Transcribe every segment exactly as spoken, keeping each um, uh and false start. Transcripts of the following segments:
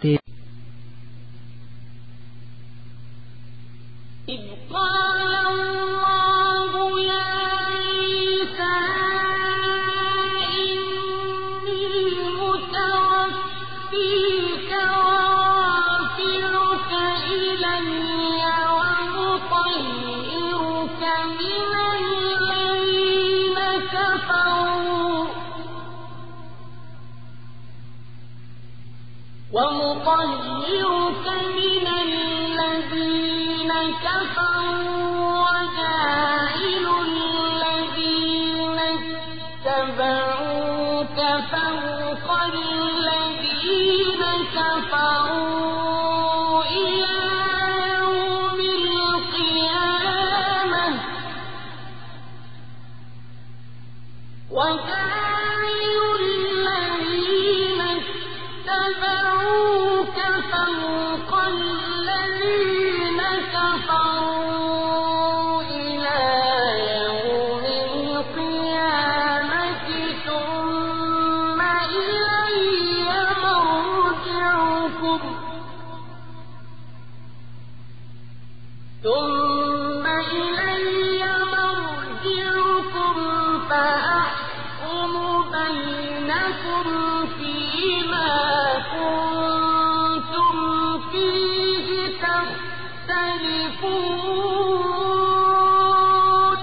તે ومطهرك من الذين كفروا وجاعل الذين اتبعوك فوق الذين كفروا إلى يوم القيامة ثم إلي مرجعكم فأحكم بينكم فيما كنتم فيه تختلفون.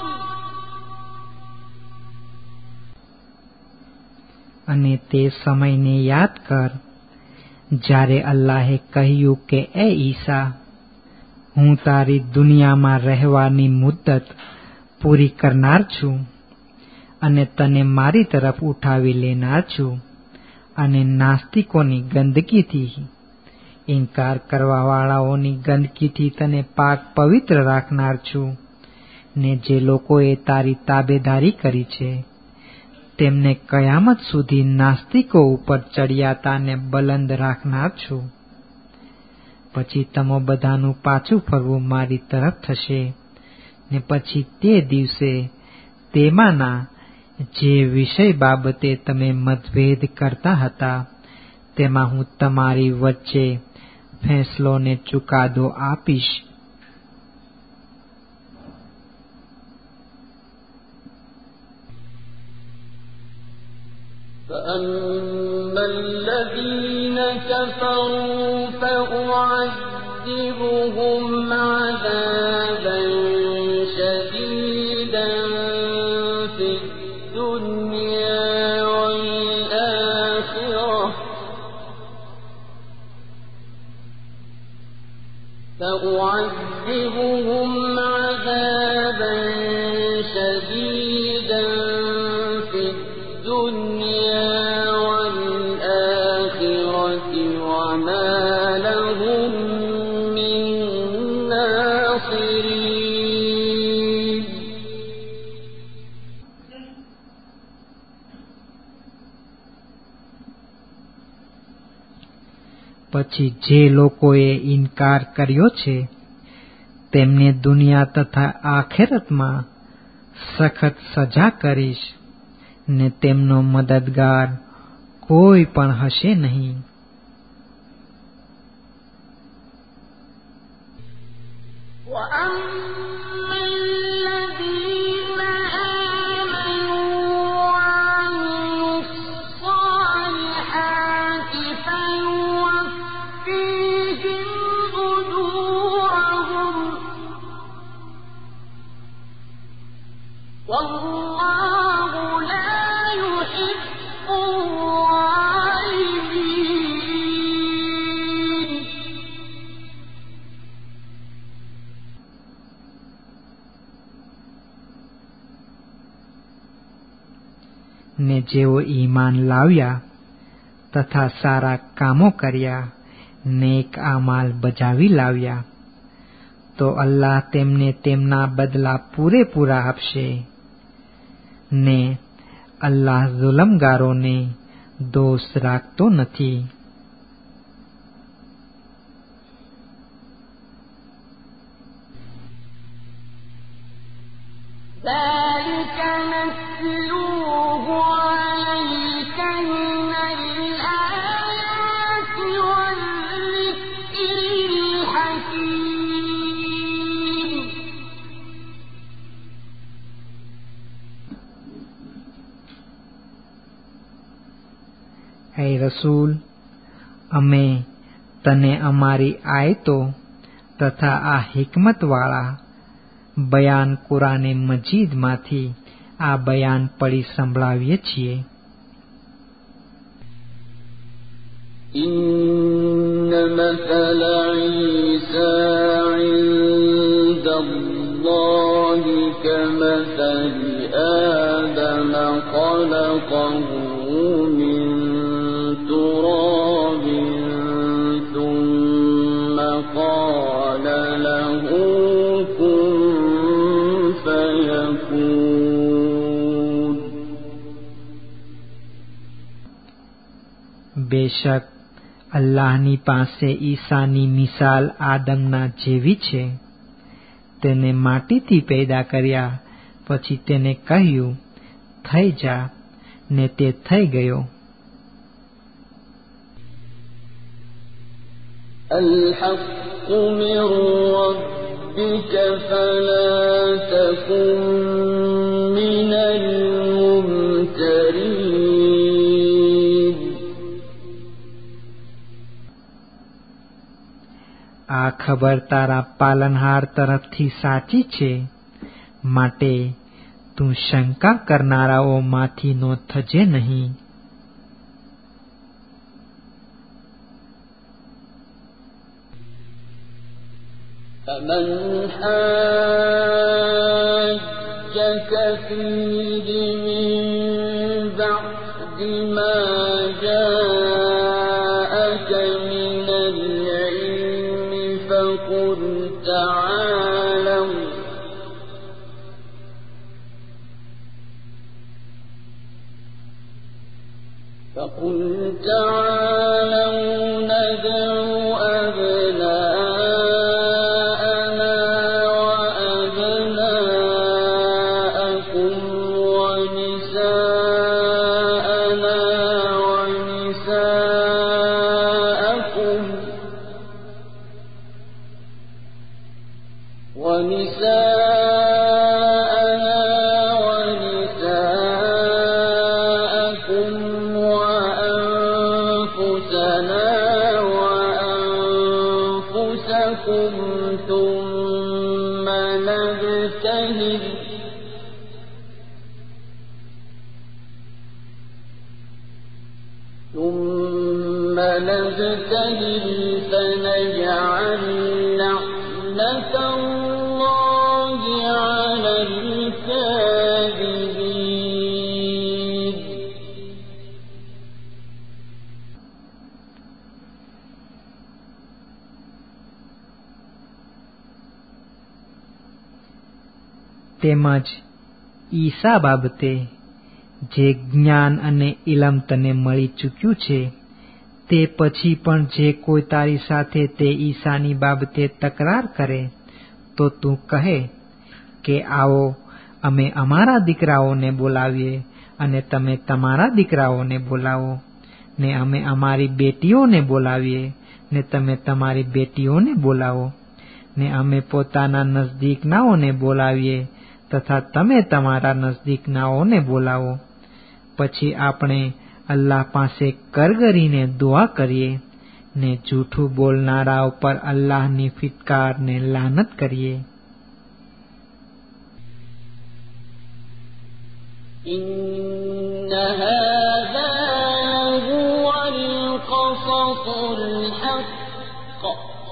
અને તે સમયને યાદ કર જ્યારે અલ્લાહે કહ્યું કે એ ઈસા, હું તારી દુનિયામાં રહેવાની મુદ્દત પૂરી કરનાર છું અને તને મારી તરફ ઉઠાવી લેનાર છું અને નાસ્તિકોની ગંદકીથી, ઇનકાર કરવાવાળાઓની ગંદકીથી તને પાક પવિત્ર રાખનાર છું. ને જે લોકોએ તારી તાબેદારી કરી છે તેમને કયામત સુધી નાસ્તિકો ઉપર ચડિયાતાને બલંદ રાખનાર છું. પછી તમો બધાનું પાછું ફરવું મારી તરફ થશે ને પછી તે દિવસે તેમાંના જે વિષય બાબતે તમે મતભેદ કરતા હતા તેમાં હું તમારી વચ્ચે ફેંસલો ને ચુકાદો આપીશ. فأما الذين كفروا فأعذبهم عذابا شديدا في الدنيا والآخرة فأعذبهم عذابا شديدا في الدنيا والآخرة وما لهم من ناصرين. પછી જે લોકોએ ઇનકાર કર્યો છે તેમને દુનિયા તથા આખેરતમાં સખત સજા કરીશ ને તેમનો મદદગાર કોઈ પણ હશે નહીં. والله لا يحب الظالمين. ને જેઓ ઈમાન લાવ્યા તથા સારા કામો કર્યા, નેક આમાલ બજાવી લાવ્યા, તો અલ્લાહ તેમને તેમના બદલા પૂરેપૂરા આપશે. ને અલ્લાહ જુલમગારોને દોષ રાખતો નથી. ذلك نتلوه عليك من الآيات والذكر ऐ रसूल, અમે તને અમારી આયતો તથા આ હિકમતવાળા બયાન કુરાને મજીદમાંથી આ બયાન પડી સંભળાવીએ છીએ. إن مثل عيسى عند الله كمثل آدم خلقه من تراب ثم قال له كن فيكون. બેશક અલ્લાહની પાસે ઈસાની મિસાલ આદમના જેવી છે. તેને માટીથી પેદા કર્યા, પછી તેને કહ્યું થઈ જા, ને તે થઈ ગયો. الحق من ربك فلا تكن من الممترين. આ ખબર તારા પાલનહાર તરફથી સાચી છે, માટે તું શંકા કરનારાઓમાંથી નો થજે નહીં. فمن حاجك فيه من بعد ما جاءك من العلم فقل تعالوا فقل تعالوا ندعو أبناءنا وأبناءكم ونساءنا ونساءكم ونساءنا ونساءكم وأنفسنا وأنفسكم ثم نبتهل ثم نبتهل فنجعل لعنة الله على الكاذبين. તેમજ ઈસા બાબતે જે જ્ઞાન અને ઇલમ તને મળી ચૂક્યું છે, તે પછી પણ જે કોઈ તારી સાથે તે ઈસાની બાબતે તકરાર કરે, તો તું કહે કે આવો અમે અમારા દીકરાઓને બોલાવીએ અને તમે તમારા દીકરાઓને બોલાવો, ને અમે અમારી બેટીઓને બોલાવીએ ને તમે તમારી બેટીઓને બોલાવો, ને અમે પોતાના નજદીકનાઓને બોલાવીએ તથા તમે તમારા નજદીકનાઓને બોલાવો. પછી આપણે અલ્લાહ પાસે કરગરીને દુઆ કરીએ ને જૂઠું બોલનારા ઉપર અલ્લાહની ફિટકારને લાનત કરીએ. إن هذا هو القصص الحق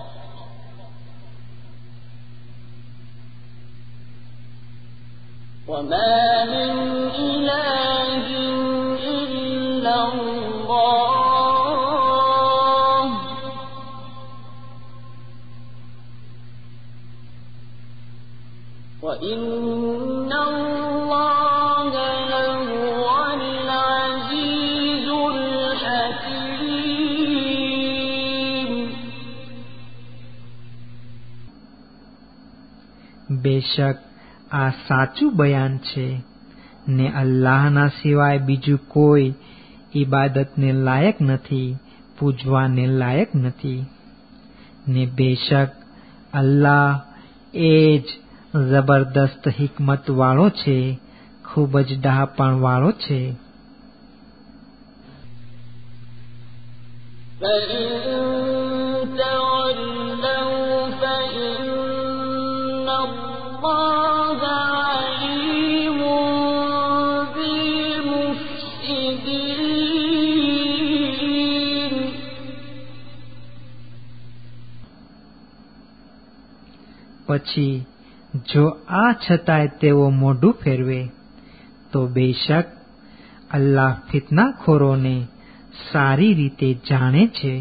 وما من إله إلا الله وإن الله لهو العزيز الحكيم. બેશક આ સાચું બયાન છે, ને અલ્લાહના સિવાય બીજું કોઈ ઇબાદતને લાયક નથી, પૂજવાને લાયક નથી. ને બેશક અલ્લાહ એ જ જબરદસ્ત હિકમત વાળો છે, ખૂબ જ ડહાપણ વાળો છે. فإن تولوا فإن الله عليم بالمفسدين. પછી જો આ છતાંય તેઓ મોઢું ફેરવે તો બેશક અલ્લાહ ફિતનાખોરોને સારી રીતે જાણે છે.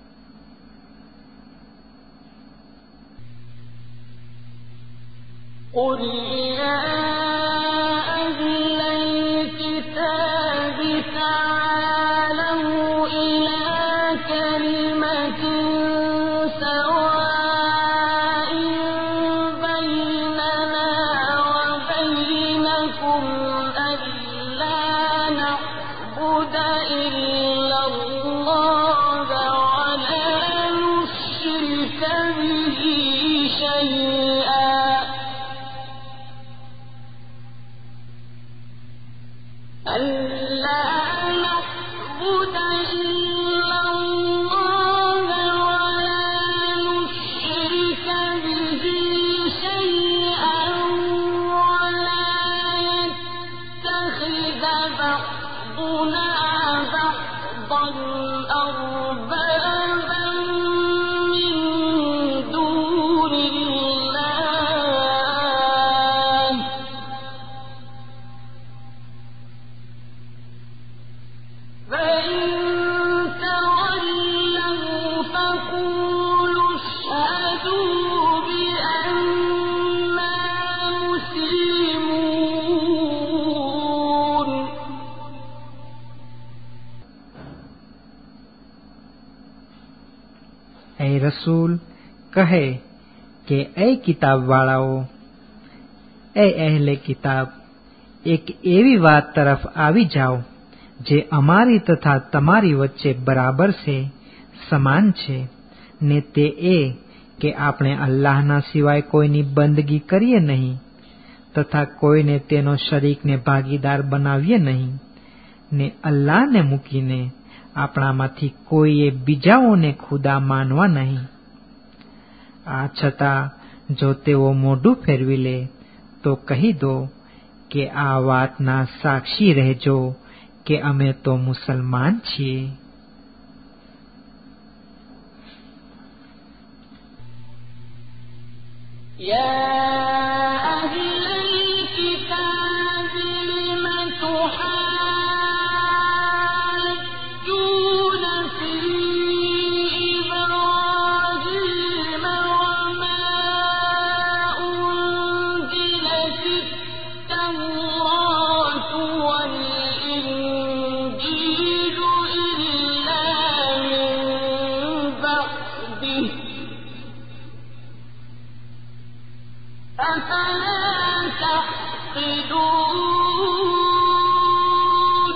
قل يا أهل الكتاب تعالوا إلى كلمة سواء بيننا وبينكم ألا نعبد إلا الله ولا نشرك به شيئا ألا نعبد إلا الله ولا نشرك به شيئا ولا يتخذ بعضنا بعضا أربابا من دون الله فإن تولوا فقولوا اشهدوا بأننا مسلمون. એ રસૂલ કહે કે એ કિતાબવાળાઓ, એ અહેલે કિતાબ, એક એવી વાત તરફ આવી જાઓ જે અમારી તથા તમારી વચ્ચે બરાબર છે, સમાન છે, ને તે એ કે આપણે અલ્લાહના સિવાય કોઈની બંદગી કરીએ નહીં તથા કોઈને તેનો શરીકને ભાગીદાર બનાવીએ નહીં, ને અલ્લાહને મૂકીને આપણામાંથી કોઈએ બીજાઓને ખુદા માનવા નહીં. આ છતાં જો તેઓ મોઢું ફેરવી લે તો કહી દો કે આ વાતના સાક્ષી રહેજો કે અમે તો મુસલમાન છીએ. يا أهل الكتاب لم تحاجون في إبراهيم وما أنزلت التوراة والإنجيل إلا من بعده أفلا تعقلون.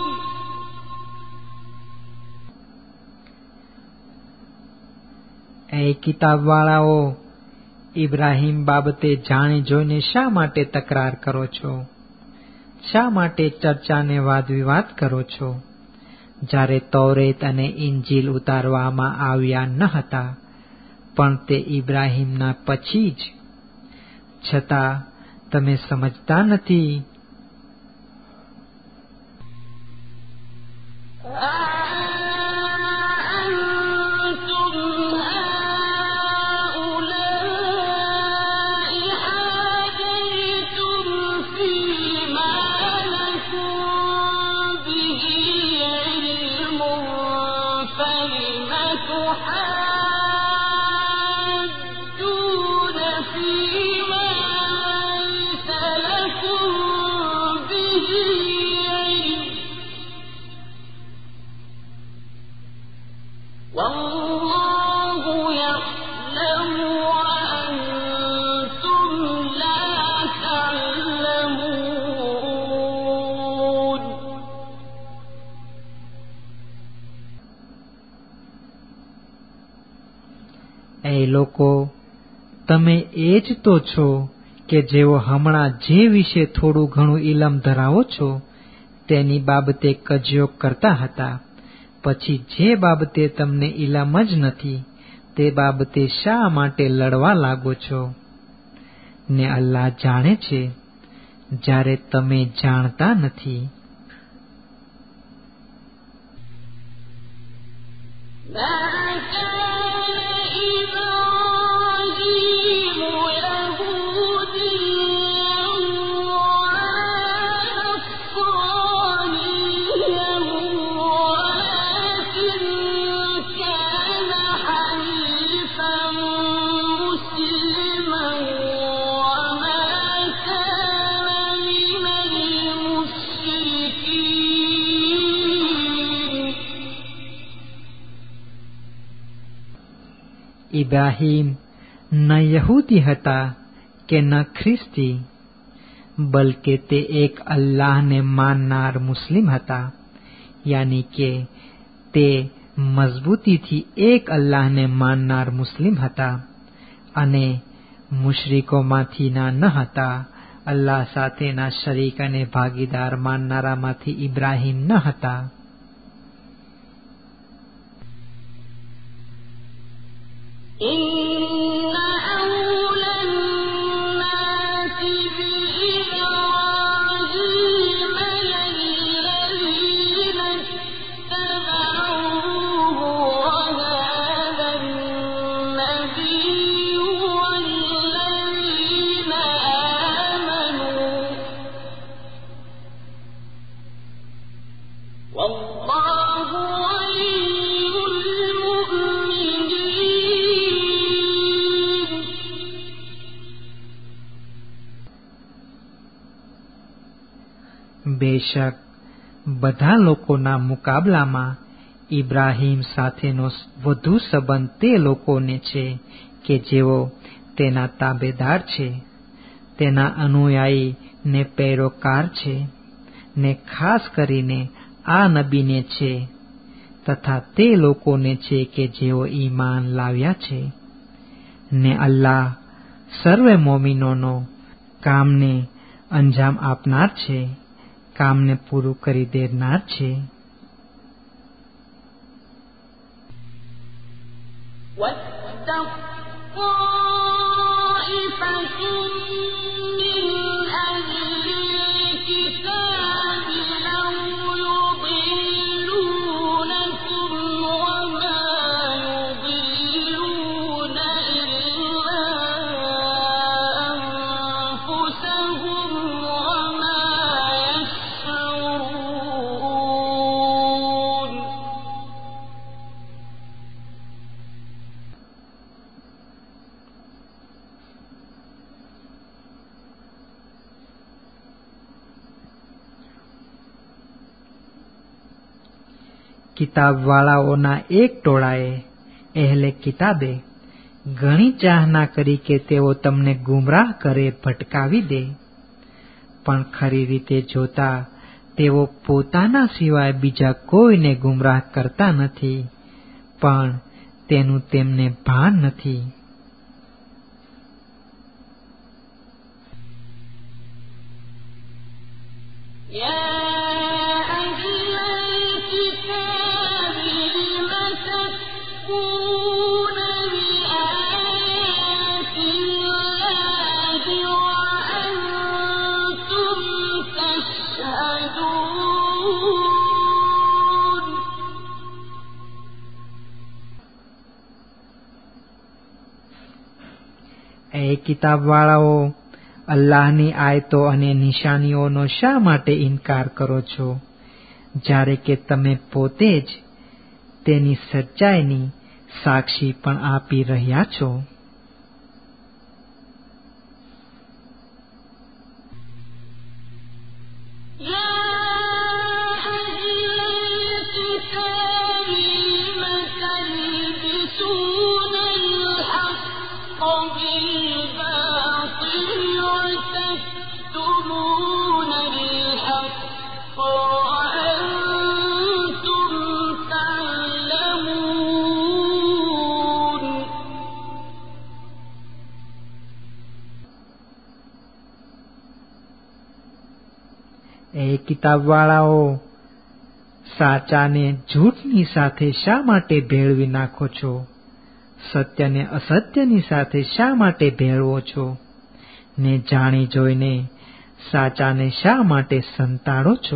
એ કિતાબવાળાઓ, ઇબ્રાહીમ બાબતે જાણી જોઈને શા માટે તકરાર કરો છો? શા માટે ચર્ચાને વાદ વિવાદ કરો છો? જ્યારે તૌરેત અને ઇંજીલ ઉતારવામાં આવ્યા ન હતા, પણ તે ઇબ્રાહીમના પછી જ. છતાં તમે સમજતા નથી. أأنتم هؤلاء حاجيتم فيما لكم به علم فلم تحاجون فيما ليس لكم به علم والله يعلم وأنتم لا تعلمون. એ લોકો, તમે એ જ તો છો કે જેઓ હમણાં જે વિશે થોડું ઘણું ઇલમ ધરાવો છો તેની બાબતે કજિયો કરતા હતા, પછી જે બાબતે તમને ઇલમ જ નથી તે બાબતે શા માટે લડવા લાગો છો? ને અલ્લાહ જાણે છે જ્યારે તમે જાણતા નથી. ઇબ્રાહીમ ન યહૂદી હતા કે ન ખ્રિસ્તી, બલકે તે એક અલ્લાહને માનનાર મુસ્લિમ હતા, યાની કે તે મજબૂતીથી એક અલ્લાહને માનનાર મુસ્લિમ હતા અને મુશરિકોમાંથી ના ન હતા. અલ્લાહ સાથેના શરીક અને ભાગીદાર માનનારામાંથી ઇબ્રાહીમ ન હતા. إن أولى الناس بإبراهيم للذين اتبعوه وهذا النبي والذين آمنوا والله ولي المؤمنين. બેશક બધા લોકોના મુકાબલામાં ઇબ્રાહીમ સાથેનો વધુ સંબંધ તે લોકોને છે કે જેઓ તેના તાબેદાર છે, તેના અનુયાયી ને પૈરોકાર છે, ને ખાસ કરીને આ નબીને છે, તથા તે લોકોને છે કે જેઓ ઈમાન લાવ્યા છે. ને અલ્લાહ સર્વે મોમિનોનો કામને અંજામ આપનાર છે, કામને પૂરું કરી દેનાર છે. وَاتَّقْ طَائِفَةٌ مِّنْ أَهْلِ الْكِتَابِ لَوْ يُضِلُّونَكُمْ وَمَا يُضِلُّونَ إِلَّا أَنفُسَهُمْ وَمَا يَشْعُرُونَ. કિતાબવાળાઓના એક ટોળાએ એહલે કિતાબે ઘણી ચાહના કરી કે તેઓ તમને ગુમરાહ કરે, ભટકાવી દે, પણ ખરી રીતે જોતા તેઓ પોતાના સિવાય બીજા કોઈને ગુમરાહ કરતા નથી, પણ તેનું તેમને ભાન નથી. يَا أَهْلَ الْكِتَابِ لِمَ تَكْفُرُونَ بِآيَاتِ اللَّهِ وَأَنْتُمْ تَشْهَدُونَ. એ કિતાબવાળાઓ, અલ્લાહની આયતો અને નિશાનીઓનો શા માટે ઇનકાર કરો છો, જ્યારે કે તમે પોતે જ તેની સચ્ચાઈની સાક્ષી પણ આપી રહ્યા છો. يَا أَهْلَ الْكِتَابِ لِمَ تَلْبِسُونَ الْحَقَّ بِالْبَاطِلِ وَتَكْتُمُونَ الْحَقَّ وَأَنْتُمْ تَعْلَمُونَ. એ કિતાબવાળાઓ, સાચાને જૂઠની સાથે શા માટે ભેળવી નાખો છો? સત્યને અસત્યની સાથે શા માટે ભેળવો છો? ને જાણી જોઈને સાચાને શા માટે સંતાડો છો?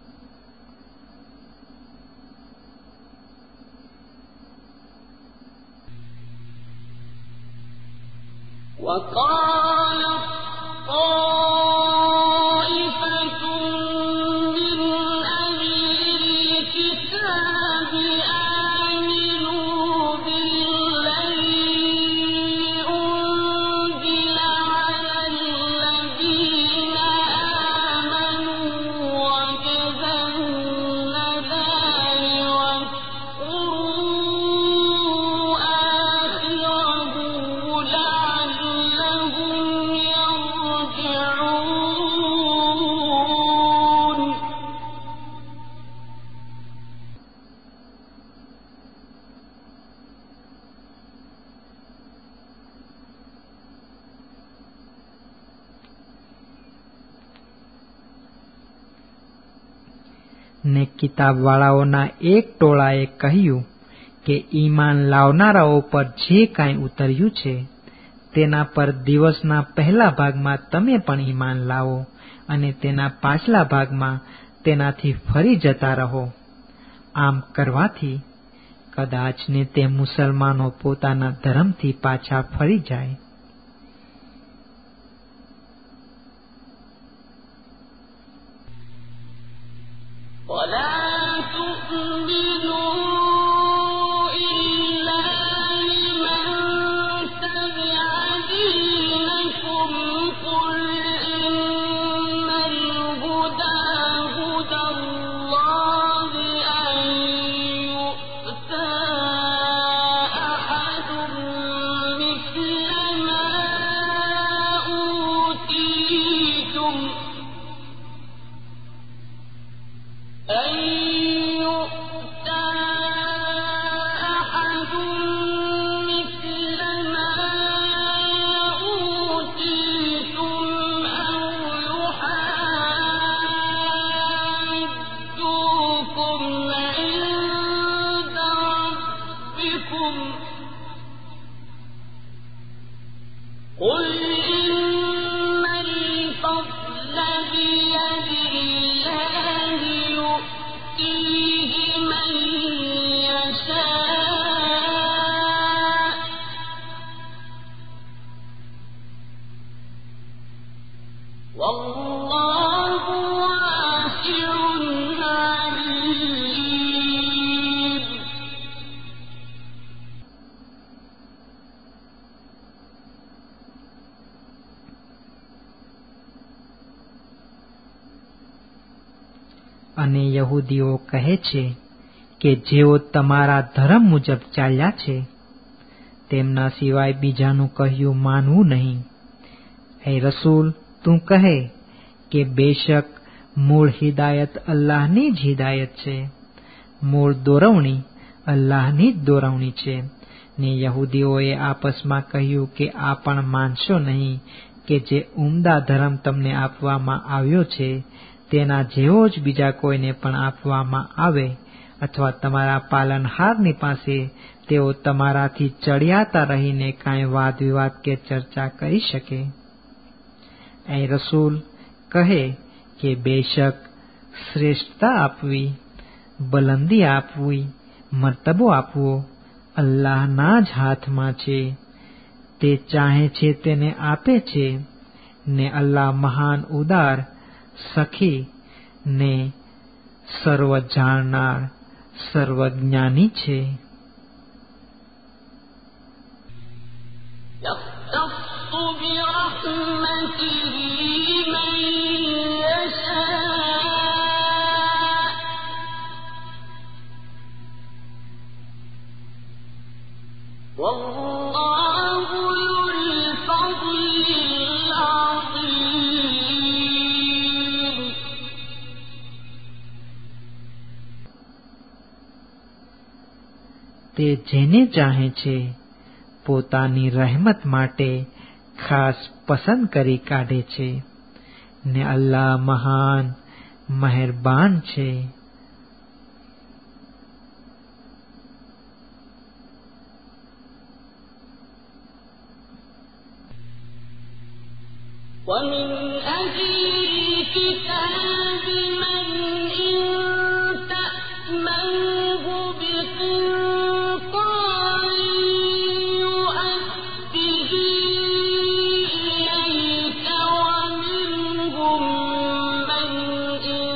ને કિતાબવાળાઓના એક ટોળાએ કહ્યું કે ઈમાન લાવનારાઓ પર જે કાંઈ ઉતર્યું છે તેના પર દિવસના પહેલા ભાગમાં તમે પણ ઈમાન લાવો અને તેના પાછલા ભાગમાં તેનાથી ફરી જતા રહો. આમ કરવાથી કદાચને તે મુસલમાનો પોતાના ધર્મથી પાછા ફરી જાય. અને યહૂદીઓ કહે છે કે જેઓ તમારા ધર્મ મુજબ ચાલ્યા છે તેમના સિવાય બીજાનું કહ્યું માનવું નહીં. હે રસૂલ, તું કહે કે બેશક મૂળ હિદાયત અલ્લાહની જ હિદાયત છે, મૂળ દોરવણી અલ્લાહની જ દોરવણી છે. ને યહૂદીઓએ આપસમાં કહ્યું કે આ પણ માનશો નહીં કે જે ઉમદા ધર્મ તમને આપવામાં આવ્યો છે તેના જેવો જ બીજા કોઈને પણ આપવામાં આવે, અથવા તમારા પાલનહારની પાસે તેઓ તમારાથી ચડિયાતા રહીને કાંઈ વાદ વિવાદ કે ચર્ચા કરી શકે. એ રસૂલ કહે કે બેશક શ્રેષ્ઠતા આપવી, બલંદી આપવી, મર્તબો આપવો અલ્લાહના જ હાથમાં છે. તે ચાહે છે તેને આપે છે, ને અલ્લાહ મહાન ઉદાર, સખી ને સર્વ જાણનાર, સર્વજ્ઞાની છે. તે જેને ચાહે છે પોતાની રહેમત માટે ખાસ પસંદ કરી કાઢે છે, ને અલ્લાહ મહાન મહેરબાન છે. ومن أهل الكتاب من إن تأمنه بقنطار يؤده إليك ومنهم من إن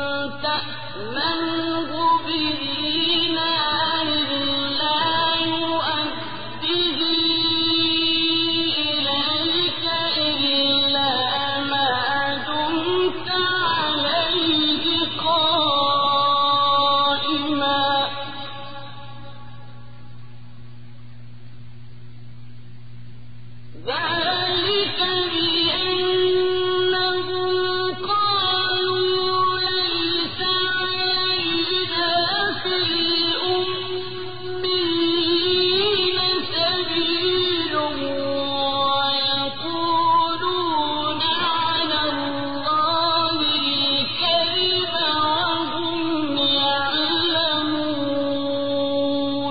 تأمنه بدينار لا يؤده إليك إلا ما دمت عليه قائما ذلك بأنهم قالوا ليس علينا في الأميين سبيل ويقولون على الله الكذب وهم يعلمون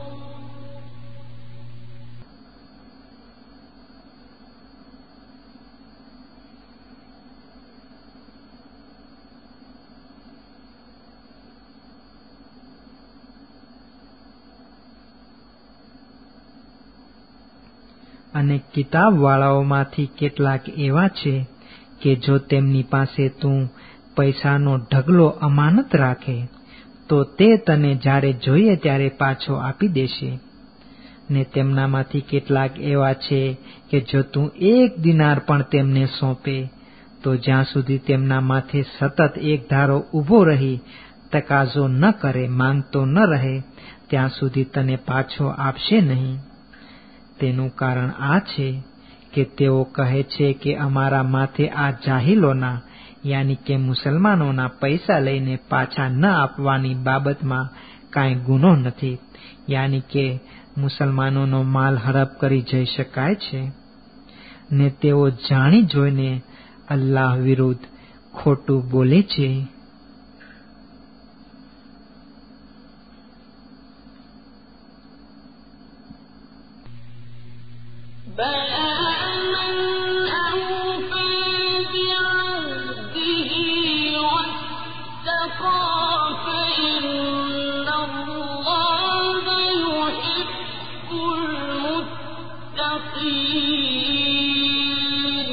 અને કિતાબવાળાઓમાંથી કેટલાક એવા છે કે જો તેમની પાસે તું પૈસાનો ઢગલો અમાનત રાખે તો તે તને જ્યારે જોઈએ ત્યારે પાછો આપી દેશે, ને તેમનામાંથી કેટલાક એવા છે કે જો તું એક દિનાર પણ તેમને સોંપે તો જ્યાં સુધી તેમના માથે સતત એક ધારો ઊભો રહી તકાજો ન કરે, માંગતો ન રહે, ત્યાં સુધી તને પાછો આપશે નહીં. તેનું કારણ આ છે કે તેઓ કહે છે કે અમારા માથે આ જાહિલોના યાની કે મુસલમાનોના પૈસા લઈને પાછા ન આપવાની બાબતમાં કાંઈ ગુનો નથી, યાની કે મુસલમાનોનો માલ હડપ કરી જઈ શકાય છે. ને તેઓ જાણી જોઈને અલ્લાહ વિરુદ્ધ ખોટું બોલે છે. بلى من أوفى بعهده واتقى فإن الله يحب المتقين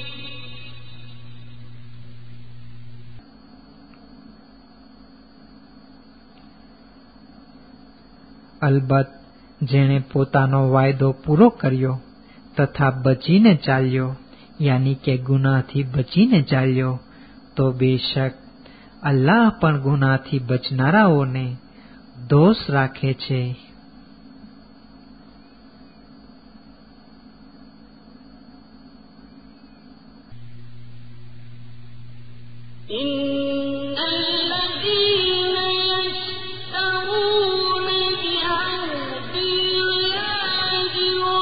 અલબત્ત જેણે પોતાનો વાયદો પૂરો કર્યો તથા બચીને ચાલ્યો યાની કે ગુનાહથી બચીને ચાલ્યો તો બેશક અલ્લાહ પણ ગુનાહથી બચનારાઓને દોષ રાખે છે. إن الذين يشترون بعهد الله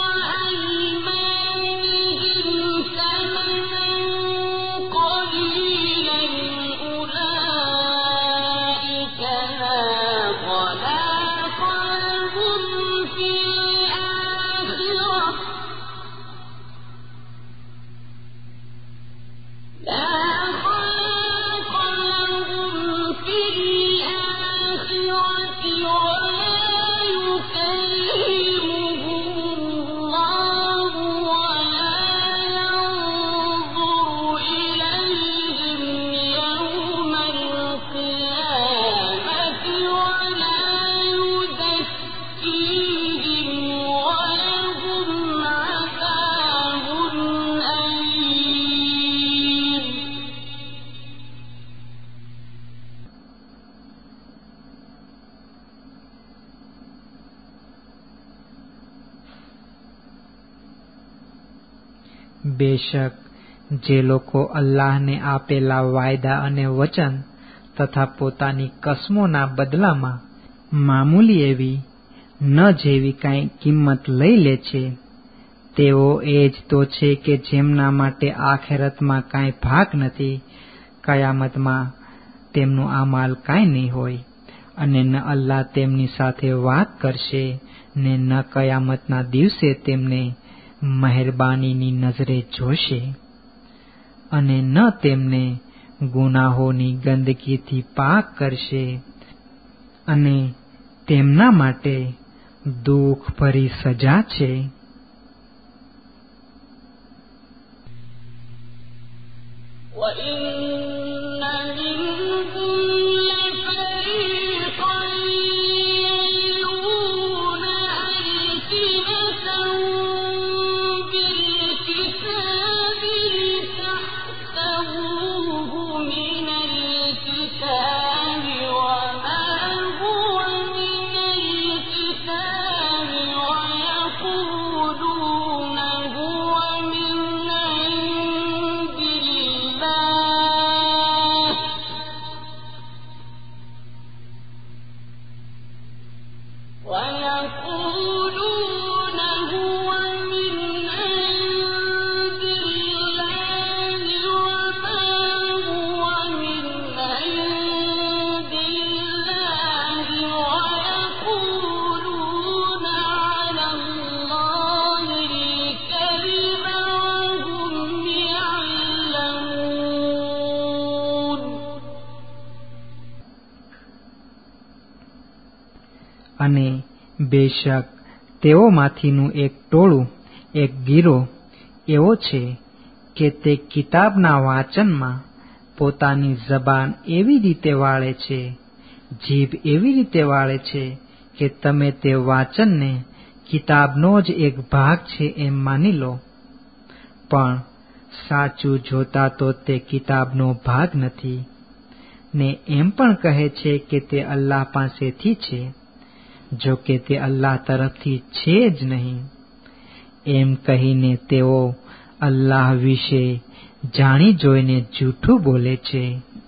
وأيمانهم ثمنا قليلا أولئك لا خلاق لهم في الآخرة لا خلاق لهم في الآخرة ولا يكلمهم الله ولا ينظر إليهم يوم القيامة ولا يزكيهم ولهم عذاب أليم બેશક જે લોકો અલ્લાહને આપેલા વાયદા અને વચન તથા પોતાની કસમોના બદલામાં મામૂલી એવી ન જેવી કાંઈ કિંમત લઈ લે છે, તેઓ એ જ તો છે કે જેમના માટે આખેરતમાં કાંઈ ભાગ નથી, કયામતમાં તેમનું આ માલ કાંઈ નહીં હોય, અને ન અલ્લાહ તેમની સાથે વાત કરશે ને ન કયામતના દિવસે તેમને મહેરબાનીની નજરે જોશે. અને ન તેમને ગુનાહોની ગંદકીથી પાક કરશે, અને તેમના માટે દુઃખ ભરી સજા છે. અને બેશક તેઓમાંથીનું એક ટોળું, એક ગીરો એવો છે કે તે કિતાબના વાંચનમાં પોતાની જબાન એવી રીતે વાળે છે, જીભ એવી રીતે વાળે છે કે તમે તે વાંચનને કિતાબનો જ એક ભાગ છે એમ માની લો, પણ સાચું જોતા તો તે કિતાબનો ભાગ નથી, ને એમ પણ કહે છે કે તે અલ્લાહ પાસેથી છે, જો કે તે અલ્લાહ તરફથી છે જ નહીં. એમ કહીને તેઓ અલ્લાહ વિશે જાણી જોઈને જૂઠું બોલે છે.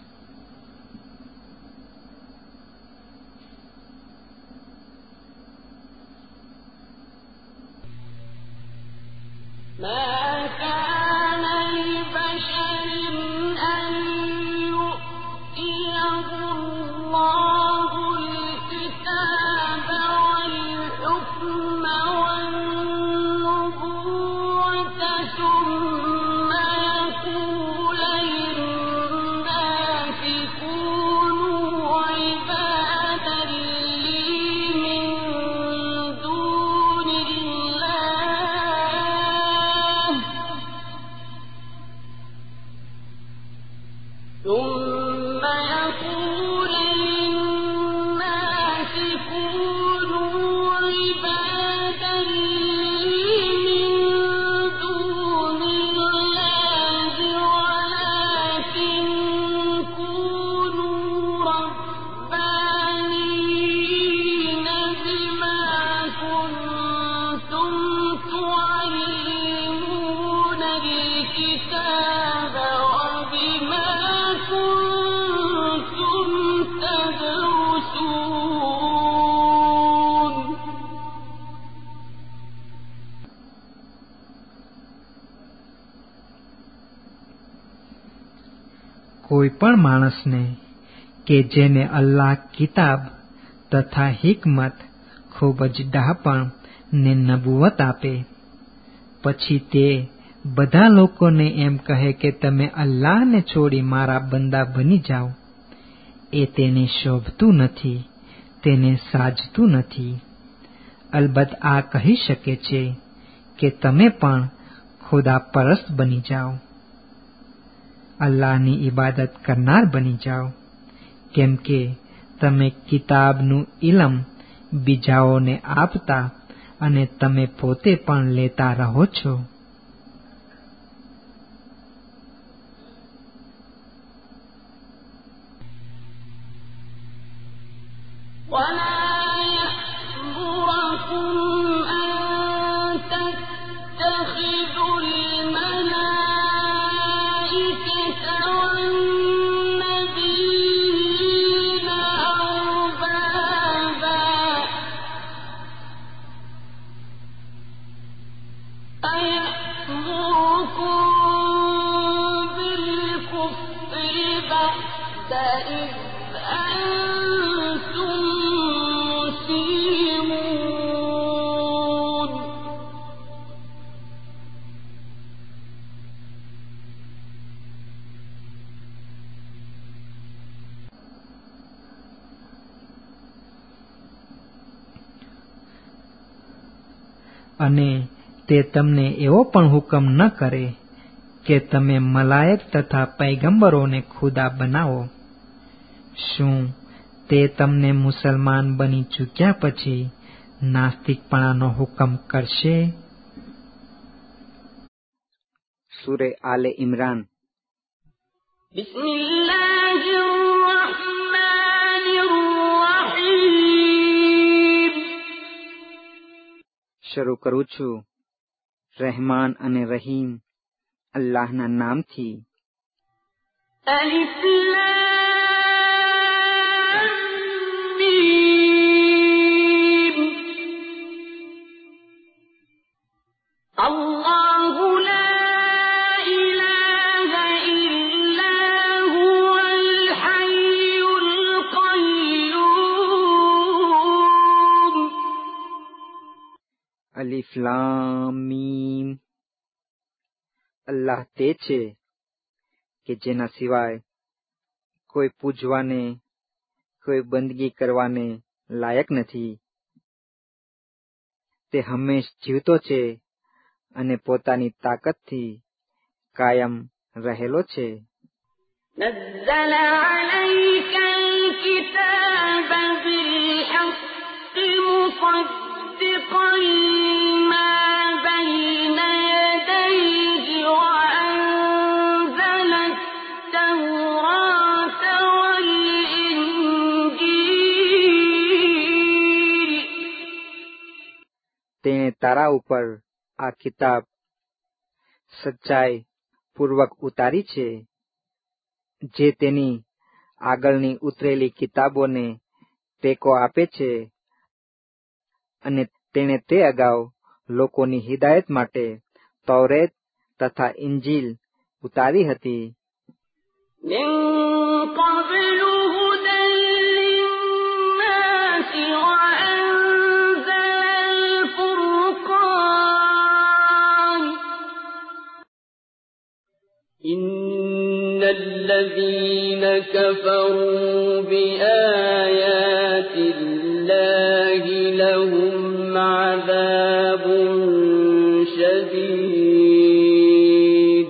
કોઈ પણ માણસને કે જેને અલ્લાહ કિતાબ તથા હિકમત, ખૂબ જ ડહાપણ ને નબુવત આપે, પછી તે બધા લોકોને એમ કહે કે તમે અલ્લાહને છોડી મારા બંદા બની જાઓ, એ તેને શોભતું નથી, તેને સાજતું નથી. અલબત્ત આ કહી શકે છે કે તમે પણ ખુદા પરસ્ત બની જાઓ, અલ્લાહની ઇબાદત કરનાર બની જાઓ, કેમ કે તમે કિતાબનું ઇલમ બીજાઓને આપતા અને તમે પોતે પણ લેતા રહો છો. અને તે તમને એવો પણ હુકમ ન કરે કે તમે મલાયક તથા પૈગંબરોને ખુદા બનાવો. શું તે તમને મુસલમાન બની ચૂક્યા પછી નાસ્તિકપણાનો હુકમ કરશે? સૂરે આલે ઇમરાન بسم الله الرحمن الرحيم શરૂ કરું છું રહેમાન અને રહીમ અલ્લાહના નામથી. ألف لام ميم الله لا إله إلا هو الحي القيوم અલીફ લામ મીમ. અલ્લાહ તે છે કે જેના સિવાય કોઈ પૂજવાને, કોઈ બંદગી કરવાને લાયક નથી. તે હંમેશ જીવતો છે અને પોતાની તાકતથી કાયમ રહેલો છે. نزل عليك الكتاب بالحق مصدقا لما بين يديه وأنزل التوراة والإنجيل તેણે તારા ઉપર આ કિતાબ સચ્ચાઈ પૂર્વક ઉતારી છે, જે તેની આગળની ઉતરેલી કિતાબોને ટેકો આપે છે, અને તેણે તે અગાઉ લોકોની હિદાયત માટે તૌરેત તથા ઇંજીલ ઉતારી હતી. من قبل هدى للناس وأنزل الفرقان إن الذين كفروا بآيات الله لهم عذاب شديد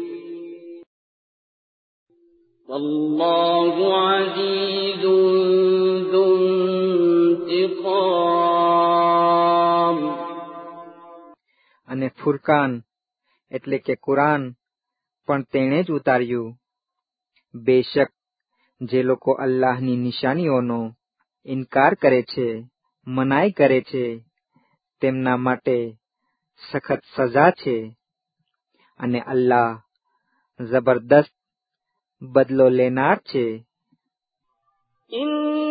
والله عزيز ذو انتقام અને ફુરકાન એટલે કે કુરાન પણ તેણે જ ઉતાર્યું. બેશક જે લોકો અલ્લાહની નિશાનીઓનો ઇનકાર કરે છે, મનાઈ કરે છે, તેમના માટે સખત સજા છે, અને અલ્લાહ જબરદસ્ત બદલો લેનાર છે. إن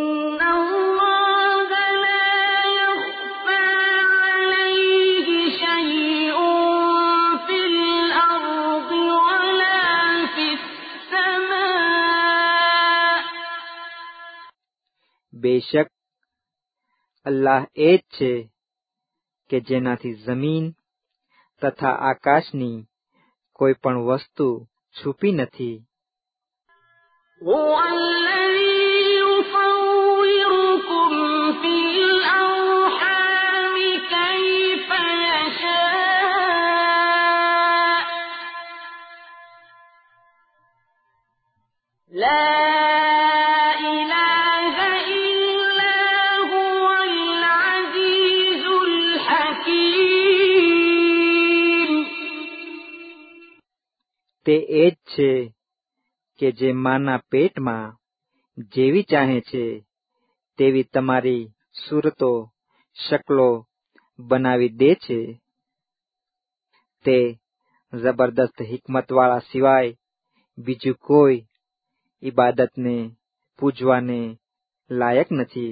الله لا يخفى عليه شيء في الأرض ولا في السماء બેશક અલ્લાહ એ જ છે કે જેનાથી જમીન તથા આકાશની કોઈ પણ વસ્તુ છુપી નથી. هو الذي يصوركم في الأرحام كيف يشاء لا إله إلا هو العزيز الحكيم તે એ જ છે કે જે માના પેટમાં જેવી ચાહે છે તેવી તમારી સુરતો, શકલો બનાવી દે છે. તે જબરદસ્ત હિકમતવાળા સિવાય બીજું કોઈ ઇબાદતને પૂજવાને લાયક નથી.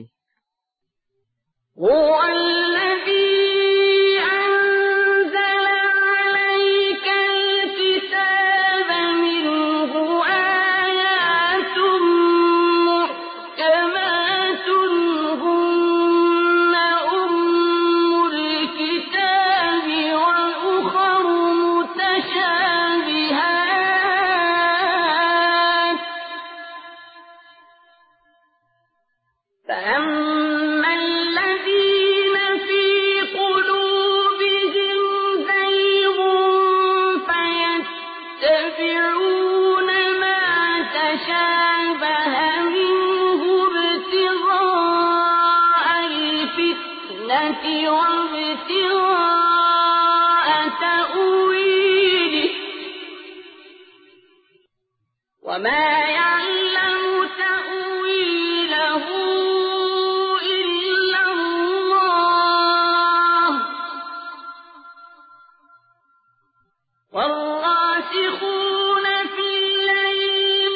هو الذي أنزل عليك الكتاب منه آيات محكمات هن أم الكتاب وأخر متشابهات فأما الذين في وما يعلم تأويله إلا الله والراسخون في العلم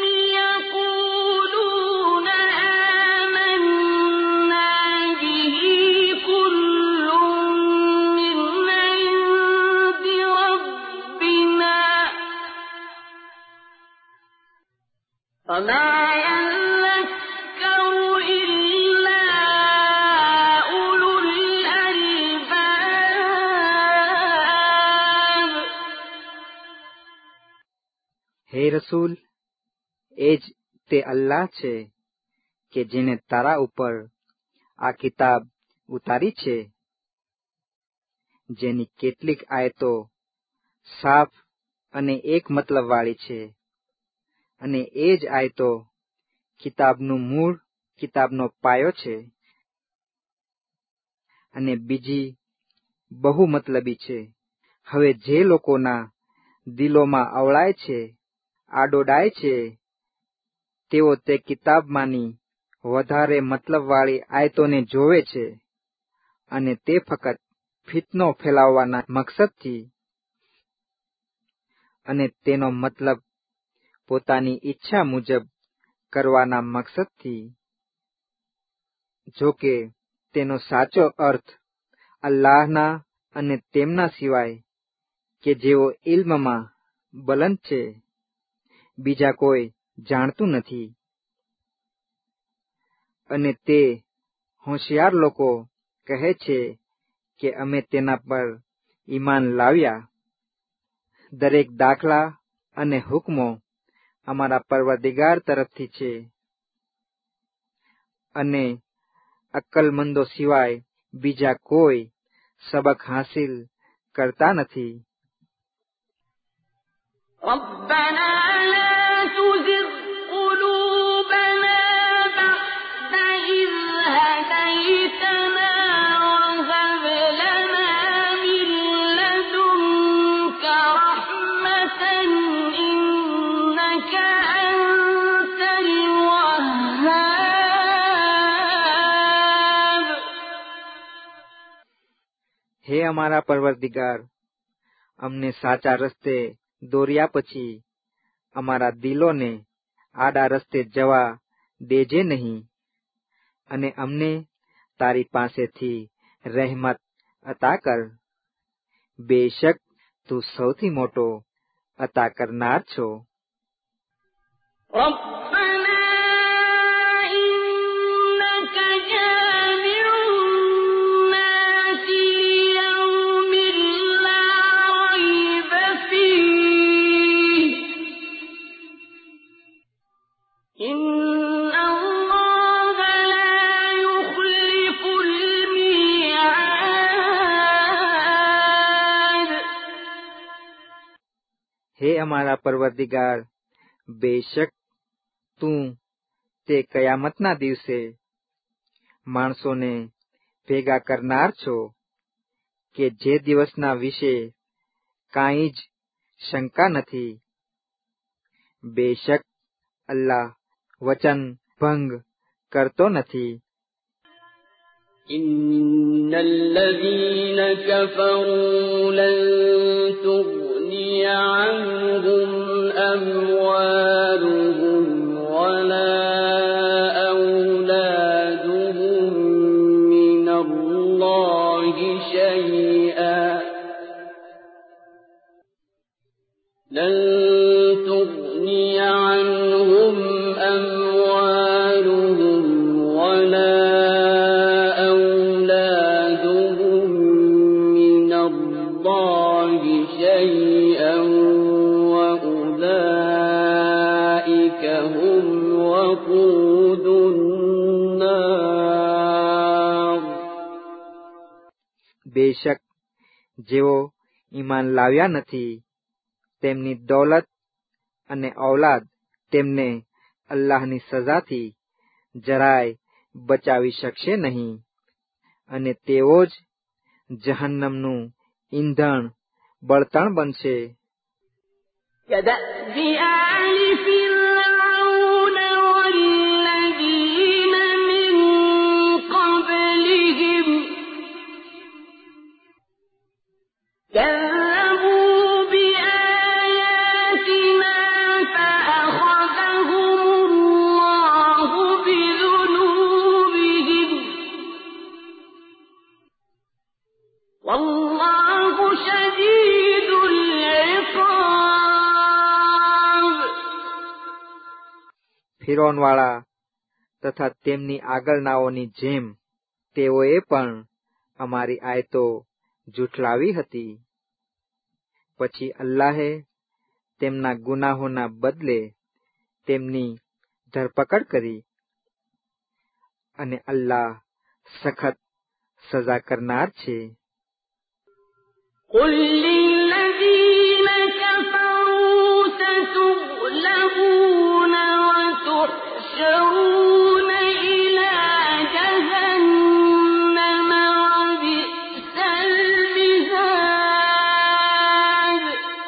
يقولون آمنا به كل من عند ربنا وما يذكر إلا أولو الألباب. હે રસૂલ, એ જ તે અલ્લાહ છે કે જેને તારા ઉપર આ કિતાબ ઉતારી છે, જેની કેટલીક આયતો સાફ અને એક મતલબ વાળી છે, અને એ જ આયતો કિતાબનું મૂળ, કિતાબનો પાયો છે, અને બીજી બહુ મતલબી છે. હવે જે લોકોના દિલોમાં અવળાય છે, આડોડાય છે, તેઓ તે કિતાબમાંની વધારે મતલબવાળી આયતોને જોવે છે, અને તે ફક્ત ફિતનો ફેલાવવાના મકસદથી અને તેનો મતલબ પોતાની ઈચ્છા મુજબ કરવાના મકસદથી, જો કે તેનો સાચો અર્થ અલ્લાહના અને તેમના સિવાય કે જેઓ ઇલ્મમાં બલંદ છે, બીજા કોઈ જાણતું નથી. અને તે હોશિયાર લોકો કહે છે કે અમે તેના પર ઈમાન લાવ્યા. દરેક દાખલા અને હુકમો અમારા પરવરદિગાર તરફથી છે, અને અક્કલમંદો સિવાય બીજા કોઈ સબક હાસિલ કરતા નથી. ربنا لا تزغ قلوبنا بعد إذ هديتنا وهب لنا من لدنك رحمة إنك أنت الوهاب. હે અમારા પરવરદિગાર, અમને સાચા રસ્તે દોર્યા પછી અમારા દિલોને આડા રસ્તે જવા દેજે નહીં, અને અમને તારી પાસેથી રહેમત અતા કર. બેશક તું સૌથી મોટો અતા કરનાર છો. ربنا إنك جامع الناس ليوم لا ريب فيه إن الله لا يخلف الميعاد. હે અમારા પરવરદિગાર, બેશક તું તે કયામતના દિવસે માણસોને ભેગા કરનાર છો કે જે દિવસના વિશે કાંઈ જ શંકા નથી. બેશક અલ્લાહ વચન ભંગ કરતો નથી. إن الذين كفروا لن تغني عنهم أموالهم ولا أولادهم من الله شيئا لن تغني عنهم أموالهم ولا شيئا وأولئك هم وقود النار. બેશક જેઓ ઈમાન લાવ્યા નથી, તેમની દૌલત અને ઔલાદ તેમને અલ્લાહની સજાથી જરાય બચાવી શકશે નહીં, અને તેઓ જ જહન્નમનું ઈંધણ બળતણ બનશે. كدأب آل فرعون ફિરૌનવાળા તથા તેમની આગળનાઓની જેમ તેઓએ પણ અમારી આયતો જૂઠલાવી હતી. પછી અલ્લાહે તેમના ગુનાહોના બદલે તેમની ધરપકડ કરી, અને અલ્લાહ સખત સજા કરનાર છે. قل للذين كفروا ستغلبون وتحشرون إلى جهنم وبئس المهاد.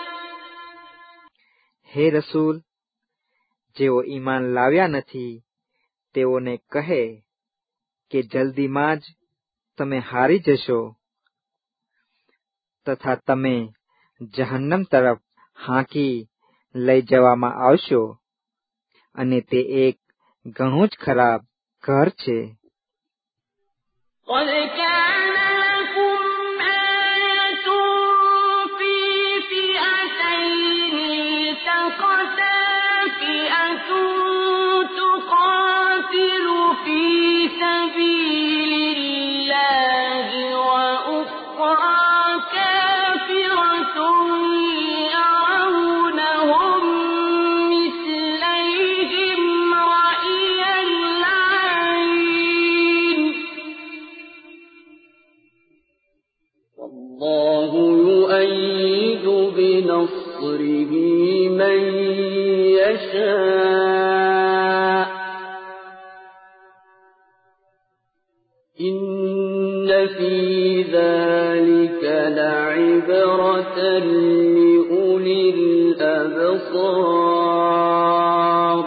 હે રસૂલ, જેઓ ઈમાન લાવ્યા નથી તેઓને કહે કે જલ્દીમાં જ તમે હારી જશો તથા તમે જહન્નમ તરફ હાંકી લઈ જવામાં આવશો, અને તે એક ઘણું જ ખરાબ ઘર છે. قد كان لكم آية في فئتين التقتا فئة تقاتل في سبيل الله وأخرى كافرة يرونهم مثليهم رأي العين والله يؤيد بنصره من يشاء إن في ذلك لعبرة لأولي الأبصار.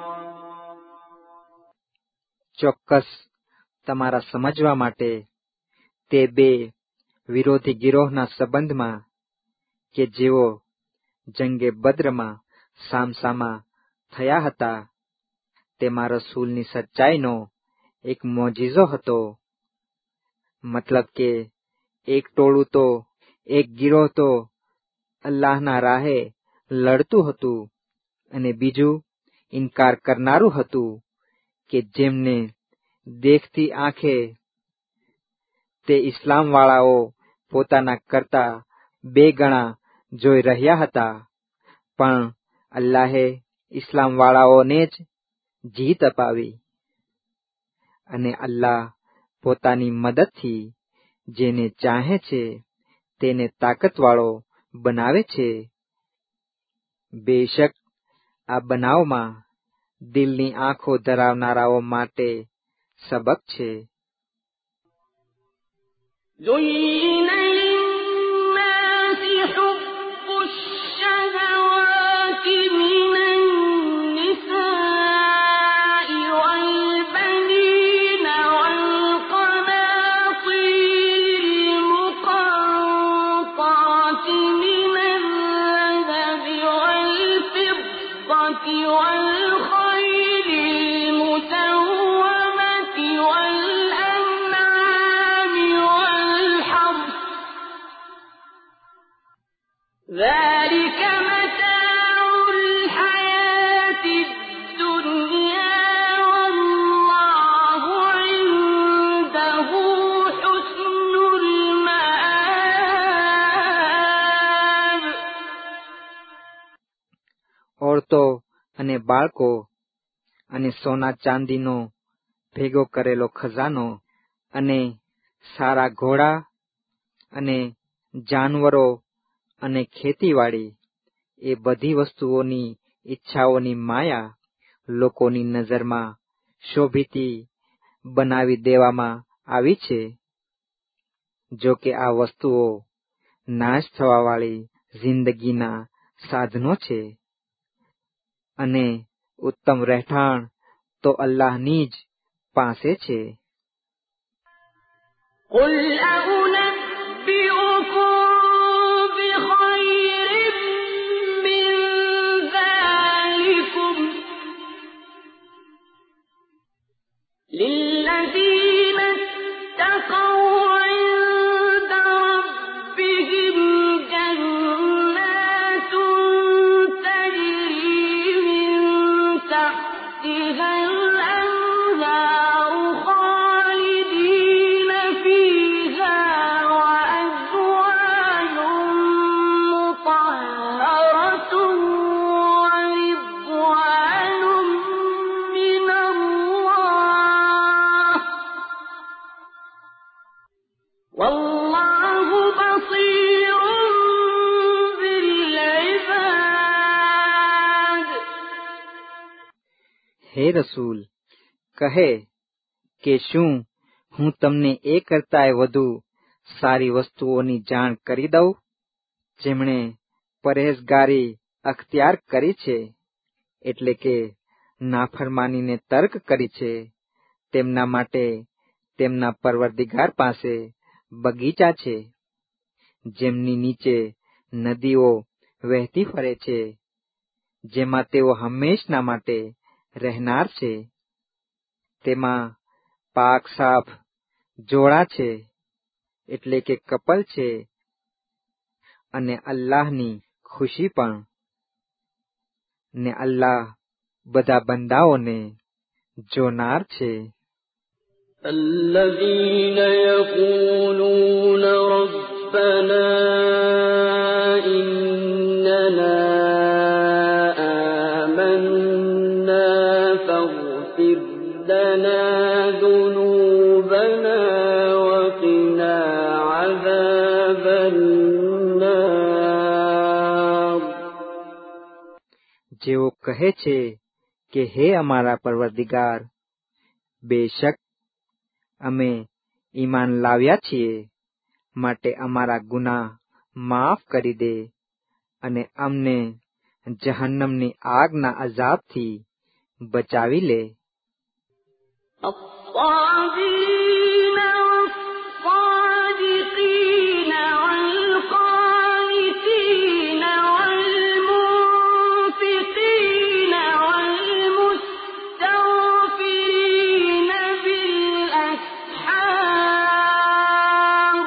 ચોક્કસ તમારા સમજવા માટે તે બે વિરોધી ગિરોહના સંબંધમાં કે જેઓ જંગે બદ્રમાં સામસામા થયા હતા તેમાં રસૂલની સચ્ચાઈનો એક મોજીઝો હતો. મતલબ કે એક ટોળું તો એક ગિરોહ તો અલ્લાહના રાહે લડતું હતું, અને બીજું ઇનકાર કરનારું હતું કે જેમને દેખતી આંખે તે ઇસ્લામ વાળાઓ પોતાના કરતા બે ગણા જોઈ રહ્યા હતા, પણ અલ્લાહે ઇસ્લામ વાળાઓને જ જીત અપાવી, અને અલ્લાહ પોતાની મદદથી જેને ચાહે છે તેને તાકતવાળો બનાવે છે. બેશક આ બનાવમાં દિલની આંખો ધરાવનારાઓ માટે સબક છે. زين للناس حب الشهوات من النساء والبنين والقناطير المقنطرة من الذهب والفضة والخيل المسومة والأنعام والحرث ذلك متاع الحياة الدنيا والله عنده حسن المآب. ઓરતો અને બાળકો અને સોના ચાંદીનો ભેગો કરેલો ખજાનો અને સારા ઘોડા અને જાનવરો અને ખેતીવાડી એ બધી વસ્તુઓની ઈચ્છાઓની માયા લોકોની નજરમાં શોભીતી બનાવી દેવામાં આવી છે. જો કે આ વસ્તુઓ નાશ થવાવાળી જિંદગીના સાધનો છે, અને ઉત્તમ રહેઠાણ તો અલ્લાહની જ પાસે છે. قل أنبئكم بخير من ذلكم للذين اتقوا عند ربهم جنات تجري من تحتها હે રસૂલ, કહે કે શું હું તમને એ કરતાંય વધુ સારી વસ્તુઓની જાણ કરી દઉં? જેમણે પરહેઝગારી અખ્તિયાર કરી છે, એટલે કે નાફરમાનીને તર્ક કરી છે, તેમના માટે તેમના પરવરદિગાર પાસે બગીચા છે, જેમની નીચે નદીઓ વહેતી ફરે છે, જેમાં તેઓ હંમેશના માટે રહેનાર છે. તેમાં પાક સાફ જોડા છે, એટલે કે કપલ છે, અને અલ્લાહની ખુશી પણ. ને અલ્લાહ બધા બંદાઓને જોનાર છે. الذين يقولون ربنا إننا آمنا فاغفر لنا ذنوبنا وقنا عذاب النار. જેઓ કહે છે કે હે અમારા પરવરદિગાર, બેશક અમે ઈમાન લાવ્યા છીએ, માટે અમારા ગુનાહ માફ કરી દે અને અમને જહન્નમની આગના અઝાબથી બચાવી લે. الصابرين والصادقين والقانتين والمنفقين والمستغفرين بالأسحار.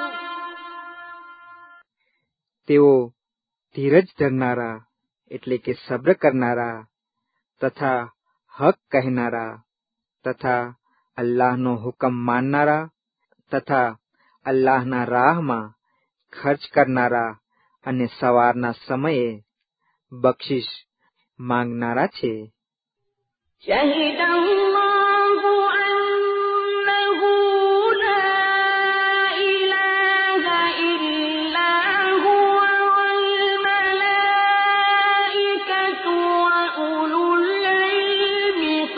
તેઓ ધીરજ ધરનારા એટલે કે સબ્ર કરનારા તથા હક કહેનારા તથા અલ્લાહનો હુકમ માનનારા તથા અલ્લાહના રાહમાં ખર્ચ કરનારા અને સવારના સમયે બક્ષિસ માંગનારા છે. شهد الله أنه لا إله إلا هو والملائكة وأولو العلم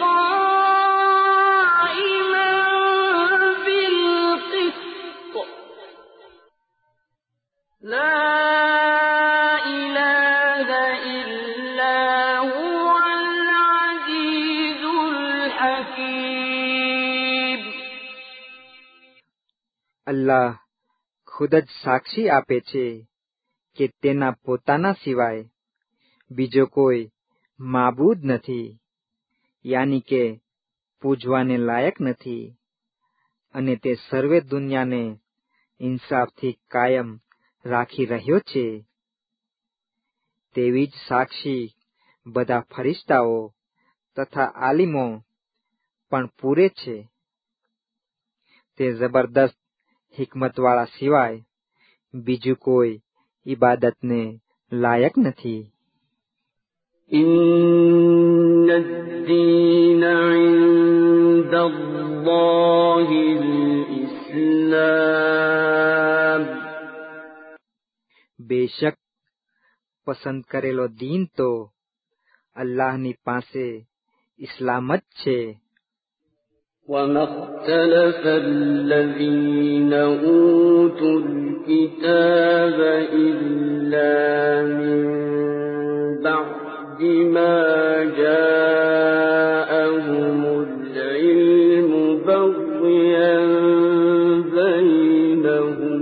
قائما بالقسط. لا إله إلا هو العزيز الحكيم. અલ્લાહ ખુદ જ સાક્ષી આપે છે કે તેના પોતાના સિવાય બીજો કોઈ માબૂદ નથી, યાની કે પૂજવાને લાયક નથી, અને તે સર્વે દુનિયાને ઇન્સાફથી કાયમ રાખી રહ્યો છે. તેવી જ સાક્ષી બધા ફરિશ્તાઓ તથા આલિમો પણ પૂરે છે. તે જબરદસ્ત હિકમતવાળા સિવાય બીજું કોઈ ઇબાદતને લાયક નથી. إن الدين عند الله الإسلام. બેશક પસંદ કરેલો દીન તો અલ્લાહની પાસે ઇસ્લામ જ છે. وما اختلف الذين أوتوا الكتاب إلا من بعد ما جاءهم العلم بغيا بينهم.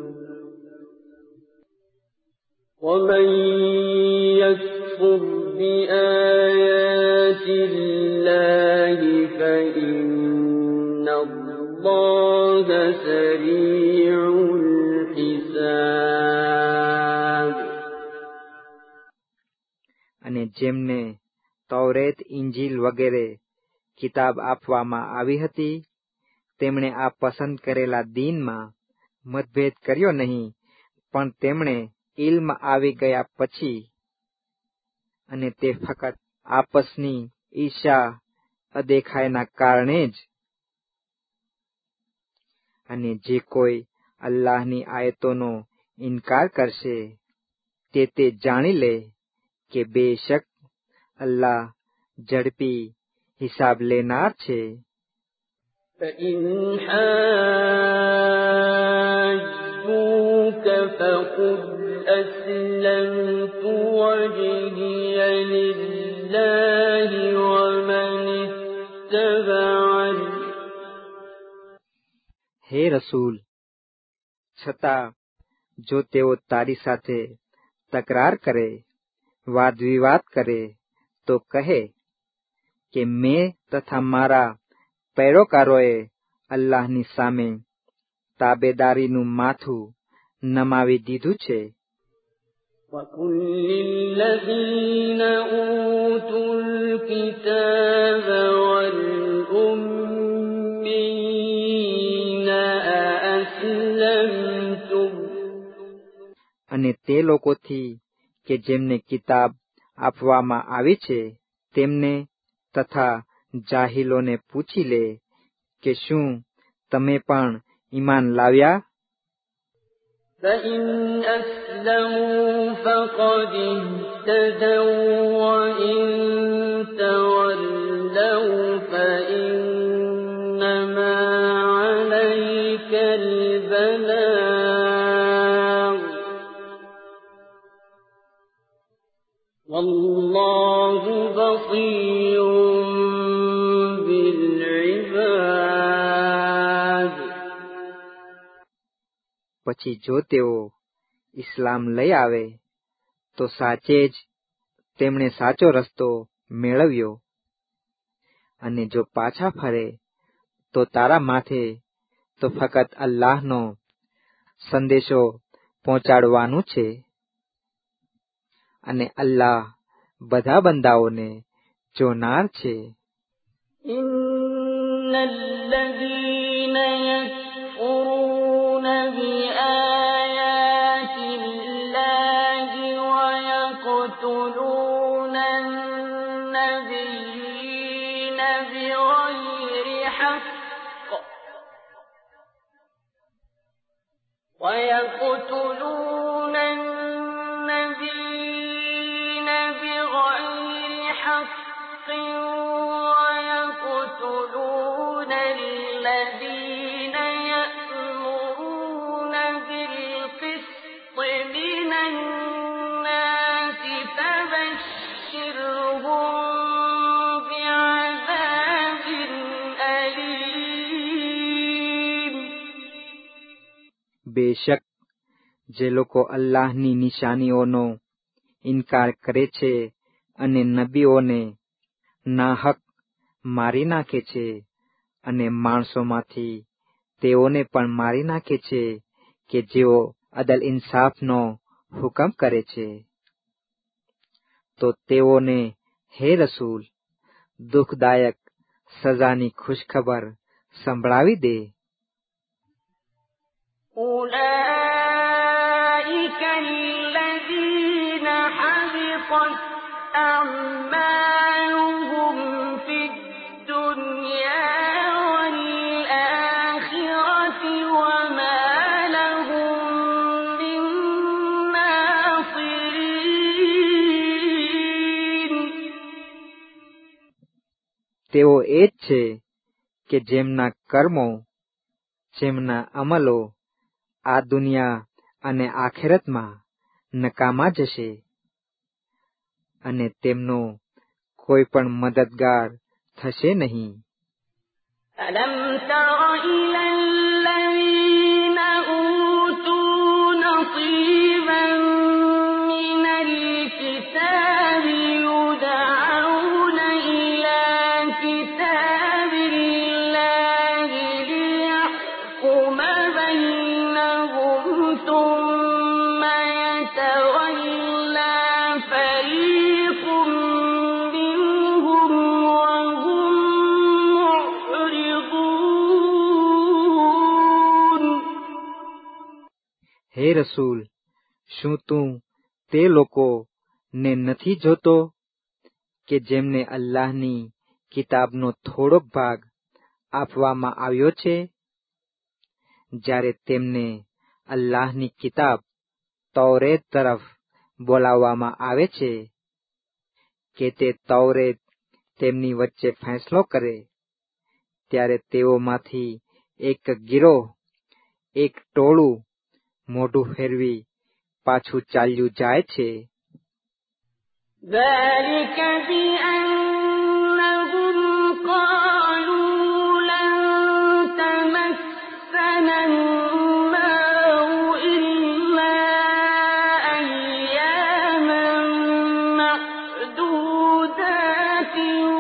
ومن يكفر بآيات الله فإن الله سريع الحساب. અને જેમને તૌરેત, ઇંજીલ વગેરે કિતાબ આપવામાં આવી હતી, તેમણે આ પસંદ કરેલા દીનમાં મતભેદ કર્યો નહીં, પણ તેમણે ઇલ્મ આવી ગયા પછી, અને તે ફક્ત આપસની ઈર્ષા અદેખાયના કારણે જ. અને જે કોઈ અલ્લાહની આયતોનો ઇનકાર કરશે, તે તે જાણી લે કે બેશક અલ્લાહ ઝડપી હિસાબ લેનાર છે. فإن حاجوك فقل أسلمت وجهي لله ومن اتبعني. હે રસૂલ, છતાં જો તેઓ તારી સાથે તકરાર કરે, વાદ વિવાદ કરે, તો કહે કે મેં તથા મારા પૈરોકારોએ અલ્લાહની સામે તાબેદારીનું માથું નમાવી દીધું છે. وَقُلْ لِلَّذِينَ أُوتُوا الْكِتَابَ وَالْأُمِّيِّينَ أَأَسْلَمْتُمْ. અને તે લોકોથી કે જેમને કિતાબ આપવામાં આવી છે તેમને તથા જાહિલોને પૂછી લે કે શું તમે પણ ઈમાન લાવ્યા? فَإِنْ أَسْلَمُوا فَقَدِ اهْتَدَوْا وَّإِنْ تَوَلَّوْا فَإِنَّمَا عَلَيْكَ الْبَلَاغُ وَاللَّهُ بَصِيرٌ بِالْعِبَادِ. પછી જો તેઓ ઇસ્લામ લઈ આવે તો સાચે જ તેમણે સાચો રસ્તો મેળવ્યો, અને જો પાછા ફરે તો તારા માથે તો ફક્ત અલ્લાહનો સંદેશો પહોંચાડવાનું છે, અને અલ્લાહ બધા બંદાઓને જોનાર છે. ઇન્નલ્લઝીના યકફુરૂના બિઆયાતિલ્લાહી વયક્તુલૂનન નબિય્યીના બિગૈરિ હક્ક વયક્તુલૂનન નબિય્યીના બિગૈરિ હક્ક ويقتلون الذين يأمرون بالقسط من الناس فبشرهم بعذاب أليم. બેશક જે લોકો અલ્લાહની નિશાનીઓનો ઇનકાર કરે છે અને નબીઓને નાહક મારી નાખે છે અને માણસોમાંથી તેઓને પણ મારી નાખે છે કે જેઓ અદલ ઇન્સાફનો હુકમ કરે છે, તો તેઓને હે રસૂલ દુઃખદાયક સજાની ખુશખબર સંભળાવી દે. أولئك الذين حبطت أعمالهم في الدنيا والآخرة وما لهم من ناصرين. તેઓ એ જ છે કે જેમના કર્મો, જેમના અમલો આ દુનિયા અને આખિરતમાં નકામા જશે, અને તેમનો કોઈ પણ મદદગાર થશે નહીં. ألم تر إلى الذين أوتوا نصيبا من الكتاب يدعون إلى كتاب الله ليحكم بينهم ثم يتولى فريق منهم وهم معرضون. હે રસૂલ, શું તું તે લોકો ને નથી જોતો કે જેમને અલ્લાહની કિતાબનો થોડોક ભાગ આપવામાં આવ્યો છે, જ્યારે તેમને અલ્લાહની કિતાબ તૌરેત તરફ બોલાવવામાં આવે છે કે તે તૌરેત તેમની વચ્ચે ફેંસલો કરે, ત્યારે તેઓમાંથી એક ગીરોહ, એક ટોળું મોઢું ફેરવી પાછું ચાલ્યું જાય છે. ذلك بأنهم قالوا لن تمسنا النار إلا أياما معدودات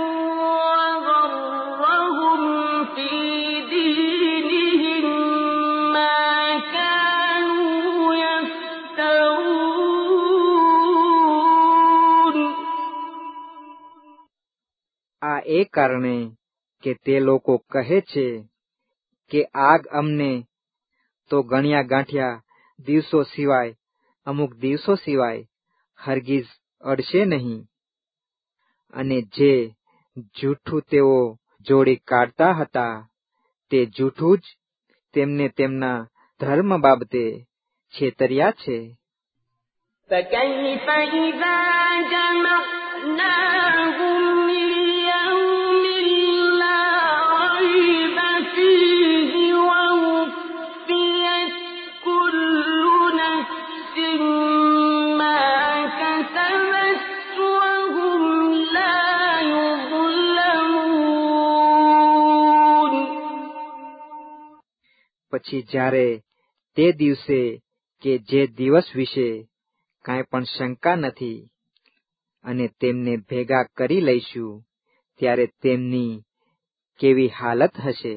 وغرهم في دينهم ما كانوا يفترون. આ એ કારણે કે તે લોકો કહે છે કે આગ અમને તો ગણ્યા ગાંઠ્યા દિવસો સિવાય અમુક દિવસો સિવાય હરગીઝ અડશે નહીં. અને જે જૂઠું તેઓ જોડી કાઢતા હતા તે જૂઠું જ તેમને તેમના ધર્મ બાબતે છેતર્યા છે. فكيف إذا جمعناهم ليوم لا ريب فيه ووفيت كل نفس ما كسبت وهم لا يظلمون. પછી જ્યારે તે દિવસે કે જે દિવસ વિશે કાંઈ પણ શંકા નથી અને તેમને ભેગા કરી લઈશું, ત્યારે તેમની કેવી હાલત હશે.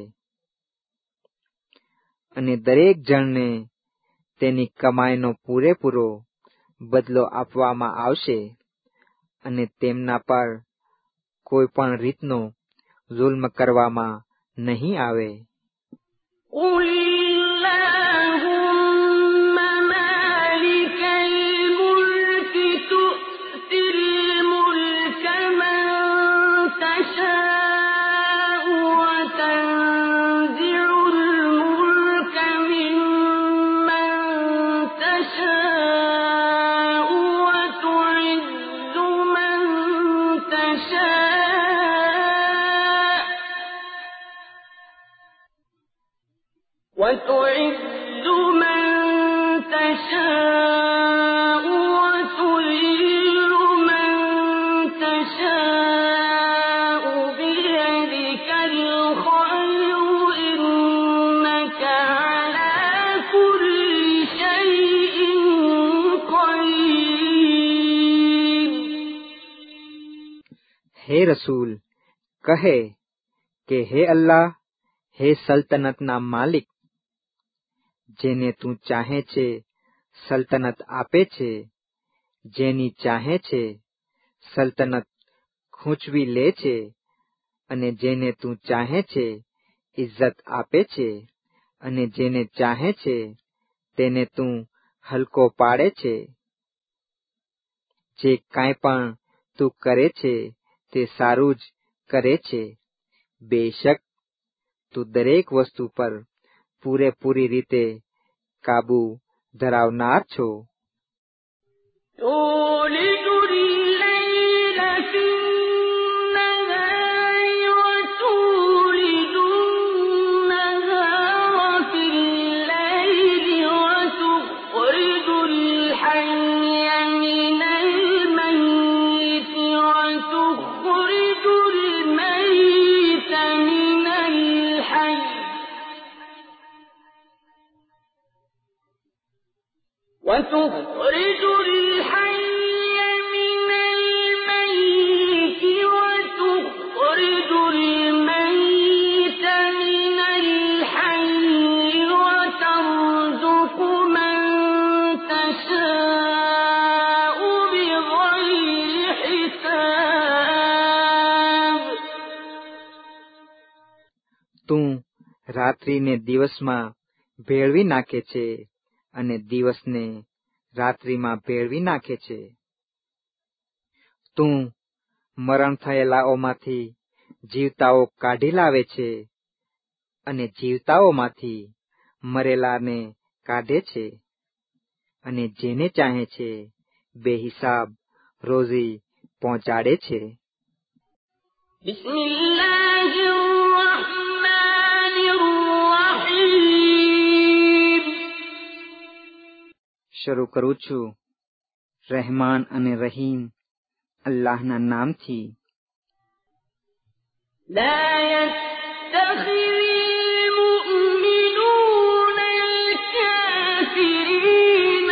અને દરેક જણને તેની કમાઈનો પૂરેપૂરો બદલો આપવામાં આવશે અને તેમના પર કોઈ પણ રીતનો જુલ્મ કરવામાં નહીં આવે. قل اللهم مالك الملك تؤتي الملك من تشاء وتنزع الملك ممن تشاء وتعز من تشاء وتعز من تشاء وتذل من تشاء بيدك الخير إنك على كل شيء قدير. હે રસૂલ, કહે કે હે અલ્લાહ, હે સલ્તનતના માલિક, જેને તું ચાહે છે સલ્તનત આપે છે, જેની ચાહે છે સલ્તનત ખૂંચવી લે છે, અને જેને તું ચાહે છે ઇજ્જત આપે છે, અને જેને ચાહે છે તેને તું હલકો પાડે છે. જે કાંઈ પણ તું કરે છે તે સારું જ કરે છે. બેશક તું દરેક વસ્તુ પર પૂરેપૂરી રીતે કાબુ ધરાવનાર છો. تولج الليل في النهار وتولج النهار في الليل وتخرج الحي من الميت وتخرج الميت من الحي وتخرج الحي من الميت وتخرج الميت من الحي وترزق من تشاء بغير حساب. તું રાત્રિને દિવસમાં ભેળવી નાખે છે અને દિવસને રાત્રિમાં ભેળવી નાખે છે. તું મરણ થયેલાઓમાંથી જીવતાઓ કાઢી લાવે છે અને જીવતાઓમાંથી મરેલાને કાઢે છે, અને જેને ચાહે છે બેહિસાબ રોઝી પહોંચાડે છે. بسم الله الرحمن الرحيم શરૂ કરું છું રહેમાન અને રહીમ અલ્લાહના નામથી. لا يتخذ المؤمنون الكافرين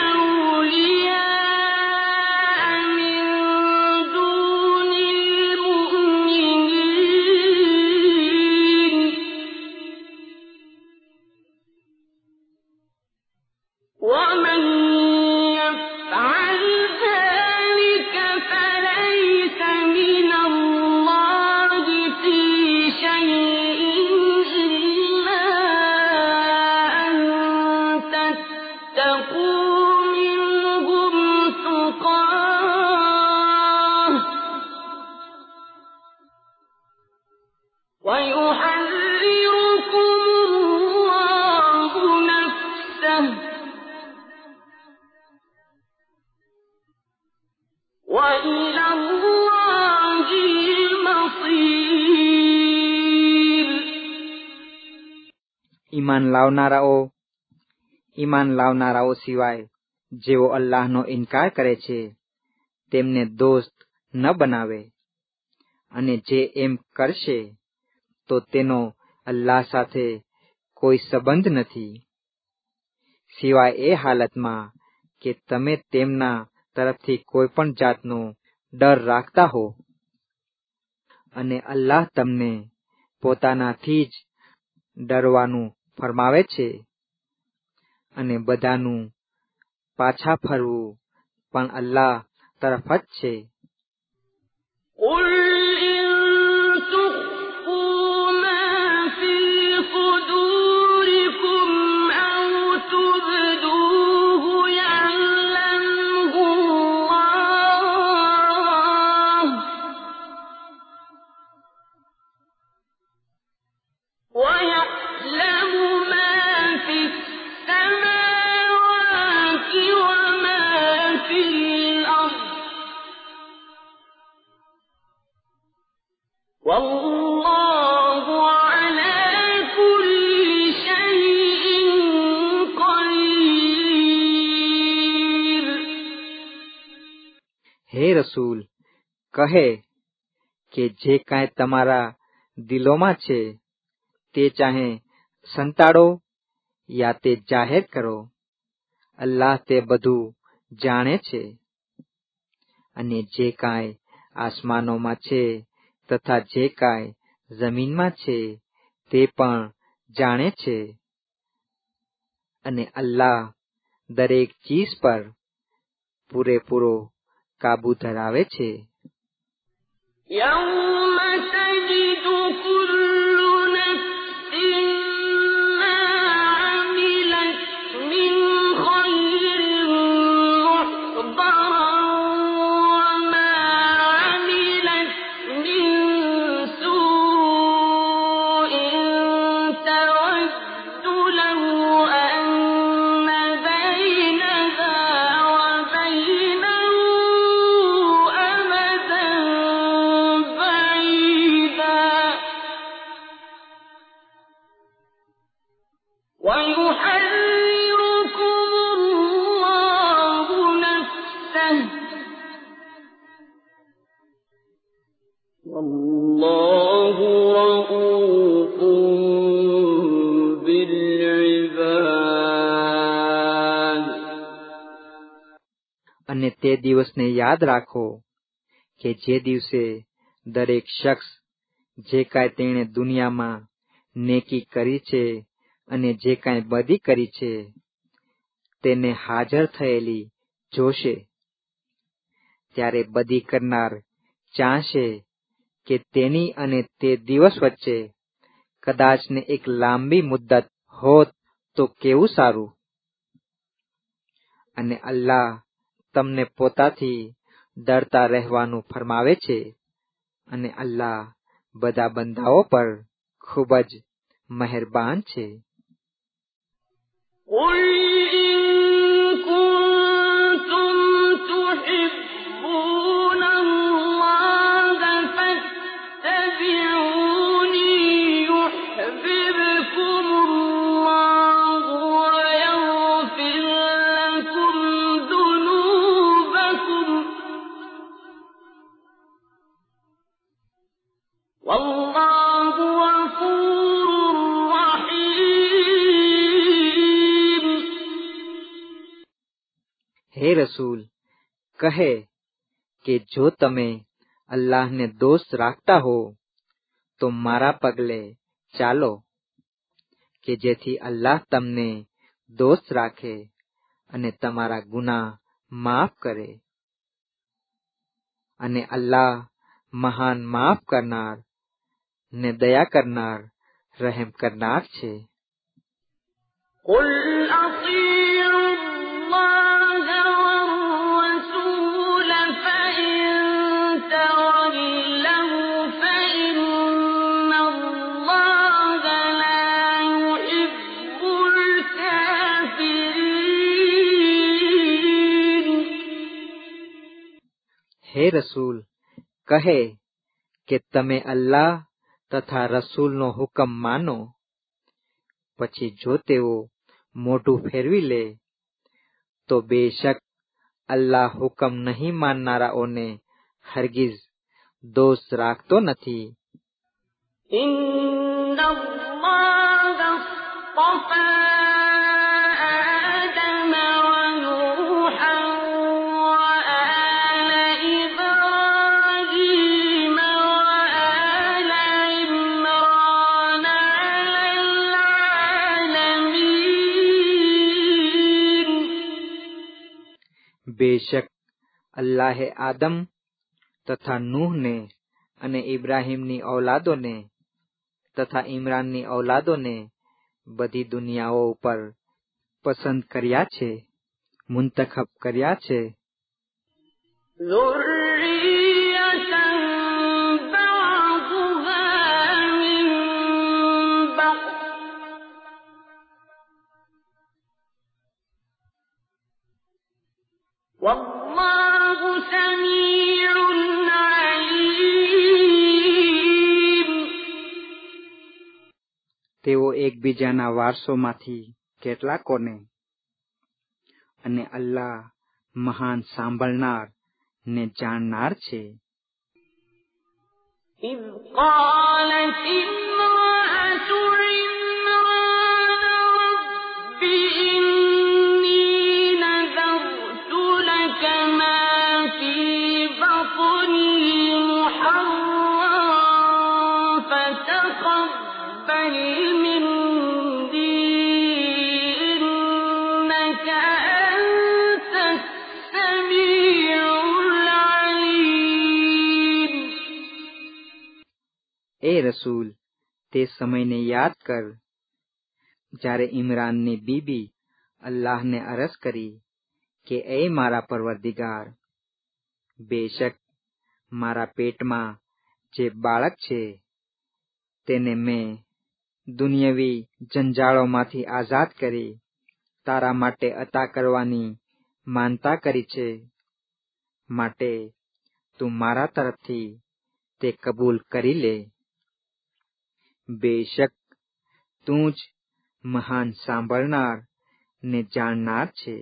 أولياء من دون المؤمنين ومن يفعل ذلك فليس من الله في شيء إلا أن تتقوا منهم تقاه ويحذركم الله نفسه وإلى الله المصير ઈમાન લાવનારાઓ ઈમાન લાવનારાઓ સિવાય જેઓ અલ્લાહનો ઇનકાર કરે છે તેમને દોસ્ત ન બનાવે, અને જે એમ કરશે તો તેનો અલ્લાહ સાથે કોઈ સંબંધ નથી, સિવાય એ હાલતમાં કે તમે તેમના તરફથી કોઈ પણ જાતનો ડર રાખતા હો. અને અલ્લાહ તમને પોતાનાથી જ ડરવાનું ફરમાવે છે, અને બધાનું પાછા ફરવું પણ અલ્લાહ તરફ જ છે. قل إن تخفوا ما في صدوركم أو تبدوه يعلمه الله ويعلم ما في السماوات وما في الأرض والله على كل شيء قدير હે રસૂલ, કહે કે જે કાંઈ તમારા દિલોમાં છે તે ચાહે સંતાડો યા તે જાહેર કરો, અલ્લાહ તે બધું જાણે છે. અને જે કાંઈ આસમાનોમાં છે તથા જે કાંઈ જમીનમાં છે તે પણ જાણે છે. અને અલ્લાહ દરેક ચીજ પર પૂરેપૂરો કાબુ ધરાવે છે. يوم تجد كل نفس ما عملت من خير محضرا وما عملت من سوء تود لو أن بينها وبينه أمدا بعيدا ويحذركم الله نفسه والله رؤوف بالعباد અને તે દિવસને યાદ રાખો કે જે દિવસે દરેક શખ્સ જે કાંઈ તેણે દુનિયામાં નેકી કરી છે અને જે કાંઈ બદી કરી છે તેને હાજર થયેલી જોશે. ત્યારે બદી કરનાર ચાહશે કે તેની અને તે દિવસ વચ્ચે કદાચને એક લાંબી મુદ્દત હોત તો કેવું સારું. અને અલ્લાહ તમને પોતાથી ડરતા રહેવાનું ફરમાવે છે, અને અલ્લાહ બધા બંધાઓ પર ખૂબ જ મહેરબાન છે. قل إن كنتم تحبون الله રસૂલ કહે કે જો તમે અલ્લાહને દોસ્ત રાખતા હો તો મારા પગલે ચાલો કે જેથી અલ્લાહ તમને દોસ્ત રાખે અને તમારા ગુનાહ માફ કરે અને અલ્લાહ મહાન માફ કરનાર ને દયા કરનાર રહેમ કરનાર છે. قُلْ أَطِيعُوا اللَّهَ وَالرَّسُولَ فَإِن تَوَلَّوْا فَإِنَّ اللَّهَ لَا يُحِبُّ الْكَافِرِينَ. હે રસૂલ કહે કે તમે અલ્લાહ તથા રસૂલનો હુકમ માનો. પછી જો તેઓ મોઢું ફેરવી લે તો બેશક અલ્લાહ હુકમ નહીં માનનારાઓને હરગીઝ દોસ્ત રાખતો નથી. إِنَّ اللَّهَ اصْطَفَىٰ آدَمَ وَنُوحًا وَآلَ إِبْرَاهِيمَ وَآلَ عِمْرَانَ عَلَى الْعَالَمِينَ. બેશક અલ્લાહે આદમ તથા નૂહને અને ઇબ્રાહીમની ઔલાદોને તથા ઇમરાનની ઔલાદોને બધી દુનિયાઓ ઉપર પસંદ કર્યા છે, મુંતખબ કર્યા છે. ذُرِّيَّةً بَعْضُهَا مِن بَعْضٍ ۗ وَاللَّهُ سَمِيعٌ عَلِيمٌ. તેઓ એકબીજાના વારસોમાંથી કેટલાકોને અને અલ્લાહ મહાન સાંભળનાર ને જાણનાર છે. إِذْ قَالَتِ امْرَأَتُ عِمْرَانَ رَبِّ إِنِّي نَذَرْتُ لَكَ مَا فِي بَطْنِي مُحَرَّرًا فَتَقَبَّلْ مِنِّي إِنَّكَ أَنتَ السَّمِيعُ الْعَلِيمُ. એ રસૂલ તે સમયને યાદ કર જ્યારે ઇમરાનની બીબી અલ્લાહને અરજ કરી કે એ મારા પરવરદિગાર, બેશક મારા પેટમાં જે બાળક છે તેને મેં દુનિયાવી જંજાળોમાંથી આઝાદ કરી તારા માટે અતા કરવાની માનતા કરી છે, માટે તું મારા તરફથી તે કબૂલ કરી લે. બેશક તું જ મહાન સાંભળનાર ને જાણનાર છે.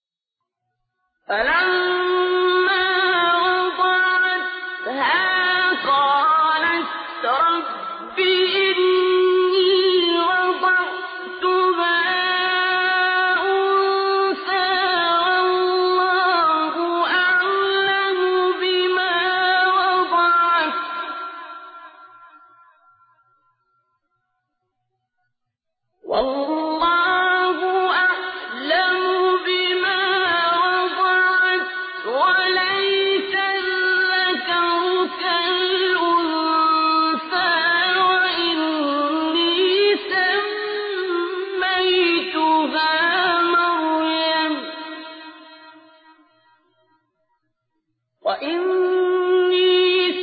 فَلَمَّا وَضَعَتْهَا قَالَتْ رَبِّ إِنِّي وَضَعْتُهَا أُنثَىٰ وَاللَّهُ أَعْلَمُ بِمَا وَضَعَتْ وَاللَّهُ أَعْلَمُ بِمَا وَضَعَتْ وَلَيْسَ الذَّكَرُ كَالْأُنثَىٰ وَإِنِّي سَمَّيْتُهَا مَرْيَمَ وَإِنِّي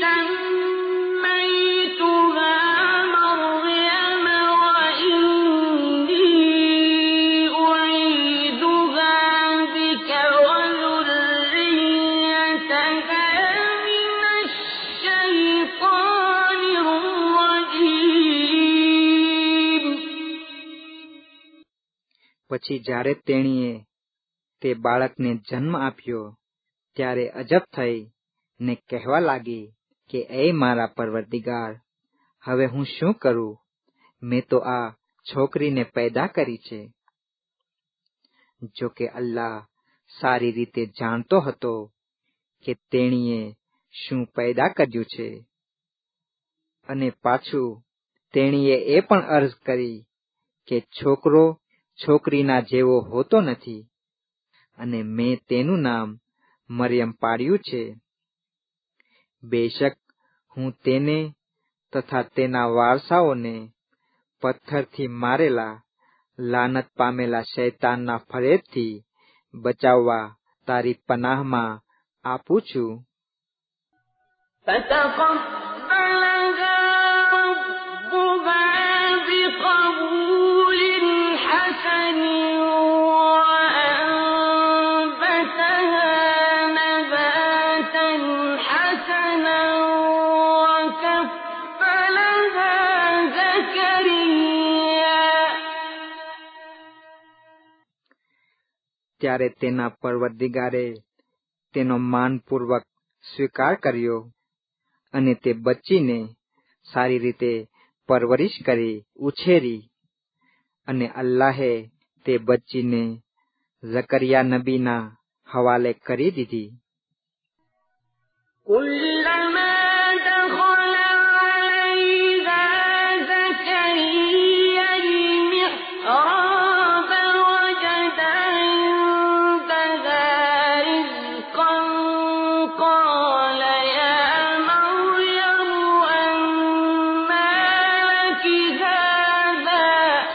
سَمَّيْتُهَا مَرْيَمَ وَإِنِّي أُعِيذُهَا بِكَ وَذُرِّيَّتَهَا مِنَ الشَّيْطَانِ الرَّجِيمِ. પછી જ્યારે તેણીએ તે બાળકને જન્મ આપ્યો ત્યારે અજબ થઈ ને કહેવા લાગી કે એ મારા પરવરદિગાર, હવે હું શું કરું? મેં તો આ છોકરીને પેદા કરી છે. જો કે અલ્લાહ સારી રીતે જાણતો હતો કે તેણીએ શું પેદા કર્યું છે. અને પાછું તેણીએ એ પણ અર્જ કરી કે છોકરો છોકરીના જેવો હોતો નથી, અને મેં તેનું નામ મરિયમ પાડ્યું છે. બેશક હું તેને તથા તેના વારસાઓને પથ્થરથી મારેલા લાનત પામેલા શૈતાનના ફરેબથી બચાવવા તારી પનાહમાં આપું છું. فتقبلها ربها بقبول حسن وأنبتها نباتا حسنا وكفلها زكريا. ત્યારે તેના પરવરદિગારે તેનો માનપૂર્વક સ્વીકાર કર્યો, અને તે બચ્ચીને સારી રીતે પરવરિશ કરી ઉછેરી, અને અલ્લાહે તે બચ્ચીને ઝકરિયા નબીના હવાલે કરી દીધી. كلما دخل عليها زكريا المحراب وجد عندها رزقا قال يا مريم أنى لك هذا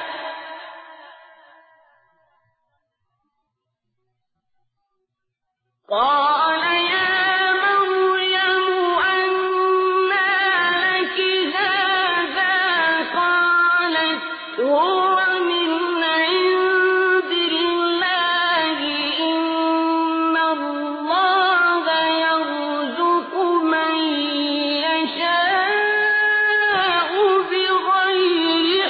قال يا مريم أنى لك هذا قالت هو من عند الله إن الله يرزق من يشاء بغير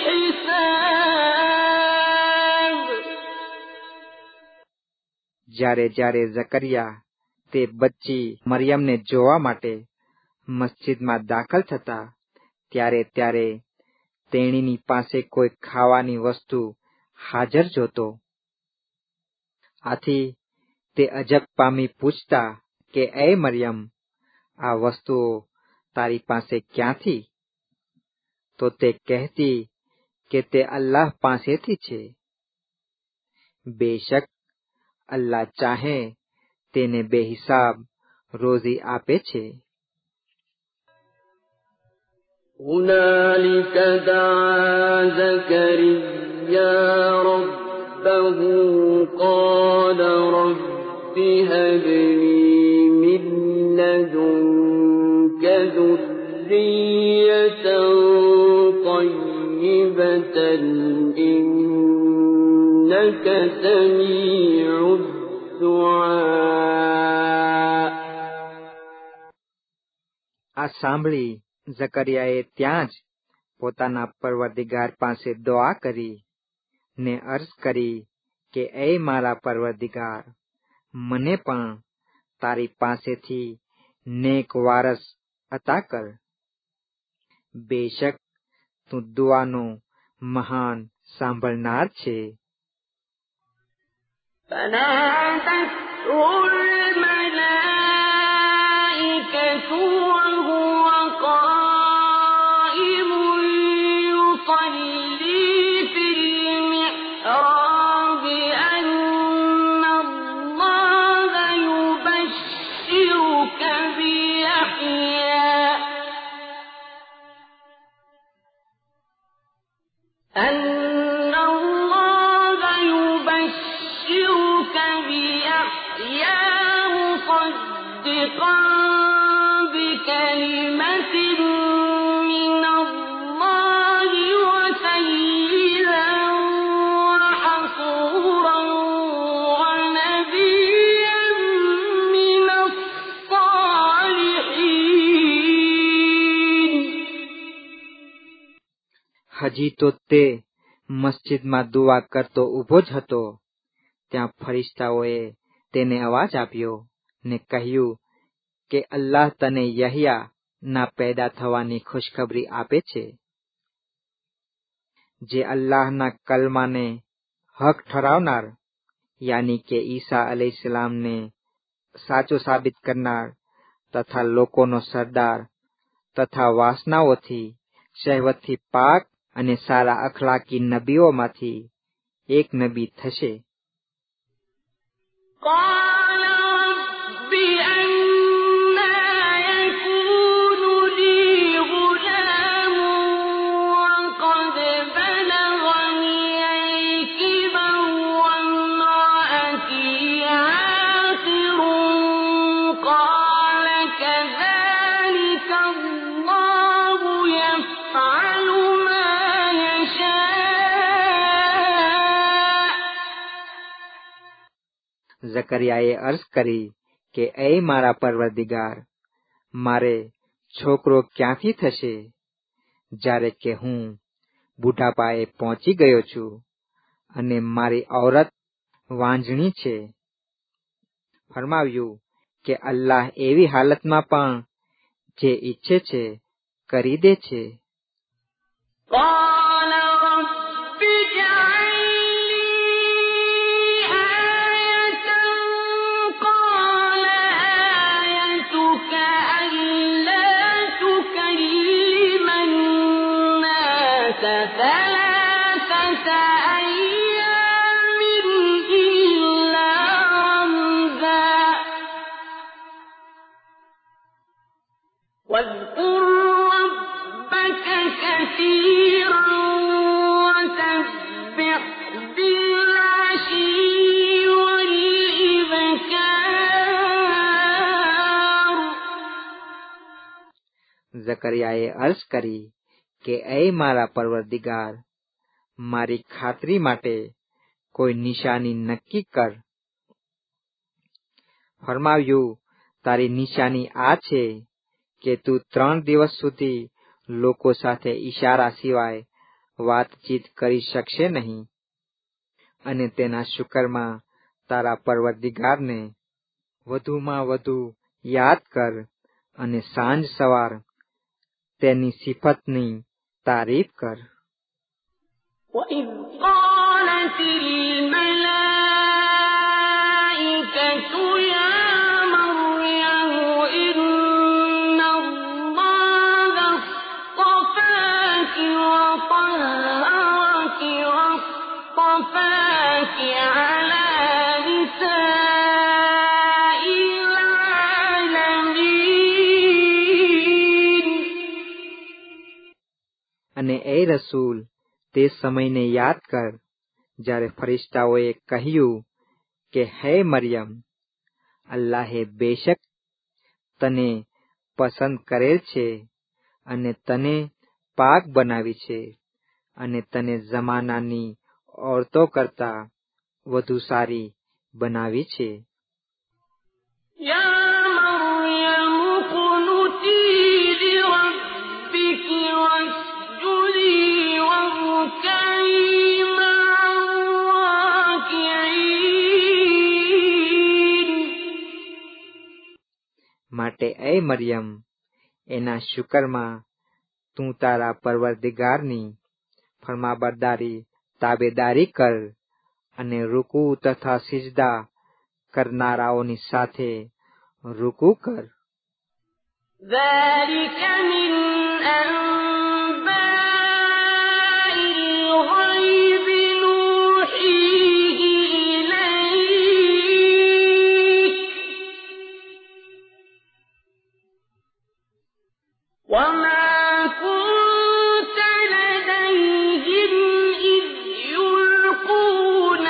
حساب. જ્યારે જ્યારે ઝકરિયા તે બચ્ચી મરિયમને જોવા માટે મસ્જિદમાં દાખલ થતા, ત્યારે ત્યારે તેણીની પાસે કોઈ ખાવાની વસ્તુ હાજર જોતો. આથી તે અજબ પામી પૂછતા કે એ મરિયમ, આ વસ્તુઓ તારી પાસે ક્યાંથી? તો તે કહેતી કે તે અલ્લાહ પાસેથી છે. બેશક અલ્લાહ ચાહે તેને બેહિસાબ રોઝી આપે છે. هنالك دعا زكريا ربه قال رب هب لي من لدنك ذرية طيبة إنك سميع الدعاء. આ સાંભળી ઝકરિયાએ ત્યાં જ પોતાના પરવરદિગાર પાસે દુઆ કરી ને અર્જ કરી કે એ મારા પરવરદિગાર, મને પણ તારી પાસેથી નેક વારસ અતા કર. બેશક તું દુઆનો મહાન સાંભળનાર છે. فنادته الملائكة وهو قائم يصلي في المحراب أن الله يبشرك بيحيى أن الله يبشرك بيحيى مصدقا بكلمة من الله وسيدا وحصورا ونبيا من الصالحين. હજી તો તે મસ્જિદમાં દુઆ કરતો ઊભો જ હતો, ત્યાં ફરિશ્તાઓએ તેને અવાજ આપ્યો ને કહ્યું કે અલ્લાહ તને યહયા ના પેદા થવાની ખુશખબરી આપે છે, જે અલ્લાહના કલમાને હક ઠરાવનાર यानी કે ઈસા અલૈહિસ્સલામને સાચો સાબિત કરનાર તથા લોકોનો સરદાર તથા વાસનાઓથી શહેવતથી પાક અને સારા અખલાકી નબીઓમાંથી એક નબી થશે. قال رب أنى يكون لي غلام وقد بلغني الكبر وامرأتي عاقر قال كذلك الله يفعل ما يشاء. ઝકરિયાએ અર્ઝ કરી કે એ મારા પરવરદિગાર, મારે છોકરો ક્યાંથી થશે જ્યારે કે હું બુઢાપાએ પહોંચી ગયો છું અને મારી ઔરત વાંઝણી છે. ફરમાવ્યું કે અલ્લાહ એવી હાલતમાં પણ જે ઈચ્છે છે કરી દે છે. قال رب اجعل لي آية قال آيتك ألا تكلم الناس ثلاثة أيام إلا رمزا واذكر ربك كثيرا وسبح بالعشي والإبكار. ઝકરિયાએ અર્ઝ કરી કે એ મારા પરવરદિગાર, મારી ખાતરી માટે કોઈ નિશાની નક્કી કર. ફરમાવ્યું, તારી નિશાની આ છે કે તું ત્રણ દિવસ સુધી લોકો સાથે ઈશારા સિવાય વાતચીત કરી શકશે નહીં અને તેના શુકરમાં તારા પરવરદિગારને વધુમાં વધુ યાદ કર અને સાંજ સવાર તેની સિફતની તારીફ કર. وإذ قالت الملائكة يا مريم إن الله اصطفاك وطهرك واصطفاك على نساء العالمين. અને એ રસૂલ, તે સમયને યાદ કર જ્યારે ફરિશ્તાઓએ કહ્યું કે હે મરિયમ, અલ્લાહે બેશક તને પસંદ કરેલ છે અને તને પાક બનાવી છે અને તને જમાનાની ઓરતો કરતા વધુ સારી બનાવી છે. يا مريم اقنتي لربك واسجدي واركعي مع الراكعين. માટે એ મરિયમ, એના શુકરમાં તું તારા પરવરદિગારની ફરમાબરદારી તાબેદારી કર અને રૂકુ તથા સિજદા કરનારાઓની સાથે રૂકુ કર. ذلك من أنباء الغيب نوحيه إليك وما كنت لديهم إذ يلقون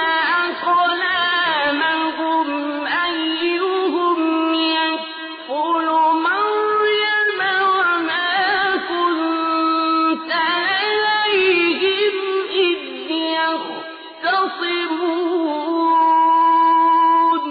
أقلامهم أيهم يكفل مريم وما كنت لديهم إذ يختصمون.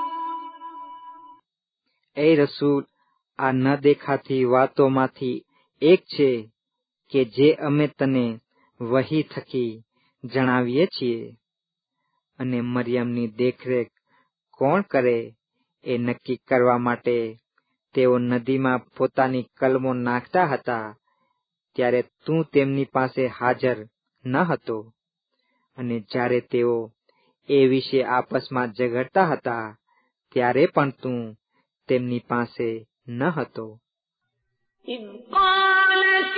એ રસૂલ, આ ન દેખાતી વાતોમાંથી એક છે કે જે અમે તને વહી થકી જણાવીએ છીએ, અને મરિયમની દેખરેખ કોણ કરે એ નક્કી કરવા માટે તેઓ નદીમાં પોતાની કલમો નાખતા હતા ત્યારે તું તેમની પાસે હાજર ન હતો, અને જ્યારે તેઓ એ વિશે આપસમાં ઝઘડતા હતા ત્યારે પણ તું તેમની પાસે ન હતો. إذ قالت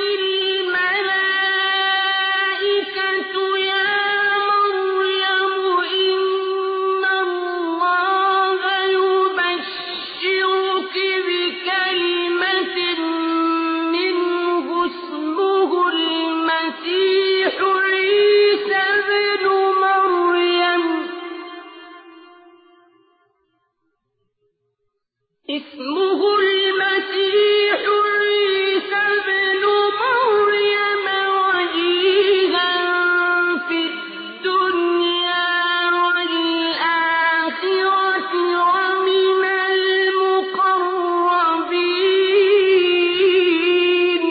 الملائكة يا مريم إن الله يبشرك بكلمة منه اسمه المسيح عيسى ابن مريم اسمه المسيح عيسى ابن مريم وجيها في الدنيا والآخرة ومن المقربين.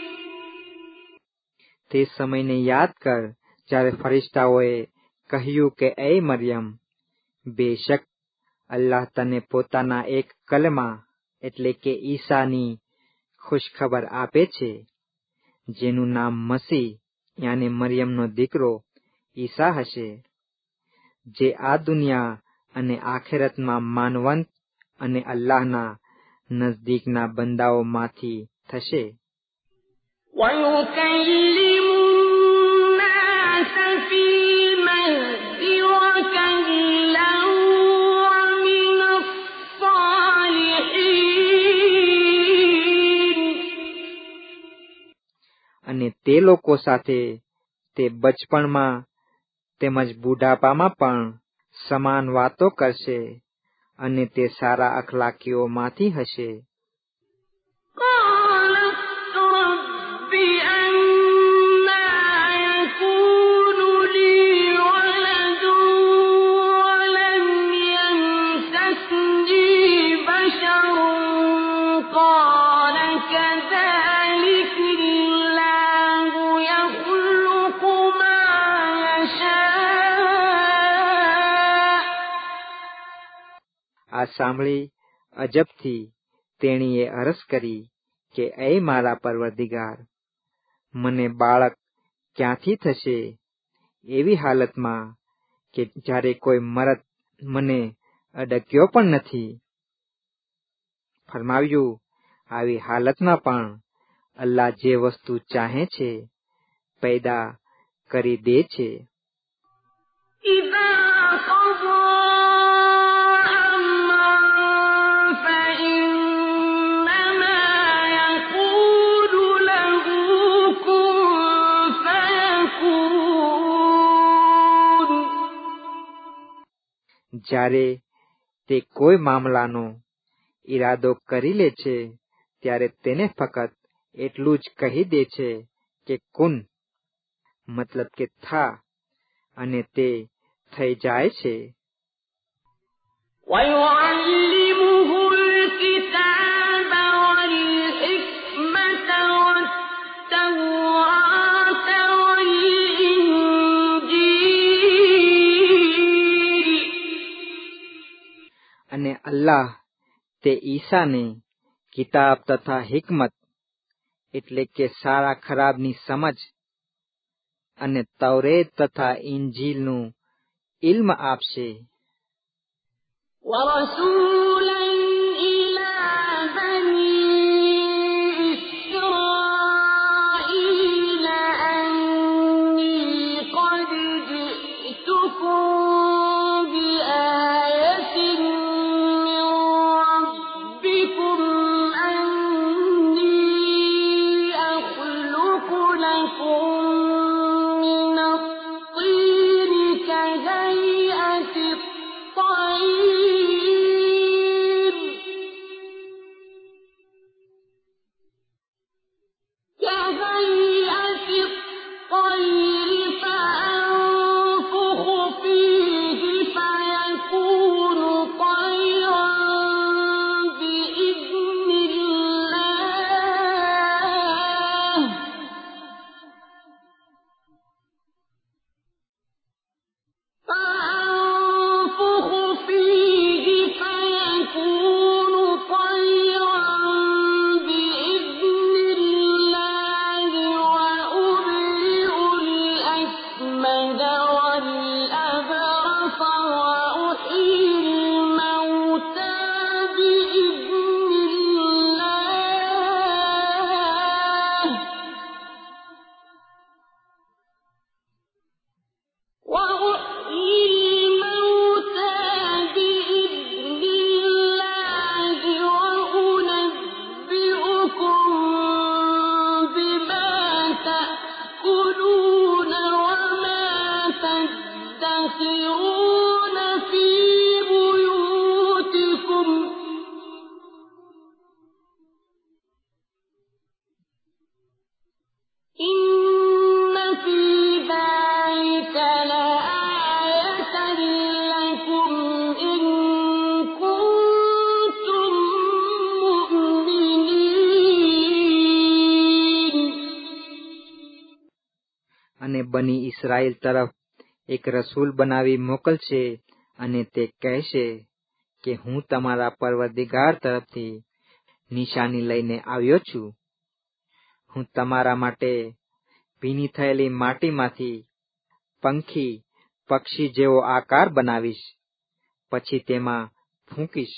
તે સમયને યાદ કર જ્યારે ફરિશ્તાઓએ કહ્યું કે એ મરિયમ, બેશક અલ્લાહ તને પોતાના એક કલમા એટલે કે ઈસાની ખુશખબર આપે છે, જેનું નામ મસીહ યાને મરિયમનો દીકરો ઈસા હશે, જે આ દુનિયા અને આખેરતમાં માનવંત અને અલ્લાહના નજદીકના બંદાઓમાંથી થશે. ويكلم الناس في المهد وكهلا ومن الصالحين. અને તે લોકો સાથે તે બચપણમાં તેમજ બુઢાપામાં પણ સમાન વાતો કરશે અને તે સારા અખલાકીઓમાંથી હશે. قالت رب أنى يكون لي ولد ولم يمسسني بشر قال كذلك الله يخلق ما يشاء. આ સાંભળી અજબથી તેણીએ અરજ કરી કે એ મારા પરવરદિગાર, મને બાળક ક્યાંથી થશે એવી હાલતમાં કે જ્યારે કોઈ મરદ મને અડક્યો પણ નથી. ફરમાવ્યું, આવી હાલતમાં પણ અલ્લાહ જે વસ્તુ ચાહે છે પેદા કરી દે છે. إذا قضى أمرا فإنما يقول له كن فيكون. જ્યારે તે કોઈ મામલાનો ઈરાદો કરી લે છે ત્યારે તેને ફક્ત એટલું જ કહી દે છે કે કુન, મતલબ કે થા, અને તે થઈ જાય છે. ويعلمه الكتاب والحكمة والتوراة والإنجيل. અને અલ્લાહ તે ઈસાને કિતાબ તથા હિકમત એટલે કે સારા ખરાબની સમજ અને તૌરેત તથા ઇંજીલનું ઇલ્મ આપશે. ورسولا إلى بني إسرائيل أني قد جئتكم بآية من ربكم أني أخلق لكم من الطين كهيئة الطير બની ઇસ્રાયેલ તરફ એક રસૂલ બનાવી મોકલશે અને તે કહેશે કે હું તમારા પરવરદિગાર તરફથી નિશાની લઈને આવ્યો છું. હું તમારા માટે ભીની થયેલી માટીમાંથી પંખી પક્ષી જેવો આકાર બનાવીશ, પછી તેમાં ફૂંકીશ,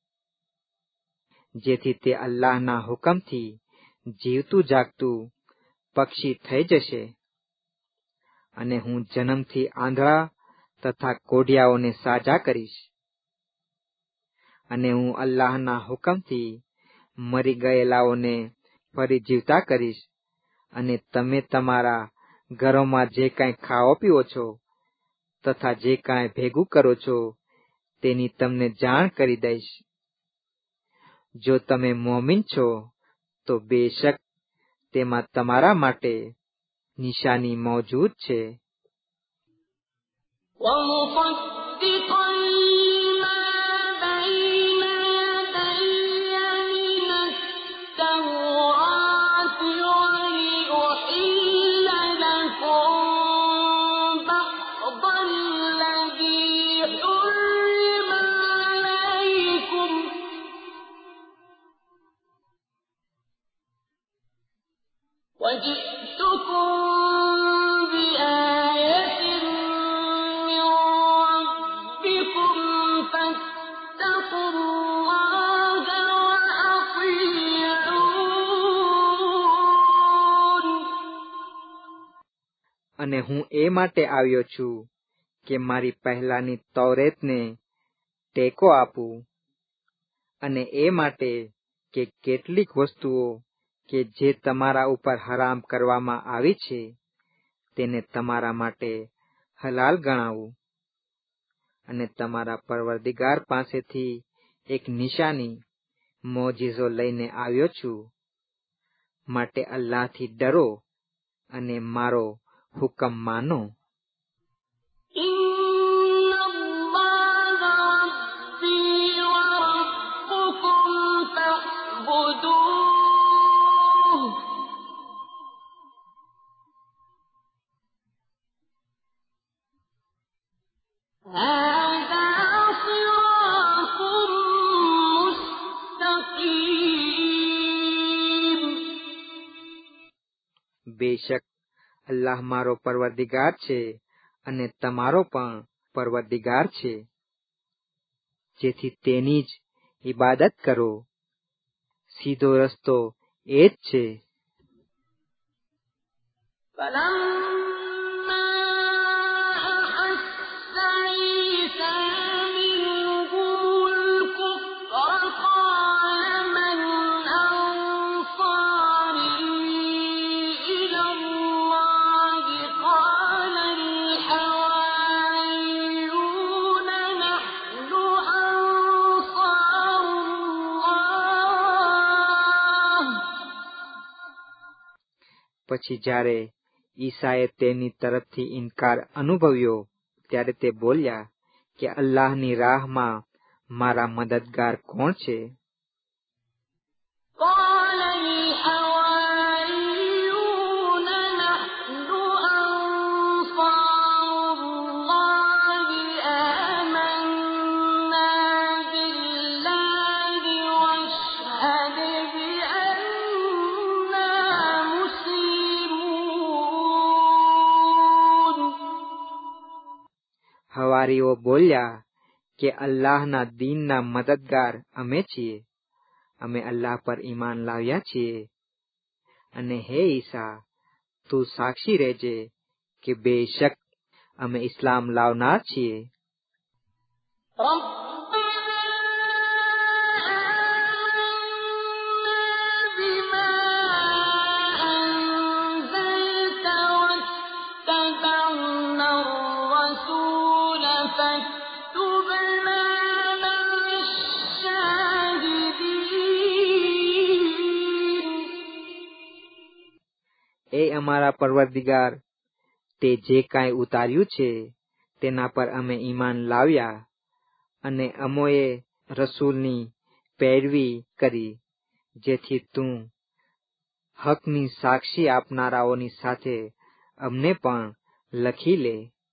જેથી તે અલ્લાહના હુકમથી જીવતું જાગતું પક્ષી થઈ જશે. અને હું જન્મથી આંધળા તથા કોઢિયાઓને સાજા કરીશ. અને હું અલ્લાહના હુકમથી મરી ગયેલાઓને ફરી જીવતા કરીશ. અને તમે તમારા ઘરોમાં જે કાંઈ ખાઓ પીઓ છો તથા જે કાંઈ ભેગું કરો છો તેની તમને જાણ કરી દઈશ. જો તમે મોમિન છો તો બેશક તેમાં તમારા માટે નિશાની મોજૂદ છે. وَمُصَدِّقًا لِّمَا بَيْنَ يَدَيَّ مِنَ التَّوْرَاةِ وَلِأُحِلَّ لَكُم بَعْضَ الَّذِي حُرِّمَ عَلَيْكُمْ ۚ وَجِئْتُكُم بِآيَةٍ مِّن رَّبِّكُمْ فَاتَّقُوا اللَّهَ وَأَطِيعُونِ. અને હું એ માટે આવ્યો છું કે મારી પહેલાની તૌરેતને ટેકો આપું, અને એ માટે કે કેટલીક વસ્તુઓ કે જે તમારા ઉપર હરામ કરવામાં આવી છે તેને તમારા માટે હલાલ ગણાવું. અને તમારા પરવરદિગાર પાસેથી એક નિશાની મોજીઝો લઈને આવ્યો છું. માટે અલ્લાહથી ડરો અને મારો હુકમ માનો. إِنَّ اللَّهَ رَبِّي وَرَبُّكُمْ فَاعْبُدُوهُ ۚ هَٰذَا صِرَاطٌ مُّسْتَقِيمٌ. બેશક અલ્લાહ મારો પરવરદિગાર છે અને તમારો પણ પરવરદિગાર છે, જેથી તેની જ ઇબાદત કરો. સીધો રસ્તો એ જ છે. فَلَمَّا أَحَسَّ عِيسَىٰ مِنْهُمُ الْكُفْرَ قَالَ مَنْ أَنصَارِي إِلَى اللَّهِ ۖ قَالَ الْحَوَارِيُّونَ نَحْنُ أَنصَارُ اللَّهِ. પછી જ્યારે ઈસાએ તેની તરફથી ઇનકાર અનુભવ્યો ત્યારે તે બોલ્યા કે અલ્લાહની રાહમાં મારા મદદગાર કોણ છે? قَالَ الْحَوَارِيُّونَ نَحْنُ أَنصَارُ اللَّهِ آمَنَّا بِاللَّهِ وَاشْهَدْ بِأَنَّا مُسْلِمُونَ. હવારીઓ બોલ્યા કે અલ્લાહના દીનના મદદગાર અમે છીએ, અમે અલ્લાહ પર ઈમાન લાવ્યા છીએ. અને હે ઈસા, તું સાક્ષી રહેજે કે બેશક અમે ઇસ્લામ લાવનાર છીએ. رَبَّنَا آمَنَّا بِمَا أَنزَلْتَ وَاتَّبَعْنَا الرَّسُولَ فَاكْتُبْنَا مَعَ الشَّاهِدِينَ. એ અમારા પરવરદિગાર, તે જે કાંઈ ઉતાર્યું છે તેના પર અમે ઈમાન લાવ્યા, અને અમોએ રસૂલની પેરવી કરી, જેથી તું હકની સાક્ષી આપનારાઓની સાથે અમને પણ લખી લે.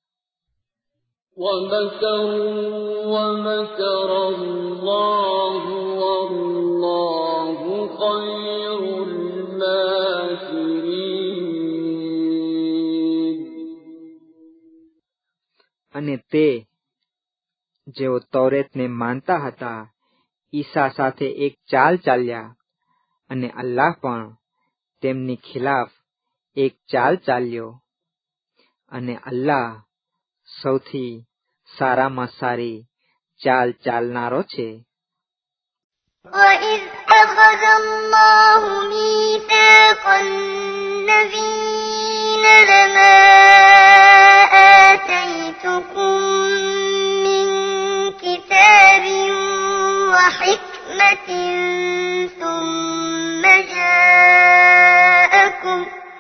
وَمَكَرُوا وَمَكَرَ اللَّهُ وَاللَّهُ خَيْرُ الْمَاكِرِينَ. અને તે જેઓ તૌરેતને માનતા હતા ઈસા સાથે એક ચાલ ચાલ્યા, અને અલ્લાહ પણ તેમની ખિલાફ એક ચાલ ચાલ્યો, અને અલ્લાહ સૌથી સારામાં સારી ચાલ ચાલનારો છે. وَإِذْ أَخَذَ اللَّهُ مِيثَاقَ النَّبِيِّينَ لَمَا آتَيْتُكُم مِّن كِتَابٍ وَحِكْمَةٍ ثُمَّ جَاءَكُمْ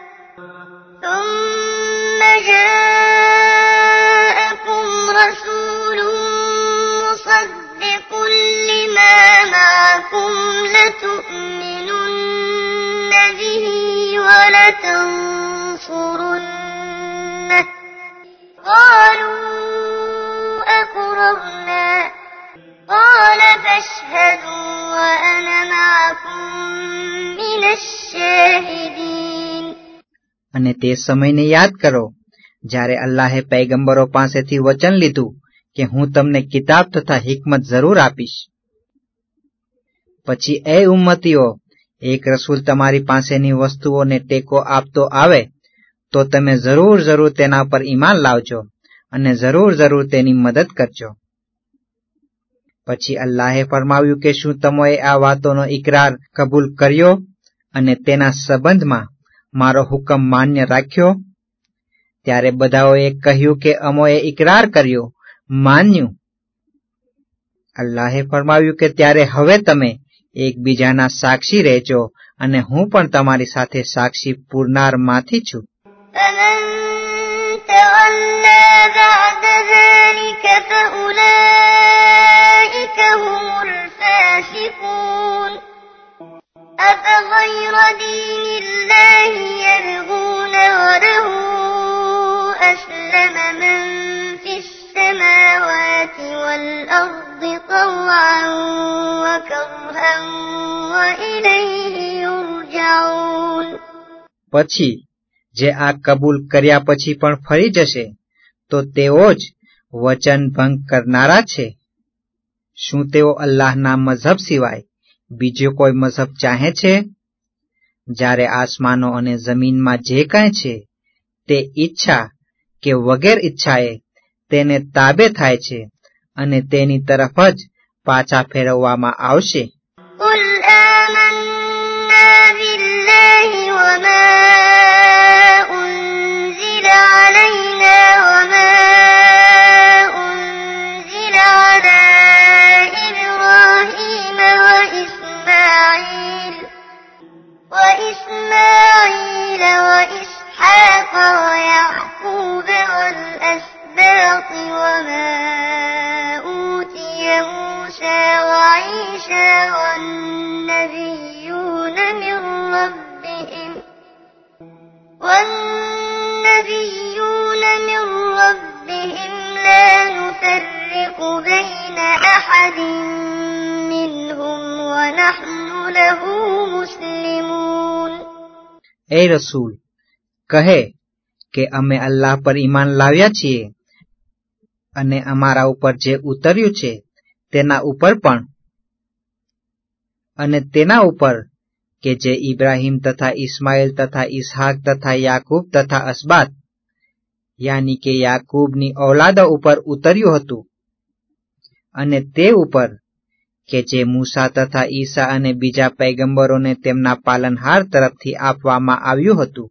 ثُمَّ جَاءَكُمْ رَسُولٌ مُصَدِّقٌ لِّمَا مَعَكُمْ لَتُؤْمِنُنَّ بِهِ وَلَتَنصُرُنَّهُ قَالُوا أَقْرَرْنَا قَالَ فَاشْهَدُوا وَأَنَا مَعَكُم مِّنَ الشَّاهِدِينَ. અને તે સમયને યાદ કરો જ્યારે અલ્લાહે પૈગંબરો પાસેથી વચન લીધું કે હું તમને કિતાબ તથા હિકમત જરૂર આપીશ. પછી એ ઉમ્મતીઓ, એક રસૂલ તમારી પાસેની વસ્તુઓને ટેકો આપતો આવે તો તમે જરૂર જરૂર તેના પર ઈમાન લાવજો અને જરૂર જરૂર તેની મદદ કરજો. પછી અલ્લાહે ફરમાવ્યું કે શું તમોએ આ વાતોનો ઇકરાર કબૂલ કર્યો અને તેના સંબંધમાં મારો હુકમ માન્ય રાખ્યો? ત્યારે બધાઓએ કહ્યું કે અમોએ ઇકરાર કર્યો, માન્યું. અલ્લાહે ફરમાવ્યું કે ત્યારે હવે તમે એકબીજાના સાક્ષી રહેજો અને હું પણ તમારી સાથે સાક્ષી પૂરનારમાંથી છું. فَمَن تَوَلَّىٰ بَعْدَ ذَٰلِكَ فَأُولَٰئِكَ هُمُ الْفَاسِقُونَ. أَفَغَيْرَ دِينِ اللَّهِ يَبْغُونَ وَلَهُ أَسْلَمَ مَن فِي السَّمَاوَاتِ وَالْأَرْضِ طَوْعًا وَكَرْهًا وَإِلَيْهِ يُرْجَعُونَ. પછી જે આ કબૂલ કર્યા પછી પણ ફરી જશે તો તેઓ જ વચન ભંગ કરનારા છે. શું તેઓ અલ્લાહના મઝહબ સિવાય બીજો કોઈ મઝહબ ચાહે છે? જ્યારે આસમાનો અને જમીનમાં જે કાંઈ છે તે ઈચ્છા કે વગેર ઈચ્છાએ તેને તાબે થાય છે અને તેની તરફ જ પાછા ફેરવવામાં આવશે. قُلْ آمَنَّا بِاللَّهِ وَمَا أُنزِلَ عَلَيْنَا وَمَا أُنزِلَ عَلَىٰ إِبْرَاهِيمَ وَإِسْمَاعِيلَ وَإِسْمَاعِيلَ وَإِسْحَاقَ وَيَعْقُوبَ وَالْأَسْبَاطِ وَمَا أُوتِيَ مُوسَىٰ وَعِيسَىٰ وَالنَّبِيُّونَ مِن رَّبِّهِمْ وَالنَّبِيُّونَ مِن رَّبِّهِمْ لَا نُفَرِّقُ بَيْنَ أَحَدٍ مِّنْهُمْ وَنَحْنُ لَهُ مُسْلِمُونَ. એ રસૂલ કહે કે અમે અલ્લાહ પર ઈમાન લાવ્યા છીએ અને અમારા ઉપર જે ઉતર્યું છે તેના ઉપર પણ, અને તેના ઉપર કે જે ઇબ્રાહીમ તથા ઇસ્માઇલ તથા ઇસ્હાક તથા યાકૂબ તથા અસબાત યાની કે યાકૂબની ઔલાદો ઉપર ઉતર્યું હતું, અને તે ઉપર કે જે મૂસા તથા ઈસા અને બીજા પૈગંબરોને તેમના પાલનહાર તરફથી આપવામાં આવ્યું હતું.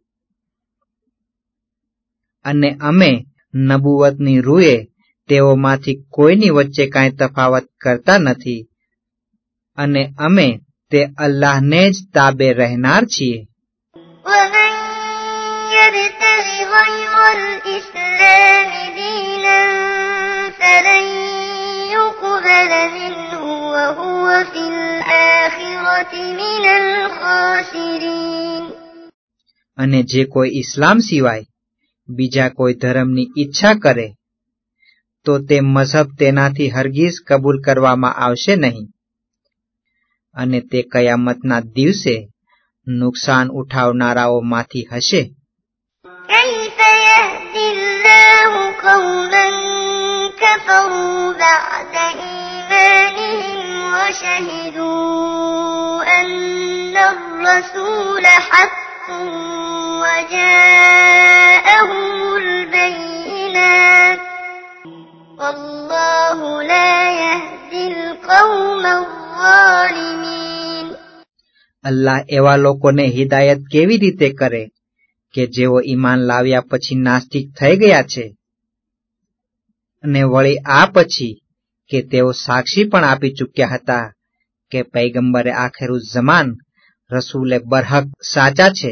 અને અમે નબુવતની રૂએ તેઓમાંથી કોઈની વચ્ચે કાંઈ તફાવત કરતા નથી, અને અમે તે અલ્લાહને જ તાબે રહેનાર છીએ. وَمَن يَبْتَغِ غَيْرَ الْإِسْلَامِ دِينًا فَلَن يُقْبَلَ مِنْهُ وَهُوَ فِي الْآخِرَةِ مِنَ الْخَاسِرِينَ. અને જે કોઈ ઇસ્લામ સિવાય બીજા કોઈ ધર્મની ઈચ્છા કરે તો તે મઝહબ તેનાથી હરગીઝ કબૂલ કરવામાં આવશે નહીં, અને તે કયામતના દિવસે નુકસાન ઉઠાવનારાઓમાંથી હશે. كيف يهدي الله قوما كفروا بعد إيمانهم وشهدوا أن الرسول حق وجاءهم البينات والله لا يهدي القوم الظالمين. અલ્લાહ એવા લોકોને હિદાયત કેવી રીતે કરે કે જેઓ ઈમાન લાવ્યા પછી નાસ્તિક થઈ ગયા છે, અને વળી આ પછી કે તેઓ સાક્ષી પણ આપી ચૂક્યા હતા કે પૈગંબરે આખિરુઝ્ઝમાન રસૂલે બરહક સાચા છે,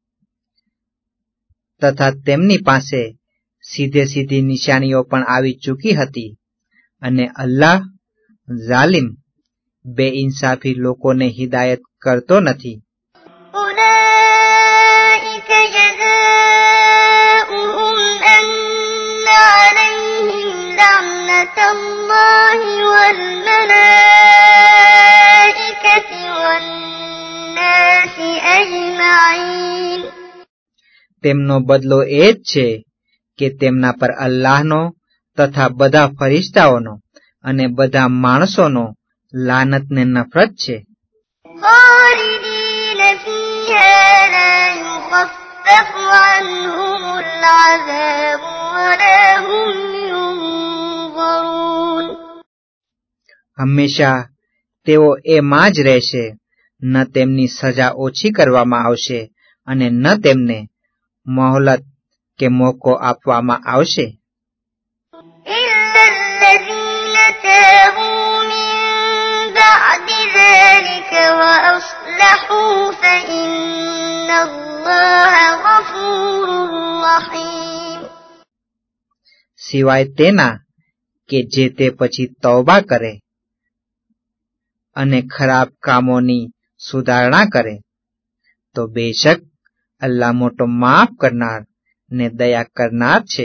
તથા તેમની પાસે સીધે સીધી નિશાનીઓ પણ આવી ચૂકી હતી, અને અલ્લાહ ઝાલિમ બેઇન્સાફી લોકોને હિદાયત કરતો નથી. أولئك جزاؤهم أن عليهم لعنة الله والملائكة والناس أجمعين. તેમનો બદલો એ જ છે કે તેમના પર અલ્લાહનો તથા બધા ફરિશ્તાઓનો અને બધા માણસોનો લાનત ને નફરત છે. خالدين فيها لا يخفف عنهم العذاب ولا هم ينظرون. હંમેશા તેઓ એમાં જ રહેશે, ન તેમની સજા ઓછી કરવામાં આવશે અને ન તેમને મોહલત કે મોકો આપવામાં આવશે. إلا الذين تابوا من بعد ذلك وأصلحوا فإن الله غفور رحيم. સિવાય તેના કે જે તે પછી તૌબા કરે અને ખરાબ કામોની સુધારણા કરે, તો બેશક અલ્લાહ મોટો માફ કરનાર ને દયા કરનાર છે.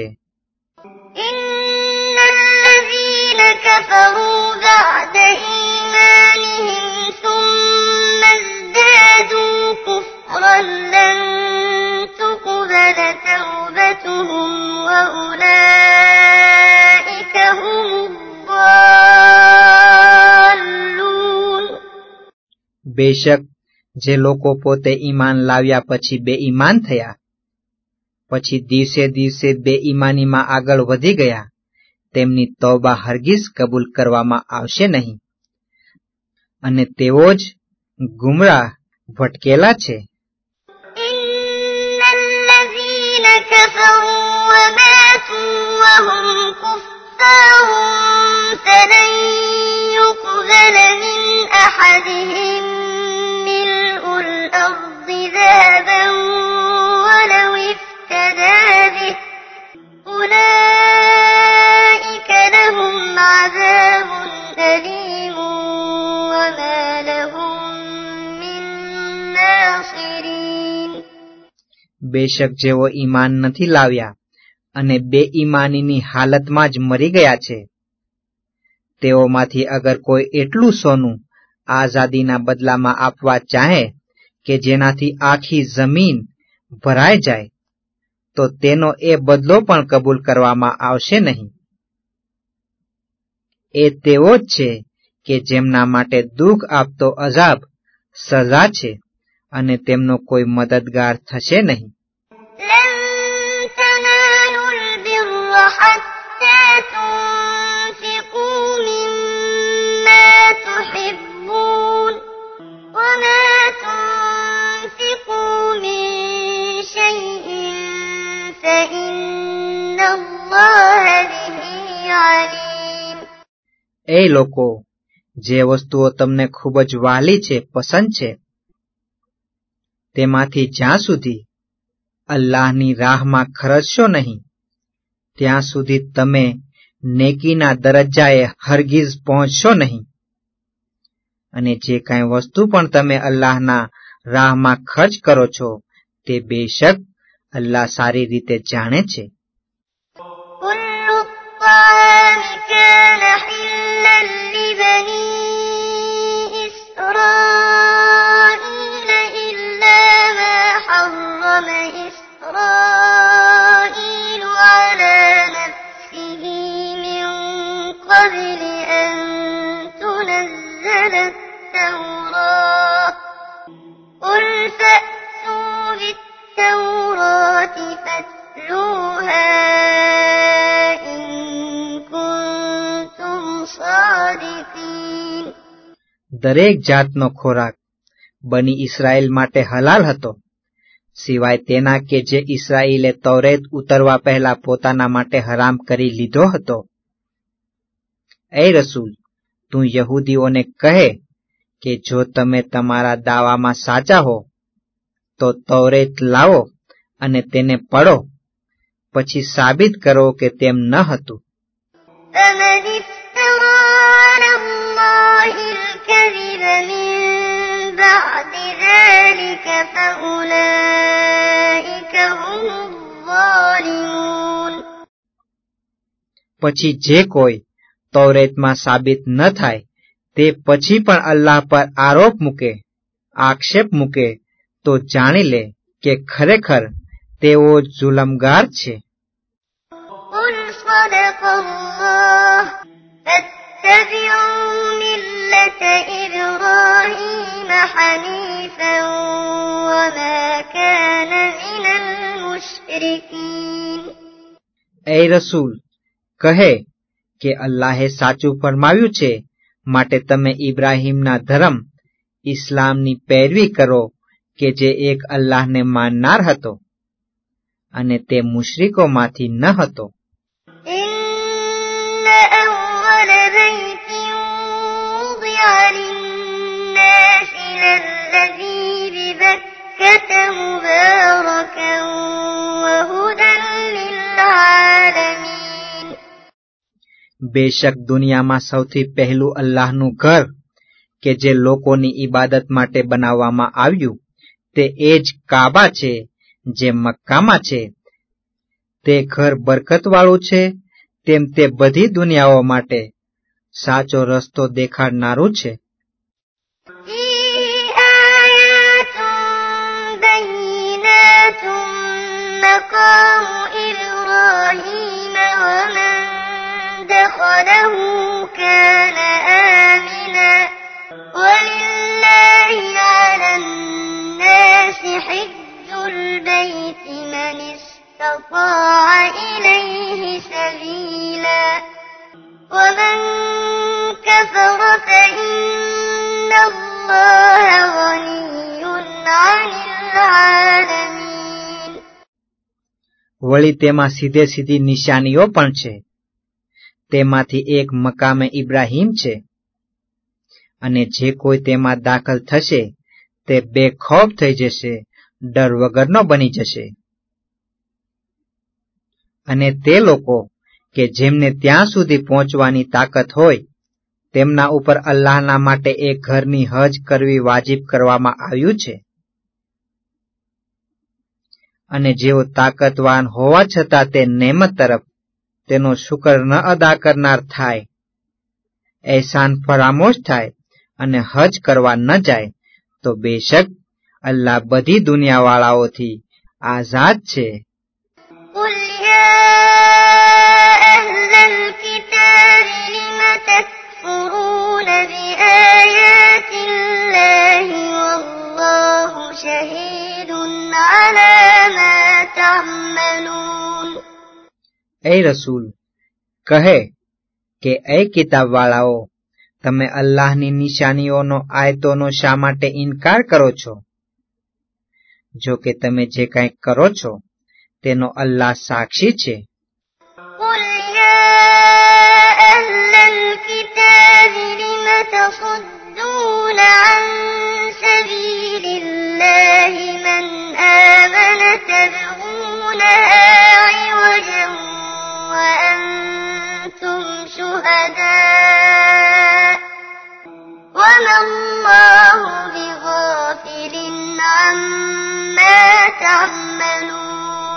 إن الذين كفروا بعد إيمانهم ثم ازدادوا كفرا لن تقبل توبتهم وأولئك هم الضالون. બેશક જે લોકો પોતે ઈમાન લાવ્યા પછી બે ઈમાન થયા, પછી દિવસે દિવસે બે ઈમાનીમાં આગળ વધી ગયા, તેમની તૌબા હરગીઝ કબૂલ કરવામાં આવશે નહીં, અને તેઓ જ ગુમરાહ ભટકેલા છે. إن الذين كفروا وماتوا وهم كفار فلن يقبل من أحدهم ملء الأرض ذهبا ولو افتدى به أولئك لهم عذاب أليم وما لهم من ناصرين. બેશક જેઓ ઈમાન નથી લાવ્યા અને બે ઈમાનીની હાલતમાં જ મરી ગયા છે, તેઓમાંથી અગર કોઈ એટલું સોનું આઝાદીના બદલામાં આપવા ચાહે કે જેનાથી આખી જમીન ભરાઈ જાય, તો તેનો એ બદલો પણ કબૂલ કરવામાં આવશે નહીં. એ તેવો જ છે કે જેમના માટે દુઃખ આપતો અઝાબ સજા છે, અને તેમનો કોઈ મદદગાર થશે નહીં. لن تنالوا البر حتى تنفقوا مما تحبون وما تنفقوا من شيء فإن الله به عليم. એ લોકો, જે વસ્તુઓ તમને ખૂબ જ વહાલી છે, પસંદ છે, તેમાંથી જ્યાં સુધી અલ્લાહની રાહમાં ખર્ચશો નહીં, ત્યાં સુધી તમે નેકીના દરજ્જાએ હરગીઝ પહોંચશો નહીં. અને જે કાંઈ વસ્તુ પણ તમે અલ્લાહના રાહમાં ખર્ચ કરો છો, તે બેશક અલ્લાહ સારી રીતે જાણે છે. كل الطعام كان حلا لبني إسرائيل إلا ما حرم إسرائيل على نفسه من قبل أن تنزل التوراة قل فأتوا بالتوراة فاتلوها إن كنتم صادقين. દરેક જાતનો ખોરાક બની ઇસ્રાયેલ માટે હલાલ હતો, સિવાય તેના કે જે ઇસ્રાયેલે તૌરેત ઉતરવા પહેલા પોતાના માટે હરામ કરી લીધો હતો. એ રસૂલ, તું યહૂદીઓને કહે કે જો તમે તમારા દાવામાં સાચા હો તો તૌરેત લાવો અને તેને પડો, પછી સાબિત કરો કે તેમ ન હતું. فمن افترى على الله الكذب من بعد ذلك فأولئك هم الظالمون. પછી જે કોઈ તૌરેતમાં સાબિત ન થાય તે પછી પણ અલ્લાહ પર આરોપ મૂકે, આક્ષેપ મૂકે, તો જાણી લે કે ખરેખર તેઓ જુલમગાર છે. قل صدق الله فاتبعوا ملة إبراهيم حنيفا وما كان من المشركين. એ રસૂલ, કહે કે અલ્લાહે સાચું ફરમાવ્યું છે, માટે તમે ઇબ્રાહીમના ધર્મ ઇસ્લામની પેરવી કરો કે જે એક અલ્લાહને માનનાર હતો અને તે મુશ્રિકોમાંથી ન હતો. إن أول بيت وضع للناس للذي ببكة مباركا وهدى للعالمين. બેશક દુનિયામાં સૌથી પહેલું અલ્લાહનું ઘર કે જે લોકોની ઇબાદત માટે બનાવવામાં આવ્યું તે એ જ કાબા છે જે મક્કામાં છે. તે ઘર બરકતવાળું છે, તેમ તે બધી દુનિયાઓ માટે સાચો રસ્તો દેખાડનારું છે. فيه آيات بينات مقام إبراهيم ومن دخله كان آمنا ولله على الناس حج البيت من استطاع إليه سبيلا ومن كفر فإن الله غني عن العالمين. વળી તેમાં સીધે સીધી નિશાનીઓ પણ છે. તેમાંથી એક મકામે ઇબ્રાહીમ છે, અને જે કોઈ તેમાં દાખલ થશે તે બેખૌફ થઈ જશે, ડર વગરનો બની જશે. અને તે લોકો કે જેમને ત્યાં સુધી પહોંચવાની તાકાત હોય તેમના ઉપર અલ્લાહના માટે એક ઘરની હજ કરવી વાજિબ કરવામાં આવ્યું છે. અને જેઓ તાકાતવાન હોવા છતાં તે નેમત તરફ તેનો શુકર ન અદા કરનાર થાય, એહસાન ફરામોશ થાય અને હજ કરવા ન જાય, તો બેશક અલ્લાહ બધી દુનિયાવાળાઓથી આઝાદ છે. قل يا أهل الكتاب لم تكفرون بآيات الله والله شهيد على ما تعملون. એ રસૂલ, કહે કે એ કિતાબવાળાઓ, તમે અલ્લાહની નિશાનીઓનો આયતોનો શા માટે ઇનકાર કરો છો? જો કે તમે જે કંઈ કરો છો તેનો અલ્લાહ સાક્ષી છે. قل يا أهل الكتاب لم تصدون عن سبيل الله من آمن تبغونها عوجا وأنتم شهداء وما الله بغافل عما تعملون.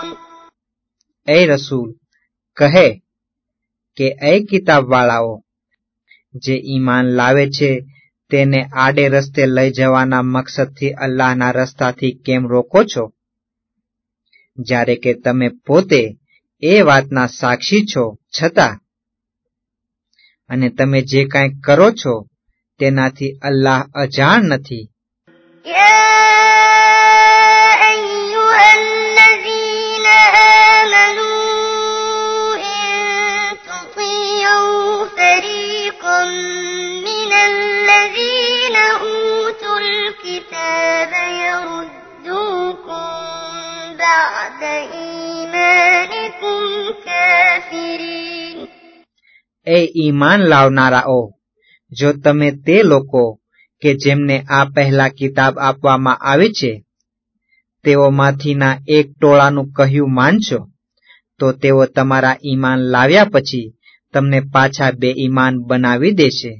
એ રસૂલ કહે કે એ કિતાબવાળાઓ, જે ઈમાન લાવે છે તેને આડે રસ્તે લઈ જવાના મકસદથી અલ્લાહના રસ્તાથી કેમ રોકો છો, જ્યારે કે તમે પોતે એ વાતના સાક્ષી છો છતાં? અને તમે જે કાંઈ કરો છો તેનાથી અલ્લાહ અજાણ નથી. એ ઈમાન લાવનારાઓ, જો તમે તે લોકો કે જેમને આ પહેલા કિતાબ આપવામાં આવી છે તેઓમાંથીના એક ટોળાનું કહ્યું માનશો, તો તેઓ તમારા ઈમાન લાવ્યા પછી તમને પાછા બે ઈમાન બનાવી દેશે.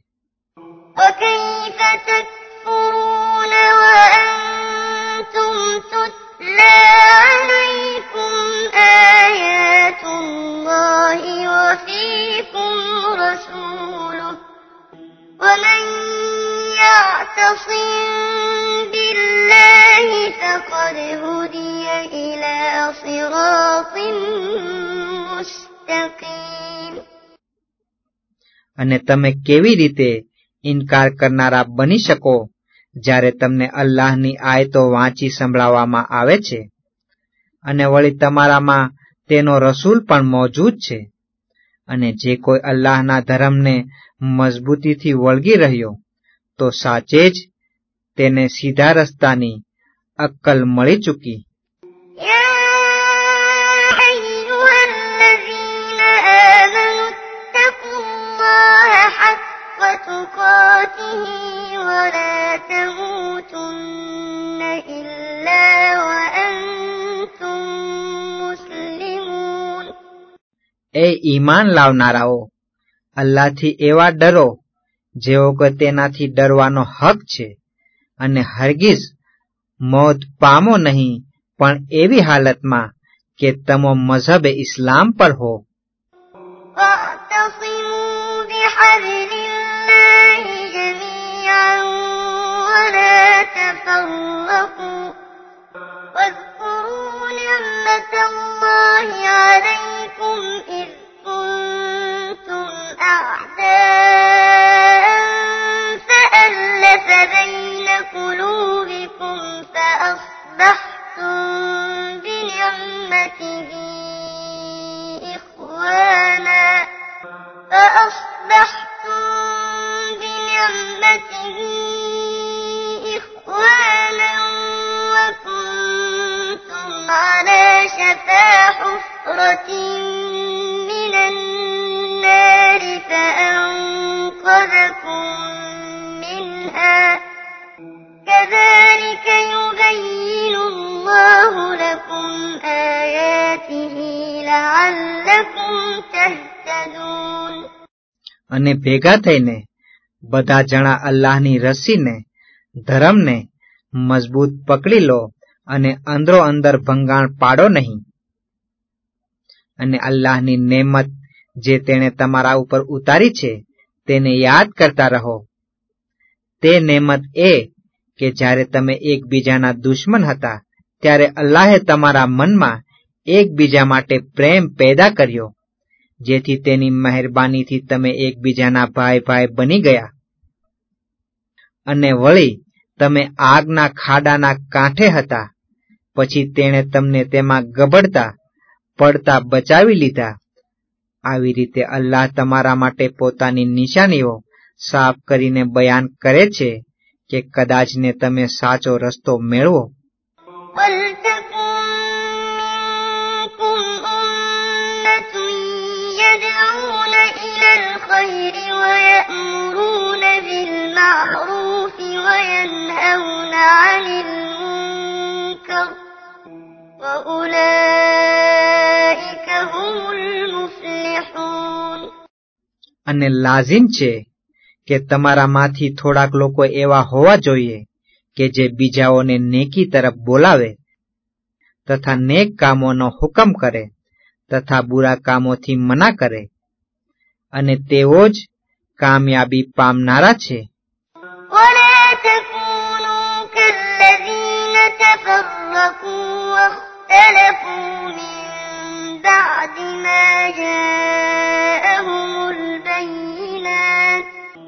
ومن يعتصم بالله فقد هدي إلى صراط مستقيم. અને તમે કેવી રીતે ઇનકાર કરનારા બની શકો જ્યારે તમને અલ્લાહની આયતો વાંચી સંભળાવવામાં આવે છે અને વળી તમારામાં તેનો રસૂલ પણ મોજૂદ છે? અને જે કોઈ અલ્લાહના ધર્મને મજબૂતીથી વળગી રહ્યો તો સાચે જ તેને સીધા રસ્તાની અક્કલ મળી ચૂકી. એ ઈમાન લાવનારાઓ, અલ્લાહથી એવા ડરો જેવો કે તેનાથી ડરવાનો હક છે, અને હરગીઝ મોત પામો નહીં, પણ એવી હાલતમાં કે તમો મઝહબે ઇસ્લામ પર હો. بين قلوبكم فأصبحتم بنعمته إخوانا فأصبحتم بنعمته إخوانا وكنتم على شفا حفرة من النار فأنقذكم كذلك يبين الله لكم آياته لعلكم تهتدون. અને ભેગા થઈને બધા જણા અલ્લાહની રસ્સીને, ધર્મને મજબૂત પકડી લો અને અંદરો અંદર ભંગાણ પાડો નહીં. અને અલ્લાહની નેમત જે તેણે તમારા ઉપર ઉતારી છે તેને યાદ કરતા રહો. તે નેમત એ કે જ્યારે તમે એકબીજાના દુશ્મન હતા ત્યારે અલ્લાહે તમારા મનમાં એકબીજા માટે પ્રેમ પેદા કર્યો, જેથી તેની મહેરબાનીથી તમે એકબીજાના ભાઈ ભાઈ બની ગયા. અને વળી તમે આગના ખાડાના કાંઠે હતા, પછી તેણે તમને તેમાં ગબડતા પડતા બચાવી લીધા. આવી રીતે અલ્લાહ તમારા માટે પોતાની નિશાનીઓ સાફ કરીને બયાન કરે છે કે કદાચ ને તમે સાચો રસ્તો મેળવો. અને લાઝિમ છે કે તમારામાંથી થોડાક લોકો એવા હોવા જોઈએ કે જે બીજાઓને નેકી તરફ બોલાવે તથા નેક કામોનો હુકમ કરે તથા બુરા કામોથી મના કરે, અને તેઓ જ કામયાબી પામનારા છે. ولا تكونوا كالذين تفرقوا واختلفوا من بعد ما جاءهم البينات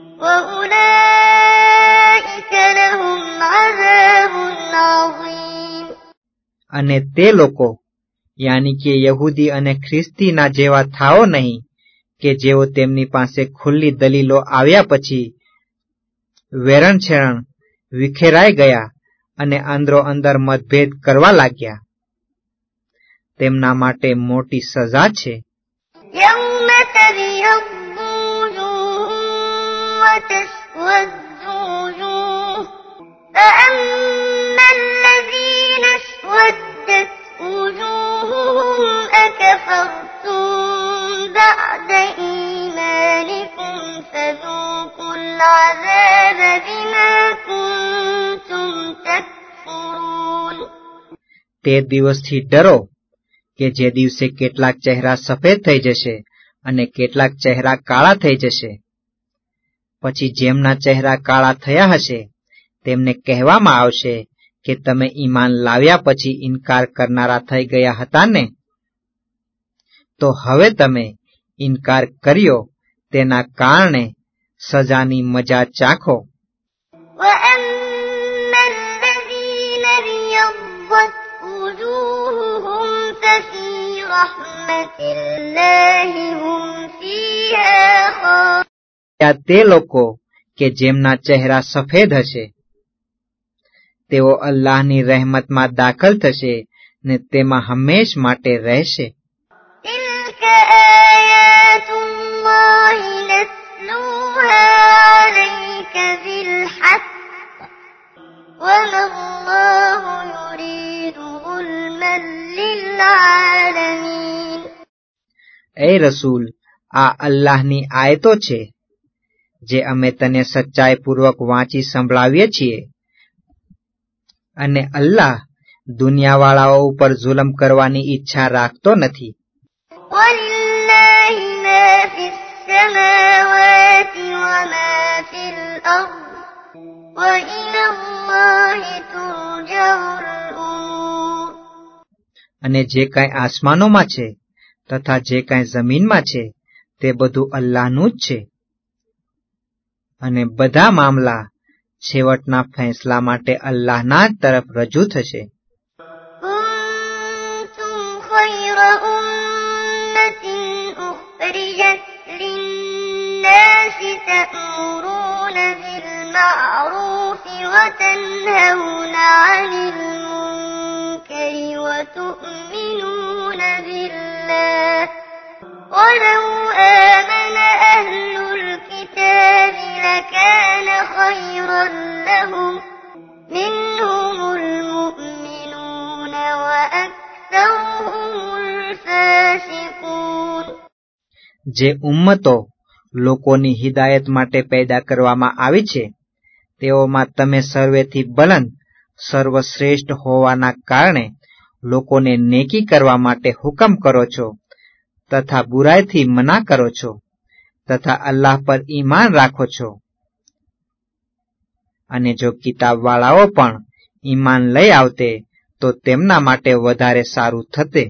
وأولئك لهم عذاب عظيم. અને તે લોકો યાની કે યહૂદી અને ખ્રિસ્તીના જેવા થાઓ નહીં કે જેઓ તેમની પાસે ખુલ્લી દલીલો આવ્યા પછી વેરણછેરણ વિખેરાઈ ગયા અને અંદરો અંદર મતભેદ કરવા લાગ્યા. તેમના માટે મોટી સજા છે. يوم تبيض وجوه وتسود وجوه فأما الذين اسودت وجوههم أكفرتم بعد إيمانكم فذوقوا العذاب بما كنتم تكفرون. તે દિવસથી ડરો કે જે દિવસે કેટલાક ચહેરા સફેદ થઈ જશે અને કેટલાક ચહેરા કાળા થઈ જશે. પછી જેમના ચહેરા કાળા થયા હશે તેમને કહેવામાં આવશે કે તમે ઈમાન લાવ્યા પછી ઇનકાર કરનારા થઈ ગયા હતા ને, તો હવે તમે ઇનકાર કર્યો તેના કારણે સજાની મજા ચાખો. وأما الذين ابيضت وجوههم ففي رحمة الله هم فيها خالدون. તે લોકો કે જેમના ચહેરા સફેદ હશે તેઓ અલ્લાહની રહેમતમાં દાખલ થશે ને તેમાં હંમેશ માટે રહેશે. تلك آيات الله نتلوها عليك بالحق وما الله يريد ظلما للعالمين. એ રસૂલ, આ અલ્લાહની આયતો છે જે અમે તને સચ્ચાઈપૂર્વક વાંચી સંભળાવીએ છીએ, અને અલ્લાહ દુનિયાવાળાઓ ઉપર જુલમ કરવાની ઈચ્છા રાખતો નથી. وَلِلَّهِ مَا فِي السَّمَاوَاتِ وَمَا فِي الْأَرْضِ وَإِلَى اللَّهِ تُرْجَعُ الْأُمُورُ. અને જે કાંઈ આસમાનોમાં છે તથા જે કાંઈ જમીનમાં છે તે બધું અલ્લાહનું જ છે, અને બધા મામલા છેવટના ફેંસલા માટે અલ્લાહના જ તરફ રજૂ થશે. كُنتُمْ خَيْرَ أُمَّةٍ أُخْرِجَتْ لِلنَّاسِ تَأْمُرُونَ بِالْمَعْرُوفِ وَتَنْهَوْنَ عَنِ الْمُنكَرِ وَتُؤْمِنُونَ بِاللَّهِ وَلَوْ آمَنَ أَهْلُ الْكِتَابِ لَكَانَ خَيْرًا لَهُمْ مِنْهُمُ الْمُؤْمِنُونَ وَأَكْثَرُهُمُ الْفَاسِقُونَ. જે ઉમ્મતો લોકોની હિદાયત માટે પેદા કરવામાં આવી છે તેઓમાં તમે સર્વેથી બલંદ સર્વશ્રેષ્ઠ હોવાના કારણે લોકોને નેકી કરવા માટે હુકમ કરો છો તથા બુરાઈથી મના કરો છો તથા અલ્લાહ પર ઈમાન રાખો છો. અને જો કિતાબવાળાઓ પણ ઈમાન લઈ આવતે તો તેમના માટે વધારે સારું થતે.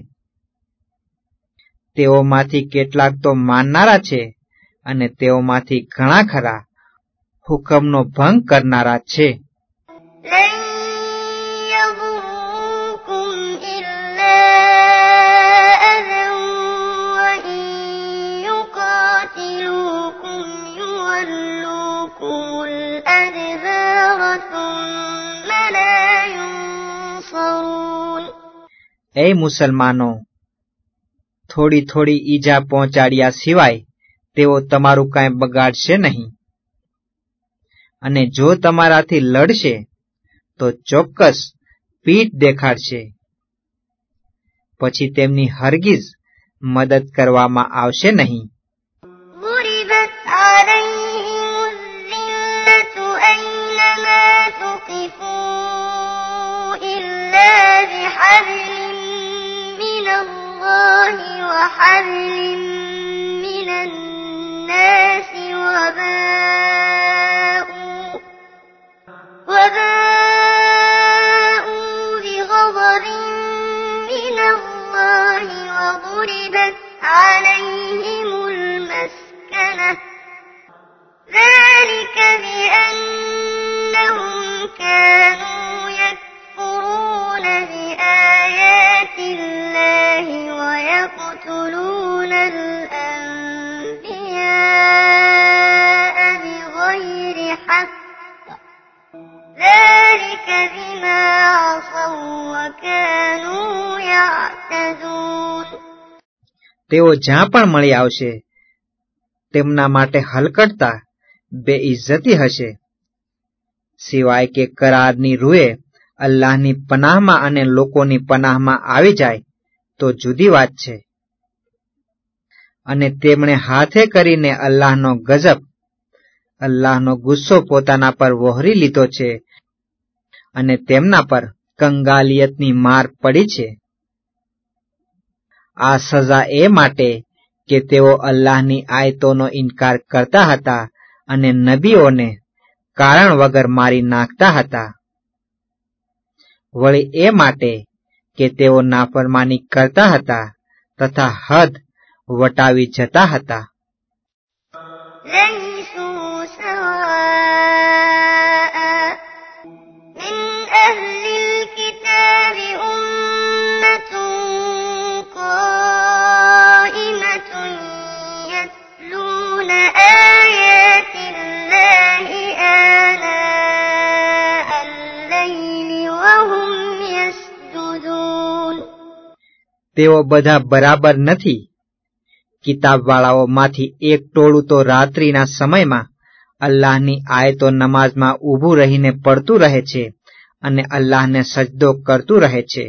તેઓમાંથી કેટલાક તો માનનારા છે અને તેઓમાંથી ઘણા ખરા હુકમનો ભંગ કરનારા છે. لَن يَضُرُّوكُمْ إِلَّا أَذًى وَإِن يُقَاتِلُوكُمْ يُوَلُّوكُمُ الْأَدْبَارَ ثُمَّ لَا يُنصَرُونَ. એ મુસલમાનો, થોડી થોડી ઈજા પહોંચાડ્યા સિવાય તેઓ તમારું કાંઈ બગાડશે નહીં, અને જો તમારાથી લડશે તો ચોક્કસ પીઠ દેખાડશે, પછી તેમની હરગીઝ મદદ કરવામાં આવશે નહીં. ضُرِبَتْ عَلَيْهِمُ الذِّلَّةُ أَيْنَمَا ثُقِفُوا إِلَّا بِحَبْلٍ مِّنَ اللَّهِ وحبل من الناس وباءوا وباءوا بغضب من الله وضربت عليهم المسكنة ذلك بأنهم كانوا يكفرون بآيات الله ويقتلون الأنبياء بغير حق ذلك بما عصوا وكانوا يعتدون. તેઓ જ્યાં પણ મળી આવશે તેમના માટે હલકડતા બેઇજ્જતી હશે, સિવાય કે કરારની રૂએ અલ્લાહની પનાહમાં અને લોકોની પનાહમાં આવી જાય તો જુદી વાત છે. અને તેમણે હાથે કરીને અલ્લાહનો ગજબ, અલ્લાહનો ગુસ્સો પોતાના પર વહોરી લીધો છે અને તેમના પર કંગાલિયતની માર પડી છે. આ સજા એ માટે કે તેઓ અલ્લાહની આયતોનો ઇનકાર કરતા હતા અને નબીઓને કારણ વગર મારી નાખતા હતા. વળી એ માટે કે તેઓ નાફરમાની કરતા હતા તથા હદ વટાવી જતા હતા. ليسوا سواء من أهل الكتاب أمة قائمة يتلون آيات الله آناء الليل وهم يسجدون. તેઓ બધા બરાબર નથી. કિતાબવાળાઓમાંથી એક ટોળું તો રાત્રિના સમયમાં અલ્લાહની આયતો નમાઝમાં ઊભું રહીને પડતું રહે છે અને અલ્લાહને સજદો કરતું રહે છે.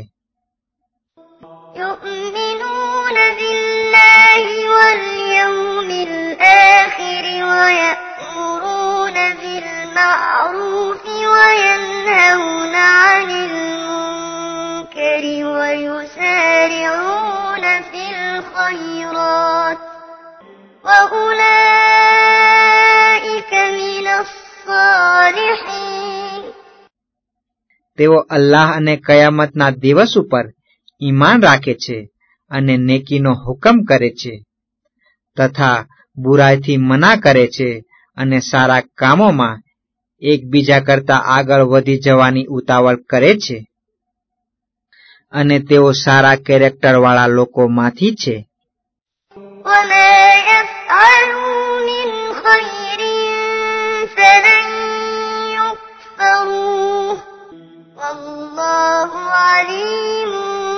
يؤمنون بالله واليوم الآخر ويأمرون بالمعروف وينهون عن المنكر ويسارعون في الخيرات وأولئك من الصالحين. તેઓ અલ્લાહ અને કયામતના દિવસ ઉપર ઈમાન રાખે છે અને નેકીનો હુકમ કરે છે તથા બુરાઈથી મના કરે છે અને સારા કામોમાં એકબીજા કરતા આગળ વધી જવાની ઉતાવળ કરે છે અને તેઓ સારા કેરેક્ટરવાળા લોકોમાંથી છે. وما يفعلوا من خير فلن يكفروه والله عليم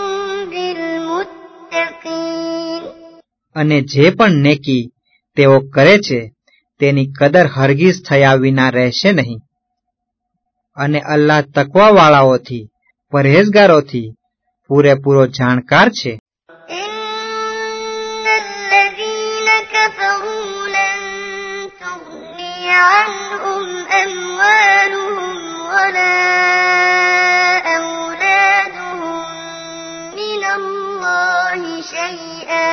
بالمتقين. અને જે પણ નેકી તેઓ કરે છે તેની કદર હરગીઝ થયા વિના રહેશે નહીં. અને અલ્લાહ તકવાવાળાઓથી, પરહેઝગારોથી પૂરેપૂરો જાણકાર છે. إن الذين كفروا لن تغني عنهم أموالهم ولا أولادهم من الله شيئا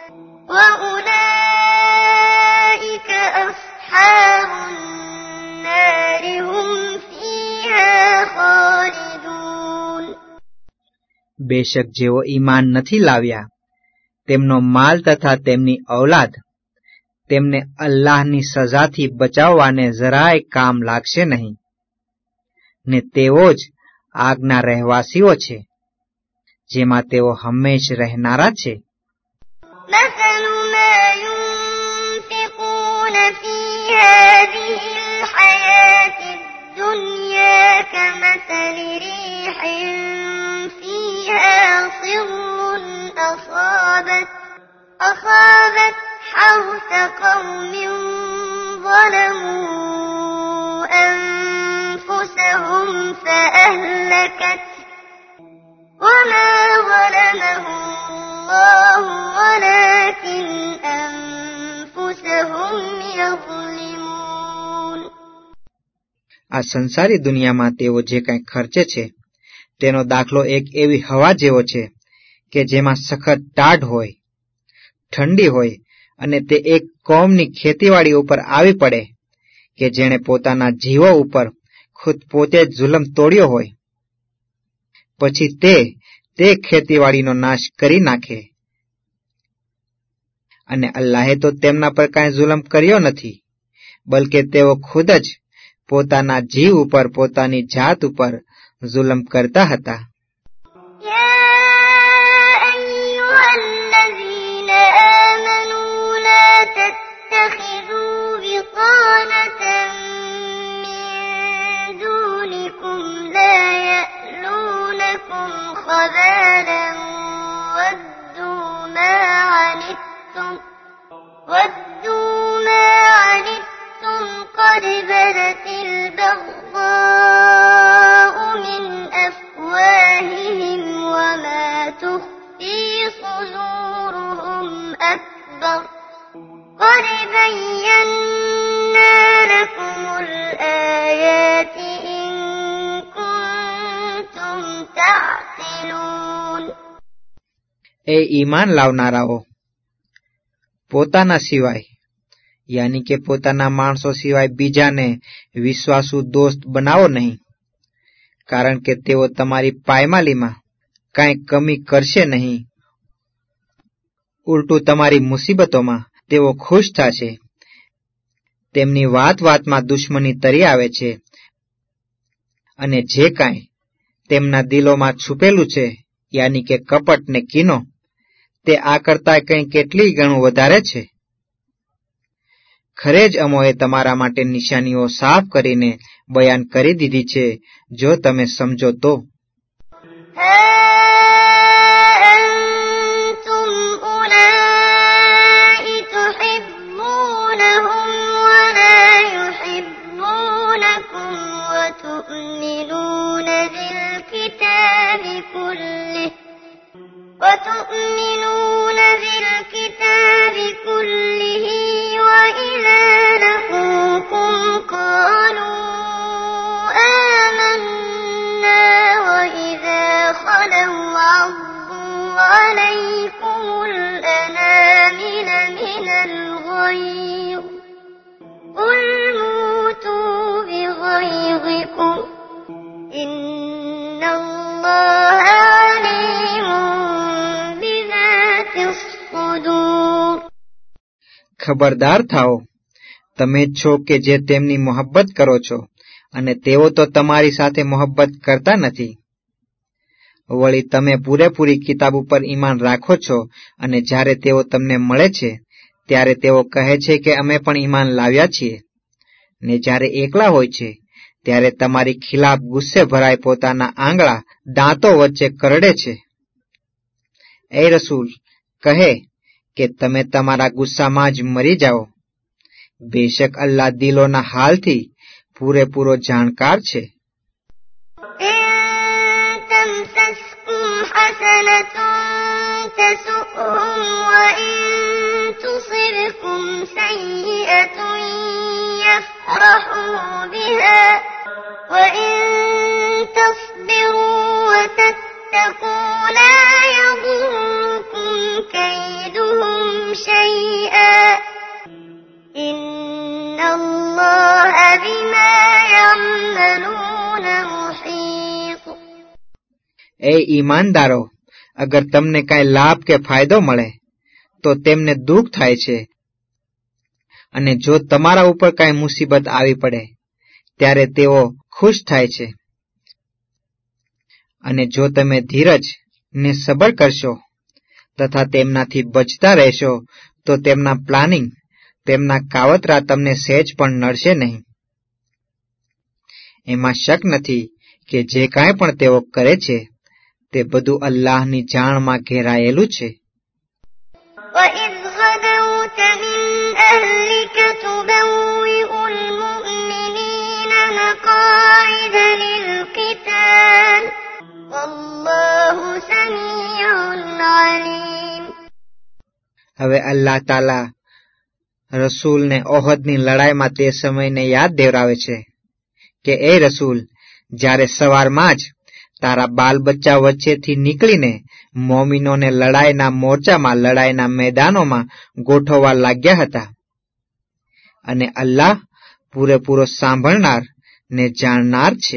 وأولئك أصحاب النار هم فيها خالدون. બેશક જેઓ ઈમાન નથી લાવ્યા તેમનો માલ તથા તેમની ઔલાદ તેમને અલ્લાહની સજાથી બચાવવાને જરાય કામ લાગશે નહીં, ને તેઓ જ આગના રહેવાસીઓ છે જેમાં તેઓ હંમેશ રહેનારા છે. مثل ما ينفقون في هذه الحياة الدنيا كمثل ريح فيها صر أصابت أصابت حرث قوم ظلموا أنفسهم فأهلكت وما ظلمهم الله ولكن أنفسهم يظلمون. આ સંસારી દુનિયામાં તેઓ જે કંઈ ખર્ચે છે તેનો દાખલો એક એવી હવા જેવો છે કે જેમાં સખત ટાઢ હોય ઠંડી હોય અને તે એક કોમની ખેતીવાડી ઉપર આવી પડે કે જેણે પોતાના જીવો ઉપર ખુદ પોતે જ જુલમ તોડ્યો હોય, પછી તે તે ખેતીવાડીનો નાશ કરી નાખે. અને અલ્લાહે તો તેમના પર કાંઈ જુલમ કર્યો નથી, બલકે તેઓ ખુદ જ પોતાના જીવ ઉપર, પોતાની જાત ઉપર જુલમ કરતા હતા. خبالا ودوا ما عنتم ودوا ما عنتم قد بدت البغضاء من أفواههم وما تخفي صدورهم أكبر قد بينا لكم الآيات إن كنتم تعقلون. એ ઈમાન લાવનારાઓ, પોતાના સિવાય યાની કે પોતાના માણસો સિવાય બીજાને વિશ્વાસુ દોસ્ત બનાવો નહીં, કારણ કે તેઓ તમારી પાયમાલીમાં કાંઈ કમી કરશે નહીં. ઉલટું તમારી મુસીબતોમાં તેઓ ખુશ થશે. તેમની વાત વાતમાં દુશ્મની તરી આવે છે, અને જે કાંઈ તેમના દિલોમાં છુપેલું છે યાની કે કપટ ને કીનો, તે આ કરતાં કંઈ કેટલી ગણું વધારે છે. ખરે જ અમોએ તમારા માટે નિશાનીઓ સાફ કરીને બયાન કરી દીધી છે, જો તમે સમજો તો. وتؤمنون بالكتاب كله وإذا لقوكم قالوا آمنا وإذا خلوا عضوا عليكم الأنامل من الغيظ قل موتوا بغيظكم إن الله عليم ખબરદાર થાઓ, તમે છો કે જે તેમની મોહબ્બત કરો છો, અને તેઓ તો તમારી સાથે મોહબ્બત કરતા નથી. વળી તમે પૂરેપૂરી કિતાબ ઉપર ઈમાન રાખો છો, અને જ્યારે તેઓ તમને મળે છે ત્યારે તેઓ કહે છે કે અમે પણ ઈમાન લાવ્યા છીએ, ને જ્યારે એકલા હોય છે ત્યારે તમારી ખિલાફ ગુસ્સે ભરાય પોતાના આંગળા દાંતો વચ્ચે કરડે છે. એ રસૂલ કહે કે તમે તમારા ગુસ્સામાં જ મરી જાઓ. બેશક અલ્લાહ દિલોના હાલથી પૂરેપૂરો જાણકાર છે. واتقوا لا يضركم كيدهم شيئا إن الله بما يعملون محيط. એ ઈમાનદારો, અગર તમને કાંઈ લાભ કે ફાયદો મળે તો તેમને દુઃખ થાય છે, અને જો તમારા ઉપર કાંઈ મુસીબત આવી પડે ત્યારે તેઓ ખુશ થાય છે. અને જો તમે ધીરજ ને સબર કરશો તથા તેમનાથી બચતા રહેશો તો તેમના પ્લાનિંગ, તેમના કાવતરા તમને સહેજ પણ નડશે નહીં. એમાં શક નથી કે જે કાંઈ પણ તેઓ કરે છે તે બધું અલ્લાહની જાણમાં ઘેરાયેલું છે. وَإِذْ غَدَوْتَ مِنْ أَهْلِكَ تُبَوِّئُ الْمُؤْمِنِينَ مَقَاعِدَ لِلْقِتَالِ وَاللَّهُ سَمِيعٌ عَلِيمٌ. હવે અલ્લાહ તાલા રસૂલને ઓહદની લડાઈમાં તે સમયને યાદ દેવરાવે છે કે એ રસૂલ, જ્યારે સવારમાં જ તારા બાલ બચ્ચા વચ્ચેથી નીકળીને મોમીનોને લડાઈના મોરચામાં, લડાઈના મેદાનોમાં ગોઠવવા લાગ્યા હતા. અને અલ્લાહ પૂરેપૂરો સાંભળનાર ને જાણનાર છે.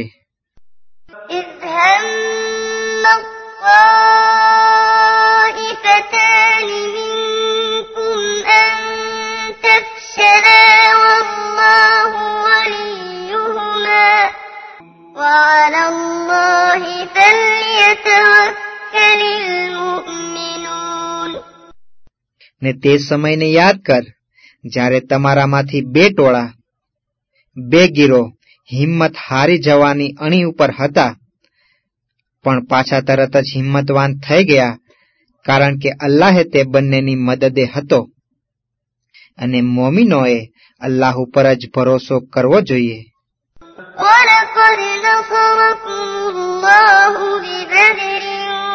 ને તે સમયને યાદ કર જ્યારે તમારામાંથી બે ટોળા, બે ગીરો હિંમત હારી જવાની અણી ઉપર હતા, પણ પાછા તરત જ હિંમતવાન થઈ ગયા, કારણ કે અલ્લાહે તે બંનેની મદદે હતો. અને મોમીનોએ અલ્લાહ ઉપર જ ભરોસો કરવો જોઈએ. وَلَقَدْ نَصَرَكُمُ اللَّهُ بِبَدْرٍ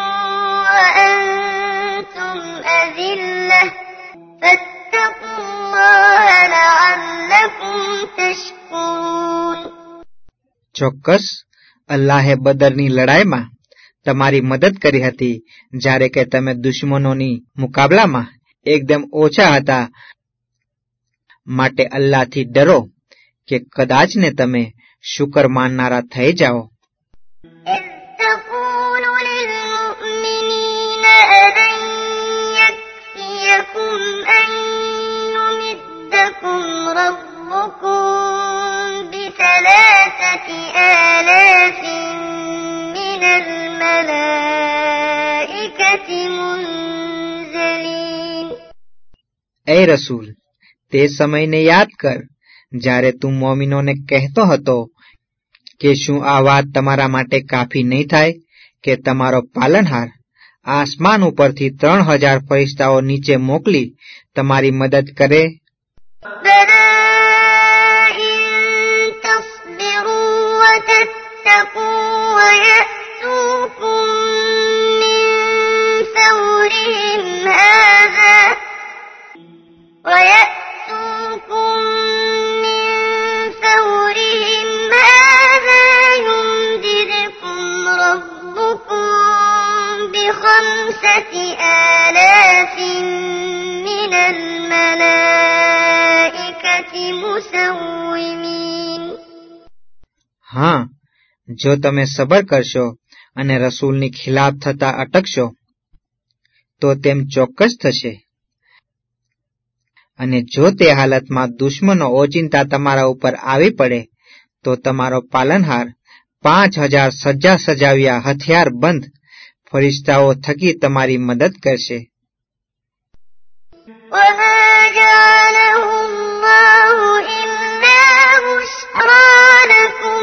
وَأَنْتُمْ أَذِلَّةٌ فَاتَّقُوا اللَّهَ لَعَلَّكُمْ تَشْكُرُونَ. ચોક્કસ અલ્લાહે બદરની લડાઈમાં તમારી મદદ કરી હતી, જ્યારે કે તમે દુશ્મનોની મુકાબલામાં એકદમ ઓછા હતા. માટે અલ્લાહથી ડરો કે કદાચ ને તમે શુકર માનનારા થઈ જાઓ. إِذْ تَقُولُ لِلْمُؤْمِنِينَ أَلَنْ يَكْفِيَكُمْ أَنْ يُمِدَّكُمْ رَبُّكُمْ بِثَلَاثَةِ آلَافٍ مِّنَ الْمَلَائِكَةِ مُنْزَلِينَ. એ રસૂલ, તે સમયને યાદ કર જ્યારે તું મોમીનોને કહેતો હતો કે શું આ વાત તમારા માટે કાફી નહીં થાય કે તમારો પાલનહાર આસમાન ઉપરથી ત્રણ હજાર ફરિશ્તાઓ નીચે મોકલી તમારી મદદ કરે? بَلَى إِن تَصْبِرُوا وَتَتَّقُوا وَيَأْتُوكُم مِّن فَوْرِهِمْ هَٰذَا وَيَأْتُوكُم مِّن فَوْرِهِمْ هَٰذَا يُمْدِدْكُمْ رَبُّكُم بِخَمْسَةِ آلَافٍ مِّنَ الْمَلَائِكَةِ مُسَوِّمِينَ. હા, જો તમે સબર કરશો અને રસૂલની ખિલાફ થતા અટકશો તો તેમ ચોક્કસ થશે. અને જો તે હાલતમાં દુશ્મનો ઓચિંતા તમારા ઉપર આવી પડે તો તમારો પાલનહાર પાંચ હજાર સજ્જા સજાવ્યા હથિયાર બંધ ફરિશ્તાઓ થકી તમારી મદદ કરશે. وَمَا جَعَلَهُ اللَّهُ إِلَّا بُشْرَىٰ لَكُمْ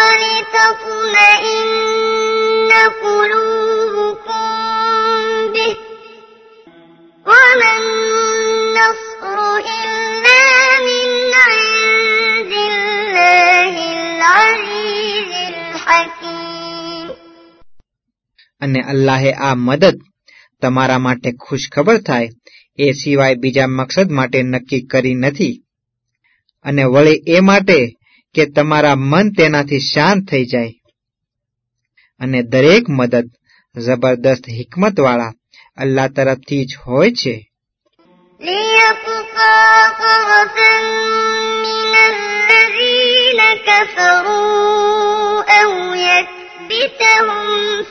وَلِتَطْمَئِنَّ قُلُوبُكُم بِهِ وَمَا النَّصْرُ إِلَّا مِنْ عِندِ اللَّهِ الْعَزِيزِ الْحَكِيمِ. અને અલ્લાહે આ મદદ તમારા માટે ખુશખબર થાય એ સિવાય બીજા મકસદ માટે નક્કી કરી નથી, અને વળી એ માટે કે તમારા મન તેનાથી શાંત થઈ જાય. અને દરેક મદદ જબરદસ્ત હિકમતવાળા અલ્લાહ તરફથી જ હોય છે. لِيَقْطَعَ طَرَفًا مِّنَ الَّذِينَ كَفَرُوا أَوْ يَكْبِتَهُمْ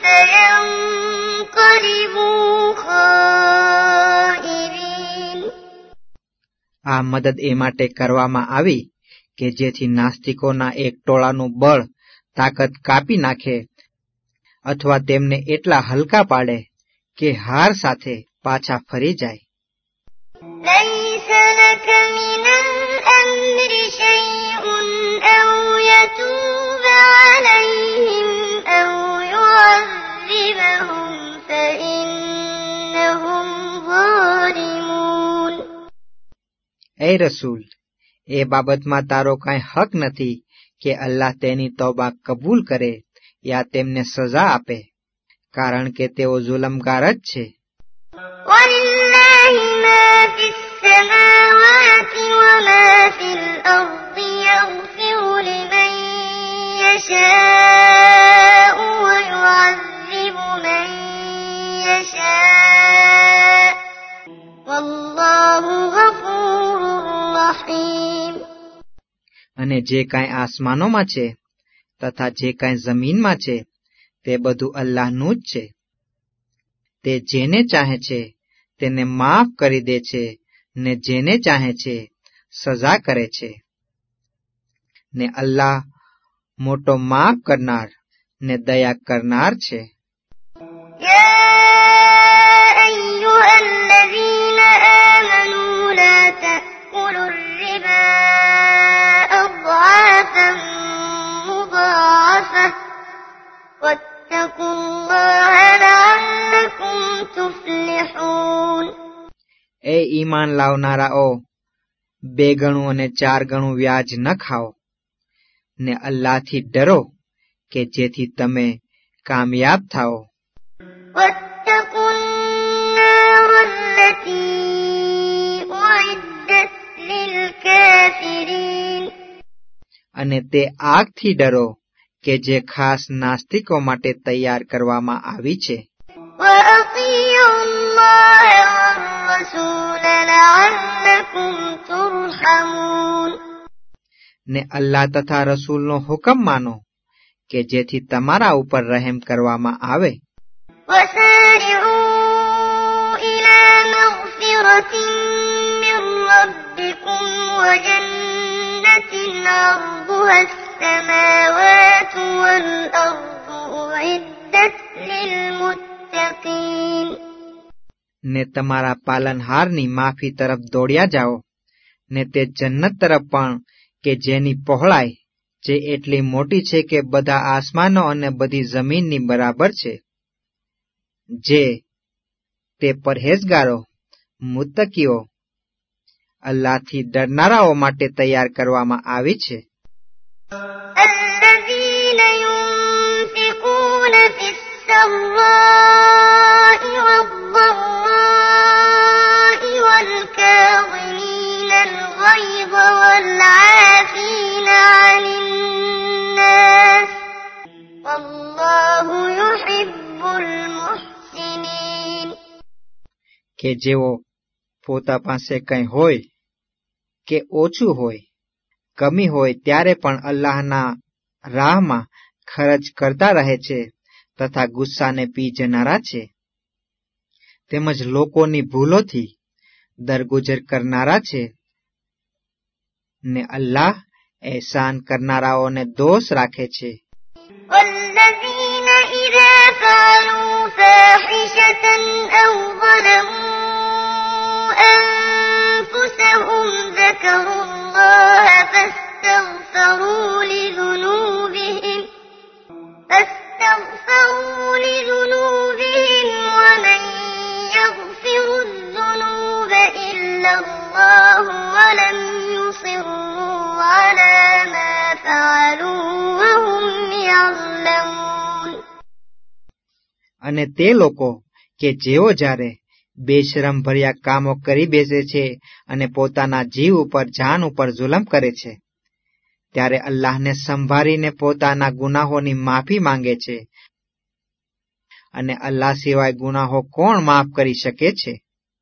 فَيَنقَلِبُوا خَائِبِينَ. આ મદદ એ માટે કરવામાં આવી કે જેથી નાસ્તિકોના એક ટોળાનું બળ તાકાત કાપી નાખે અથવા તેમને એટલા હલકા પાડે કે હાર સાથે પાછા ફરી જાય. لَيْسَ لَكَ مِنَ الْأَمْرِ شَيْءٌ أَوْ يَتُوبَ عَلَيْهِمْ أَوْ يُعَذِّبَهُمْ فَإِنَّهُمْ ظَالِمُونَ. એ રસૂલ, એ બાબતમાં તારો કાંઈ હક નથી કે અલ્લાહ તેની તૌબા કબૂલ કરે યા તેમને સજા આપે, કારણ કે તેઓ જુલમગાર જ છે. وَلِلَّهِ مَا فِي السَّمَاوَاتِ وَمَا فِي الْأَرْضِ يَغْفِرُ لِمَن يَشَاءُ وَيُعَذِّبُ يعذب من يشاء والله غفور رحيم. અને જે કાંઈ આસમાનોમાં છે તથા જે કાંઈ જમીનમાં છે તે બધું અલ્લાહનું જ છે. તે જેને ચાહે છે તેને માફ કરી દે છે ને જેને ચાહે છે સજા કરે છે. ને અલ્લાહ મોટો માફ કરનાર ને દયા કરનાર છે. يا أيها الذين آمنوا لا تأكلوا الربا أضعافا مضاعفة واتقوا الله لعلكم تفلحون. એ ઈમાન લાવનારાઓ, બે ગણું અને ચાર ગણું વ્યાજ ન ખાઓ ને અલ્લાહથી ડરો કે જેથી તમે કામયાબ થાઓ. واتقوا النار التي أعدت للكافرين. અને તે આગથી ડરો કે જે ખાસ નાસ્તિકો માટે તૈયાર કરવામાં આવી છે. وأطيعوا الله والرسول لعلكم ترحمون. ને અલ્લાહ તથા રસૂલનો હુકમ માનો કે જેથી તમારા ઉપર રહેમ કરવામાં આવે. وسارعوا إلى مغفرة من ربكم وجنة عرضها السماوات والأرض أعدت للمتقين. ને તમારા પાલનહારની માફી તરફ દોડ્યા જાઓ ને તે જન્નત તરફ પણ કે જેની પહોળાઈ જે એટલી મોટી છે કે બધા આસમાનો અને બધી જમીનની બરાબર છે. જે તે પરહેજગારો, મુત્તકીઓ, અલ્લાહથી ડરનારાઓ માટે તૈયાર કરવામાં આવી છે. الذين ينفقون في السراء والضراء والكاظمين الغيظ والعافين عن الناس والله يحب المحسنين. કે જેઓ પોતા પાસે કંઈ હોય કે ઓછું હોય, કમી હોય ત્યારે પણ અલ્લાહના રાહમાં ખર્ચ કરતા રહે છે તથા ગુસ્સાને પી જનારા છે. તેમજ લોકોની ભૂલોથી દરગુજર કરનારા છે. ને અલ્લાહ એહસાન કરનારાઓને દોષ રાખે છે. والذين إذا فعلوا فاحشة أو ظلموا أنفسهم ذكروا الله فاستغفروا لذنوبهم فاستغفروا لذنوبهم ومن يغفر الذنوب إلا الله ولم يصروا على ما فعلوا وهم يعلمون. અને તે લોકો કે જેઓ જ્યારે બેશરમ ભર્યા કામો કરી બેસે છે અને પોતાના જીવ ઉપર જાન ઉપર જુલમ કરે છે, ત્યારે અલ્લાહને સંભાળીને પોતાના ગુનાહોની માફી માંગે છે. અને અલ્લાહ સિવાય ગુનાહો કોણ માફ કરી શકે છે?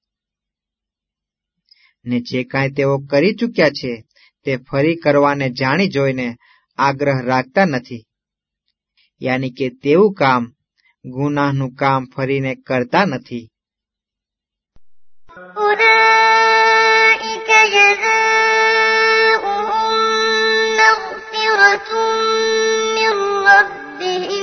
ને જે કાંઈ તેઓ કરી ચૂક્યા છે તે ફરી કરવાને જાણી જોઈને આગ્રહ રાખતા નથી, યાની કે તેવું કામ ગુનાહનું કામ ફરીને કરતા નથી. أولئك جزاؤهم مغفرة من ربهم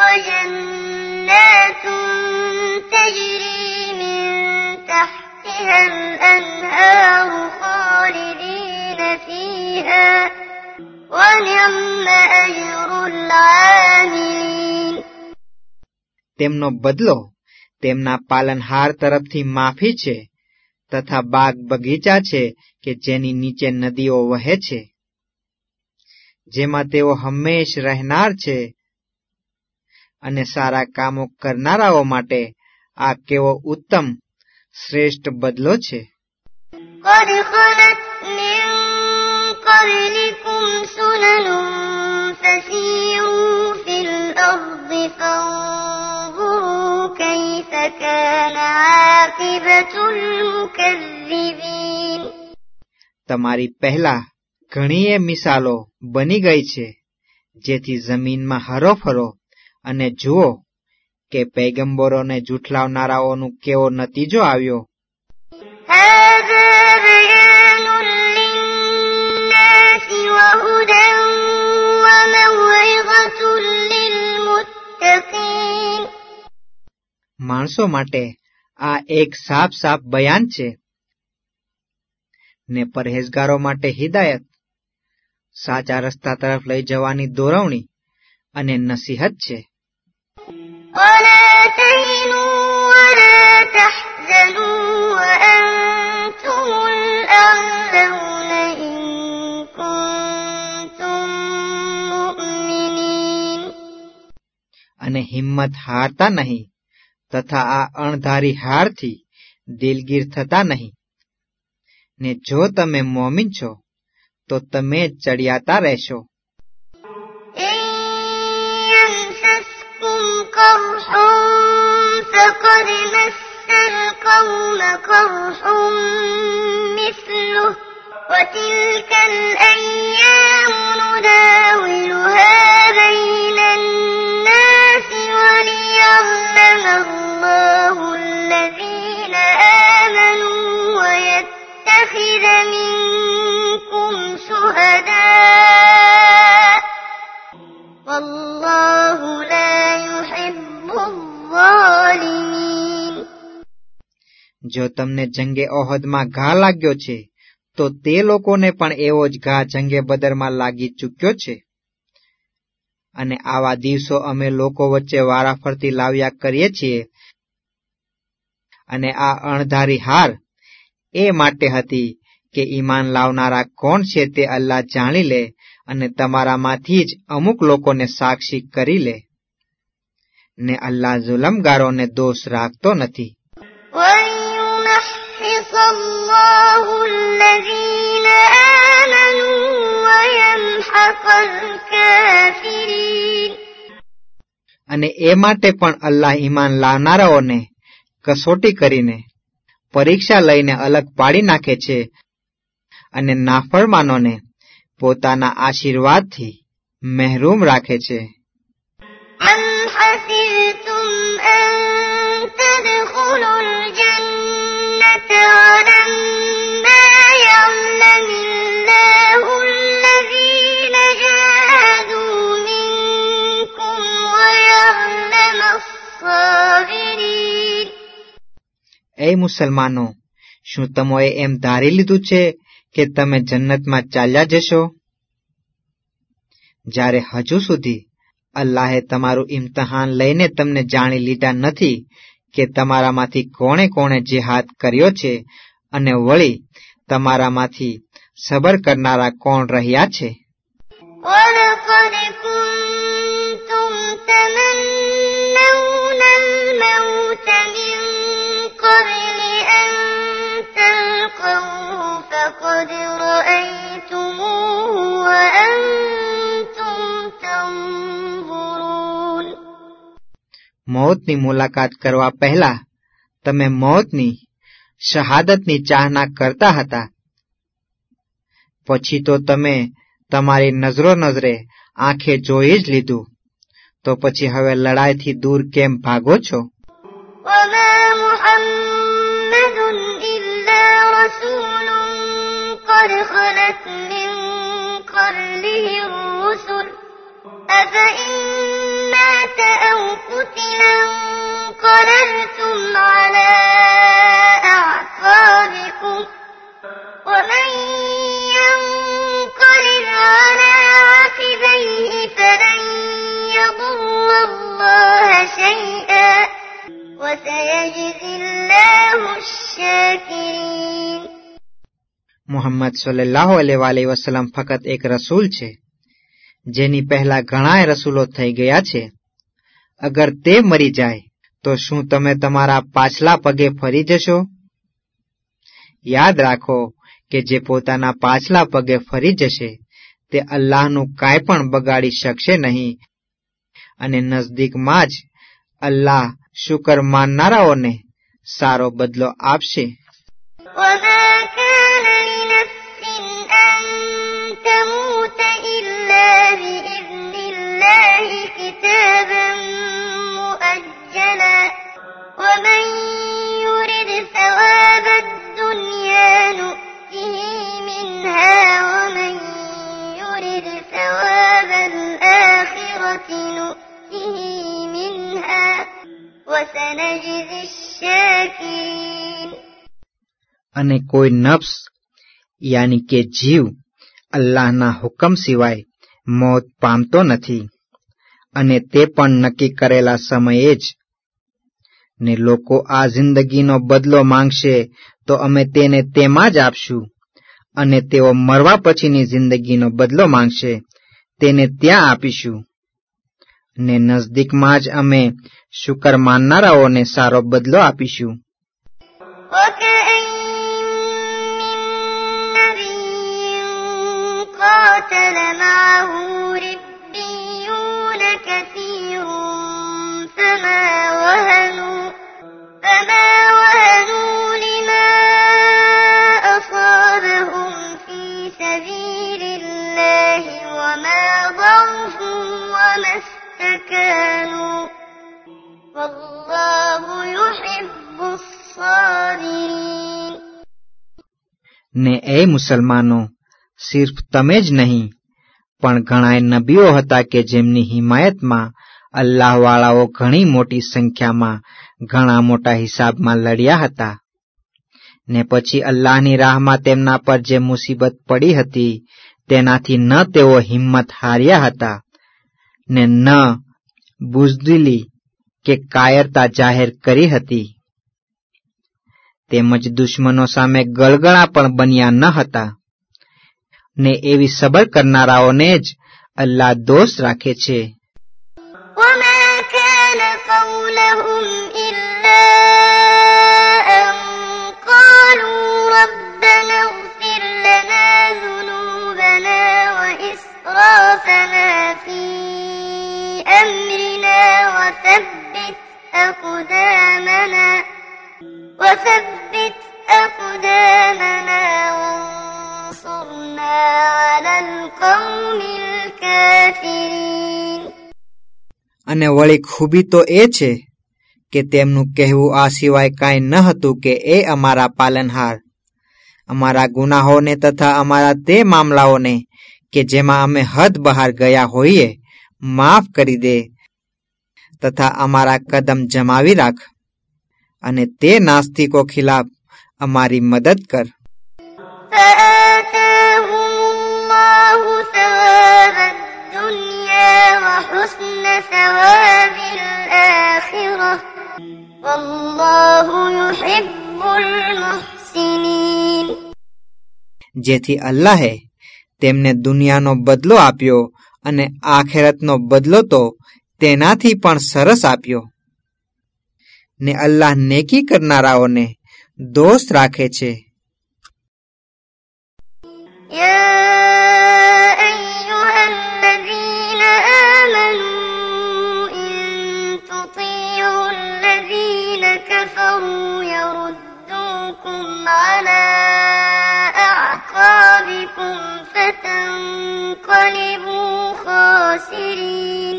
وجنات تجري من تحتها الأنهار خالدين فيها ونعم أجر العاملين. તેમનો બદલો તેમના પાલનહાર તરફથી માફી છે તથા બાગ બગીચા છે કે જેની નીચે નદીઓ વહે છે, જેમાં તેઓ હંમેશ રહેનાર છે. અને સારા કામો કરનારાઓ માટે આ કેવો ઉત્તમ શ્રેષ્ઠ બદલો છે. قد خلت من قبلكم سنن فسيروا في الأرض فانظروا كيف كان عاقبة المكذبين. તમારી પહેલા ઘણીએ મિસાલો બની ગઈ છે, જેથી જમીનમાં હરોફરો અને જુઓ કે પૈગંબરોને જૂઠલાવનારાઓનો કેવો નતીજો આવ્યો. هذا بيان للناس وهدى وموعظة للمتقين. માણસો માટે આ એક સાફ સાફ બયાન છે ને પરહેજગારો માટે હિદાયત, સાચા રસ્તા તરફ લઈ જવાની દોરવણી અને નસીહત છે. ولا تهنوا ولا تحزنوا وأنتم الأعلون إن كنتم مؤمنين. અને હિંમત હારતા નહીં તથા આ અણધારી હારથી દિલગીર થતા નહીં, ને જો તમે મોમીન છો તો તમે ચડિયાતા રહેશો. إن يمسسكم قرح فقد مس القوم قرح مثله وتلك الأيام نداولها بين الناس وليعلم الله الذين آمنوا ويتخذ منكم شهداء والله لا يحب الظالمين. જો તમને જંગે ઓહદમાં ઘા લાગ્યો છે તો તે લોકોને પણ એવો જ ઘા જંગે બદરમાં લાગી ચૂક્યો છે. અને આવા દિવસો અમે લોકો વચ્ચે વારાફરતી લાવ્યા કરીએ છીએ. અને આ અણધારી હાર એ માટે હતી કે ઈમાન લાવનારા કોણ છે તે અલ્લાહ જાણી લે અને તમારામાંથી જ અમુક લોકોને સાક્ષી કરી લે. ને અલ્લાહ જુલમગારોને દોષ રાખતો નથી. وَيُمَحِّصَ اللَّهُ الَّذِينَ آمَنُوا وَيَمْحَقَ الْكَافِرِينَ. અને એ માટે પણ અલ્લાહ ઈમાન લાવનારાઓને કસોટી કરીને પરીક્ષા લઈને અલગ પાડી નાખે છે અને નાફરમાનોને પોતાના આશીર્વાદથી મહેરૂમ રાખે છે. أَمْ حَسِبْتُمْ أَن تَدْخُلُوا الْجَنَّةَ وَلَمَّا يَعْلَمِ اللَّهُ الَّذِينَ جَاهَدُوا مِنكُمْ وَيَعْلَمَ الصَّابِرِينَ. એ મુસલમાનો, શું તમોએ એમ ધારી લીધું છે કે તમે જન્નતમાં ચાલ્યા જશો, જ્યારે હજુ સુધી અલ્લાહે તમારું ઇમ્તહાન લઈને તમને જાણી લીધા નથી કે તમારામાંથી કોણે કોણે જેહાદ કર્યો છે અને વળી તમારામાંથી સબર કરનારા કોણ રહ્યા છે. وَلَقَدْ كُنتُمْ تَمَنَّوْنَ الْمَوْتَ مِن قَبْلِ أَن تَلْقَوْهُ فَقَدْ رَأَيْتُمُوهُ وَأَنتُمْ تَنظُرُونَ. મોતની મુલાકાત કરવા પહેલા તમે મોતની શહાદતની ચાહના કરતા હતા, પછી તો તમે તમારી નજરો નજરે આંખે જોઈ જ લીધું, તો પછી હવે લડાઈથી દૂર કેમ ભાગો છો? وَمَا مُحَمَّدٌ إِلَّا رَسُولٌ قَدْ خَلَتْ مِن قَبْلِهِ الرُّسُلُ أَفَإِن مَّاتَ أَوْ قُتِلَ انقَلَبْتُمْ عَلَىٰ أَعْقَابِكُمْ وَمَن ينقلب على عقبيه فلن يضر الله شيئا وسيجزي الله الشاكرين. મુહમ્મદ સલ્લલ્લાહુ અલૈહિ વસલ્લમ ફક્ત એક રસૂલ છે, જેની પહેલા ઘણાય રસૂલો થઈ ગયા છે. અગર તે મરી જાય તો શું તમે તમારા પાછલા પગે ફરી જશો? યાદ રાખો કે જે પોતાના પાછલા પગે ફરી જશે તે અલ્લાહનું કાંઈ પણ બગાડી શકશે નહીં અને નજદીકમાં જ અલ્લાહ શુકર માનનારાઓને સારો બદલો આપશે. وما كان لنفس أن تموت إلا بإذن الله كتابا مؤجلا ومن يرد ثواب الدنيا نؤته منها ومن يرد ثواب الآخرة نؤته منها وسنجزي الشاكرين. અને કોઈ નફ્સ યાની કે જીવ અલ્લાહના હુકમ સિવાય મોત પામતો નથી, અને તે પણ નક્કી કરેલા સમયે જ. ને લોકો આ જિંદગીનો બદલો માંગશે તો અમે તેને તેમાં જ આપશું, અને તેઓ મરવા પછીની જિંદગીનો બદલો માંગશે તેને ત્યાં આપીશું. ને નજદીકમાં જ અમે શુકર માનનારાઓને સારો બદલો આપીશું. قاتل معه ربيون كثير فما وهنوا فما وهنوا لما أصابهم في سبيل الله وما ضعفوا وما استكانوا والله يحب الصابرين. ને એ મુસલમાનો, સિર્ફ તમે જ નહીં પણ ઘણાય નબીઓ હતા કે જેમની હિમાયતમાં અલ્લાહવાળાઓ ઘણી મોટી સંખ્યામાં ઘણા મોટા હિસાબમાં લડ્યા હતા. ને પછી અલ્લાહની રાહમાં તેમના પર જે મુસીબત પડી હતી તેનાથી ન તેઓ હિંમત હાર્યા હતા, ને ન બુઝદિલી કે કાયરતા જાહેર કરી હતી. તેમજ દુશ્મનો સામે ગળગળા પણ બન્યા ન હતા. ને એવી સબર કરનારાઓને જ અલ્લાહ દોસ્ત રાખે છે. وما كان قولهم إلا أن قالوا ربنا اغفر لنا ذنوبنا وإسرافنا في أمرنا وثبت أقدامنا وثبت أقدامنا وانصرنا على القوم الكافرين. અને વળી ખૂબી તો એ છે કે તેમનું કહેવું આ સિવાય કાંઈ ન હતું કે એ અમારા પાલનહાર, અમારા ગુનાહોને તથા અમારા તે મામલાઓને કે જેમાં અમે હદ બહાર ગયા હોઈએ માફ કરી દે, તથા અમારા કદમ જમાવી રાખ, અને તે નાસ્તિકો ખિલાફ અમારી મદદ કર. فآتاهم الله ثواب الدنيا وحسن ثواب الآخرة والله يحب المحسنين. જેથી અલ્લાહે તેમને દુનિયાનો બદલો આપ્યો અને આખેરતનો બદલો તો તેનાથી પણ સરસ આપ્યો. ને અલ્લાહ નેકી કરનારાઓને દોસ્ત રાખે છે. يا أيها الذين آمنوا إن تطيعوا الذين كفروا يردوكم على أعقابكم فتنقلبوا خاسرين.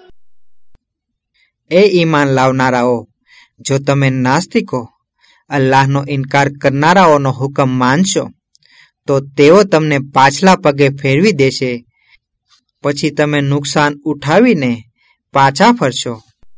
એ ઈમાન લાવનારાઓ, જો તમે નાસ્તિકો અલ્લાહનો ઇનકાર કરનારાઓનો હુકમ માનશો તો તેઓ તમને પાછલા પગે ફેરવી દેશે, પછી તમે નુકસાન ઉઠાવીને પાછા ફરશો.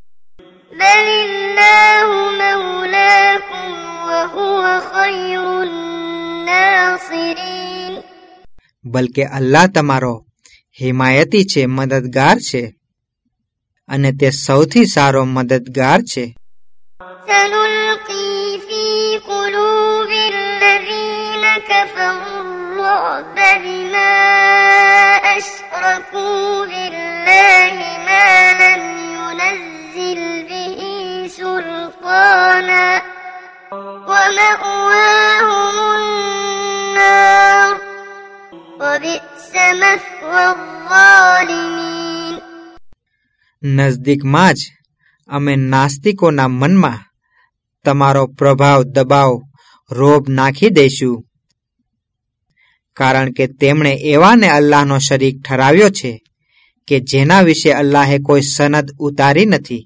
بلِلَّهُ مَوْلَاكُمْ وَهُوَ خَيْرُ النَّاصِرِينَ. બલકે અલ્લાહ તમારો હિમાયતી છે, મદદગાર છે, અને તે સૌથી સારો મદદગાર છે. سَنُلْقِي فِي قُلُوبِ الَّذِينَ كَفَرُوا الرُّعْبَ بِمَا أَشْرَكُوا بِاللَّهِ مَا لَمْ يُنَزِّلْ بِهِ سُلْطَانًا وَمَأْوَاهُمُ النَّارُ وَبِئْسَ مَثْوَى الظَّالِمِينَ. નજદીકમાં જ અમે નાસ્તિકોના મનમાં તમારો પ્રભાવ દબાવ રોબ નાખી દઈશું, કારણ કે તેમણે એવાને અલ્લાહનો શરીક ઠરાવ્યો છે કે જેના વિશે અલ્લાહે કોઈ સનદ ઉતારી નથી,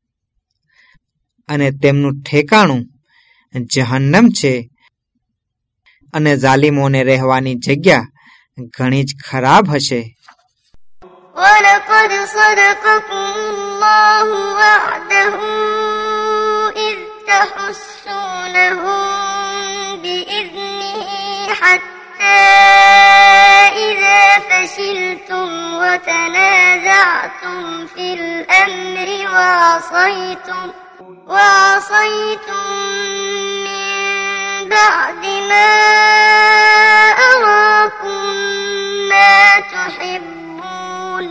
અને તેમનું ઠેકાણું જહન્નમ છે, અને ઝાલિમોને રહેવાની જગ્યા ઘણી જ ખરાબ હશે. وَلَقَدْ صَدَقَكُمُ اللَّهُ وَعْدَهُ إِذْ تَحُسُّونَهُم بِإِذْنِهِ حَتَّىٰ إِذَا فَشِلْتُمْ وَتَنَازَعْتُمْ فِي الْأَمْرِ وَعَصَيْتُمْ وَعَصَيْتُم مِّن بَعْدِ مَا أَرَاكُم مَّا تُحِبُّونَ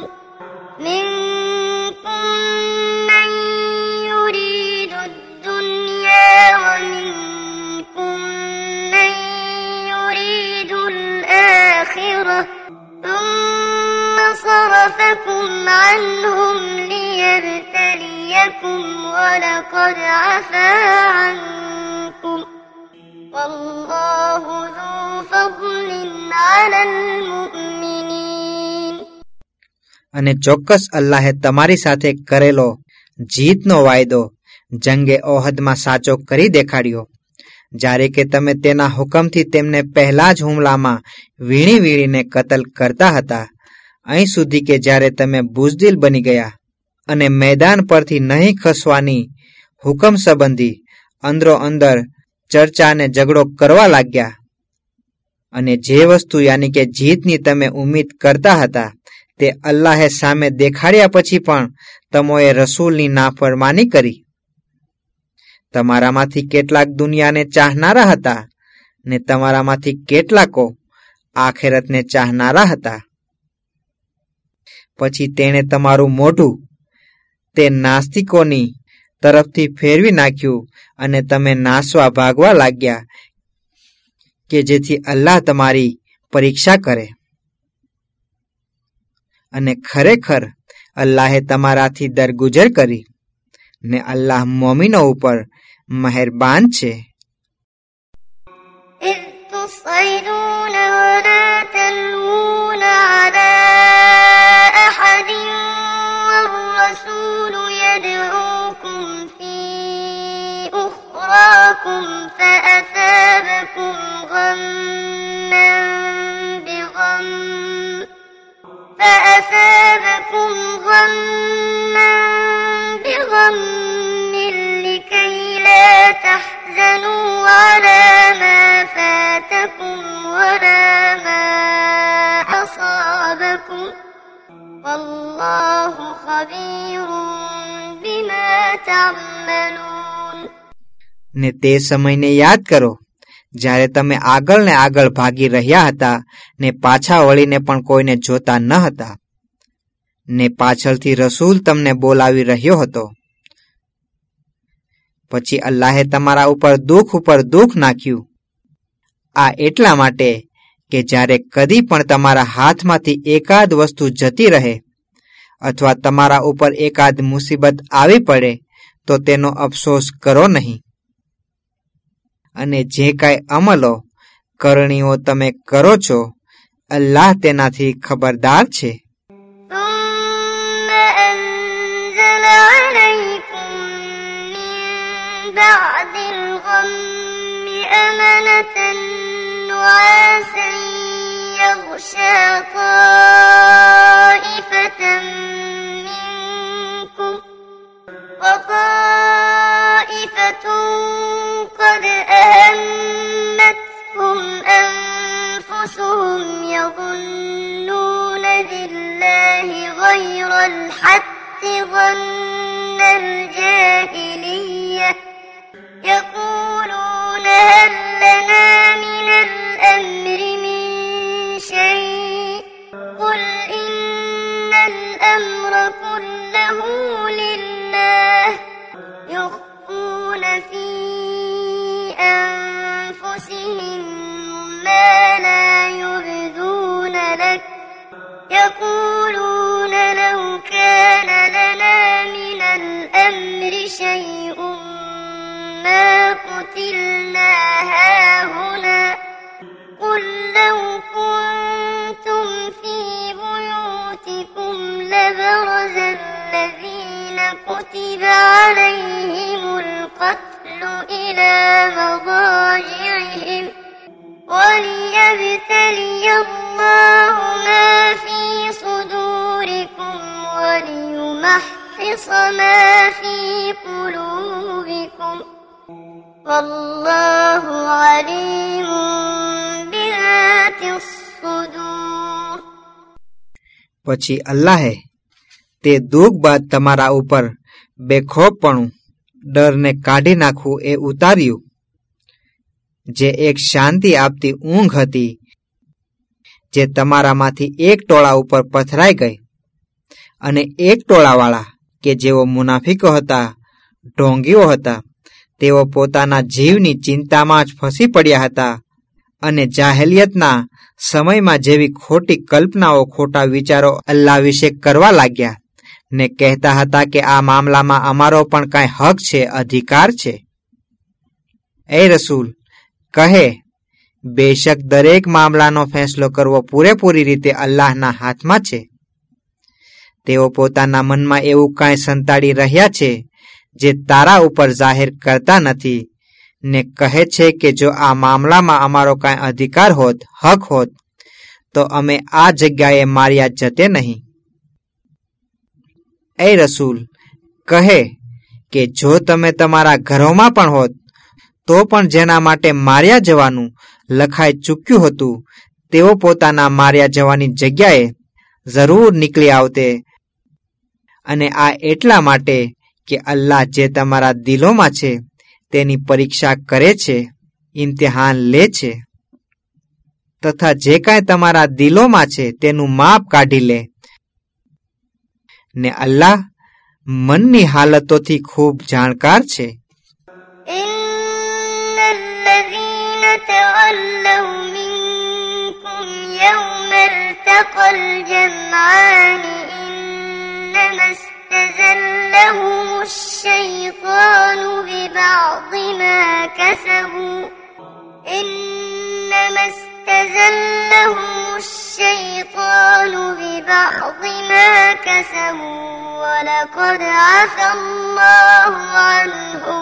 مِنكُم مَّن يُرِيدُ الدُّنْيَا وَمِنكُم مَّن يُرِيدُ الْآخِرَةَ ثُمَّ صَرَفَكُمْ عَنْهُمْ لِيَبْتَلِيَكُمْ وَلَقَدْ عَفَا عَنكُمْ وَاللَّهُ ذُو فَضْلٍ عَلَى الْمُؤْمِنِينَ. અને ચોક્કસ અલ્લાહે તમારી સાથે કરેલો જીતનો વાયદો જંગે ઓહદમાં સાચો કરી દેખાડ્યો, જ્યારે કે તમે તેના હુકમથી તેમને પહેલા જ હુમલામાં વીણી વીણીને કતલ કરતા હતા, અહીં સુધી કે જ્યારે તમે બુઝદિલ બની ગયા અને મેદાન પરથી નહીં ખસવાની હુકમ સંબંધી અંદરો અંદર ચર્ચા અને ઝઘડો કરવા લાગ્યા, અને જે વસ્તુ યાની કે જીતની તમે ઉમ્મીદ કરતા હતા તે અલ્લાહે સામે દેખાડ્યા પછી પણ તમોએ રસૂલની નાફરમાની કરી. તમારામાંથી કેટલાક દુનિયાને ચાહનારા હતા ને તમારામાંથી કેટલાકો આખેરતને ચાહનારા હતા. પછી તેણે તમારું મોઢું તે નાસ્તિકોની તરફથી ફેરવી નાખ્યું અને તમે નાસવા ભાગવા લાગ્યા કે જેથી અલ્લાહ તમારી પરીક્ષા કરે. અને ખરેખર અલ્લાહે તમારાથી દરગુજર કરી ને અલ્લાહ મોમિનો ઉપર મહેરબાન છે. إِذْ تُصْعِدُونَ وَلَا تَلْوُونَ عَلَىٰ أَحَدٍ وَالرَّسُولُ يَدْعُوكُمْ فِي أُخْرَاكُمْ فَأَثَابَكُمْ غَمًّا بِغَمٍّ فَأَثَابَكُمْ غَمًّا بِغَمٍّ لِّكَيْ لَا تَحْزَنُوا عَلَىٰ مَا فَاتَكُمْ وَلَا مَا أَصَابَكُمْ وَاللَّهُ خَبِيرٌ بِمَا تَعْمَلُونَ. ને તે સમયને યાદ કરો જ્યારે તમે આગળ ને આગળ ભાગી રહ્યા હતા ને પાછા વળીને પણ કોઈને જોતા ન હતા, ને પાછળથી રસૂલ તમને બોલાવી રહ્યો હતો. પછી અલ્લાહે તમારા ઉપર દુઃખ ઉપર દુઃખ નાખ્યું. આ એટલા માટે કે જ્યારે કદી પણ તમારા હાથમાંથી એકાદ વસ્તુ જતી રહે અથવા તમારા ઉપર એકાદ મુસીબત આવી પડે તો તેનો અફસોસ કરો નહીં. અને જે કાંઈ અમલો કરણીઓ તમે કરો છો અલ્લાહ તેનાથી ખબરદાર છે. ثُمَّ أَنزَلَ عَلَيْكُم مِّن بَعْدِ الْغَمِّ أَمَنَةً نُّعَاسًا يَغْشَىٰ طَائِفَةً مِّنكُمْ وَطَائِفَةٌ قَدْ أَهَمَّتْهُمْ أَنفُسُهُمْ يَظُنُّونَ بِاللَّهِ غَيْرَ الْحَقِّ ظَنَّ الْجَاهِلِيَّةِ يَقُولُونَ هَل لَّنَا مِنَ الْأَمْرِ مِن شَيْءٍ قُلْ إِنَّ الْأَمْرَ كُلَّهُ لِلَّهِ يُخْفُونَ فِي أَنفُسِهِم مَّا لَا يُبْدُونَ لَكَ يَقُولُونَ لَوْ كَانَ لَنَا قتلنا هاهنا قل لو كنتم في بيوتكم لبرز الذين كتب عليهم القتل إلى مضاجعهم وليبتلي الله ما في صدوركم وليمحص ما في قلوبكم والله عليم بذات الصدور. પછી અલ્લાહે તે દુઃખ બાદ તમારા ઉપર બેખોફપણું ડરને કાઢી નાખવું એ ઉતાર્યું, જે એક શાંતિ આપતી ઊંઘ હતી, જે તમારામાંથી એક ટોળા ઉપર પથરાઈ ગઈ, અને એક ટોળાવાળા કે જેઓ મુનાફિકો હતા, ઢોંગીઓ હતા, તેઓ પોતાના જીવની ચિંતામાં જ ફસી પડ્યા હતા અને જાહેલિયતના સમયમાં જેવી ખોટી કલ્પનાઓ, ખોટા વિચારો અલ્લાહ વિશે કરવા લાગ્યા ને કહેતા હતા કે આ મામલામાં અમારો પણ કાંઈ હક છે, અધિકાર છે. એ રસૂલ કહે, બેશક દરેક મામલાનો ફેંસલો કરવો પૂરેપૂરી રીતે અલ્લાહના હાથમાં છે. તેઓ પોતાના મનમાં એવું કાંઈ સંતાડી રહ્યા છે જે તારા ઉપર જાહેર કરતા નથી ને કહે છે કે જો આ મામલામાં અમારો કાંઈ અધિકાર હોત, હક હોત, તો અમે આ જગ્યાએ માર્યા જતે નહીં. એ રસૂલ કહે કે જો તમે તમારા ઘરોમાં પણ હોત તો પણ જેના માટે માર્યા જવાનું લખાઈ ચૂક્યું હતું તેઓ પોતાના માર્યા જવાની જગ્યાએ જરૂર નીકળી આવતે, અને આ એટલા માટે કે અલ્લાહ જે તમારા દિલોમાં છે તેની પરીક્ષા કરે છે, ઇમ્તિહાન લે છે, તથા જે કાંઈ તમારા દિલોમાં છે તેનું માપ કાઢી લે, ને અલ્લાહ મનની હાલતોથી ખૂબ જાણકાર છે. تولوا منكم يوم التقى الجمعان إنما استزلهم الشيطان ببعض ما كسبوا إنما استزلهم الشيطان ببعض ما كسبوا ولقد عفى الله عنهم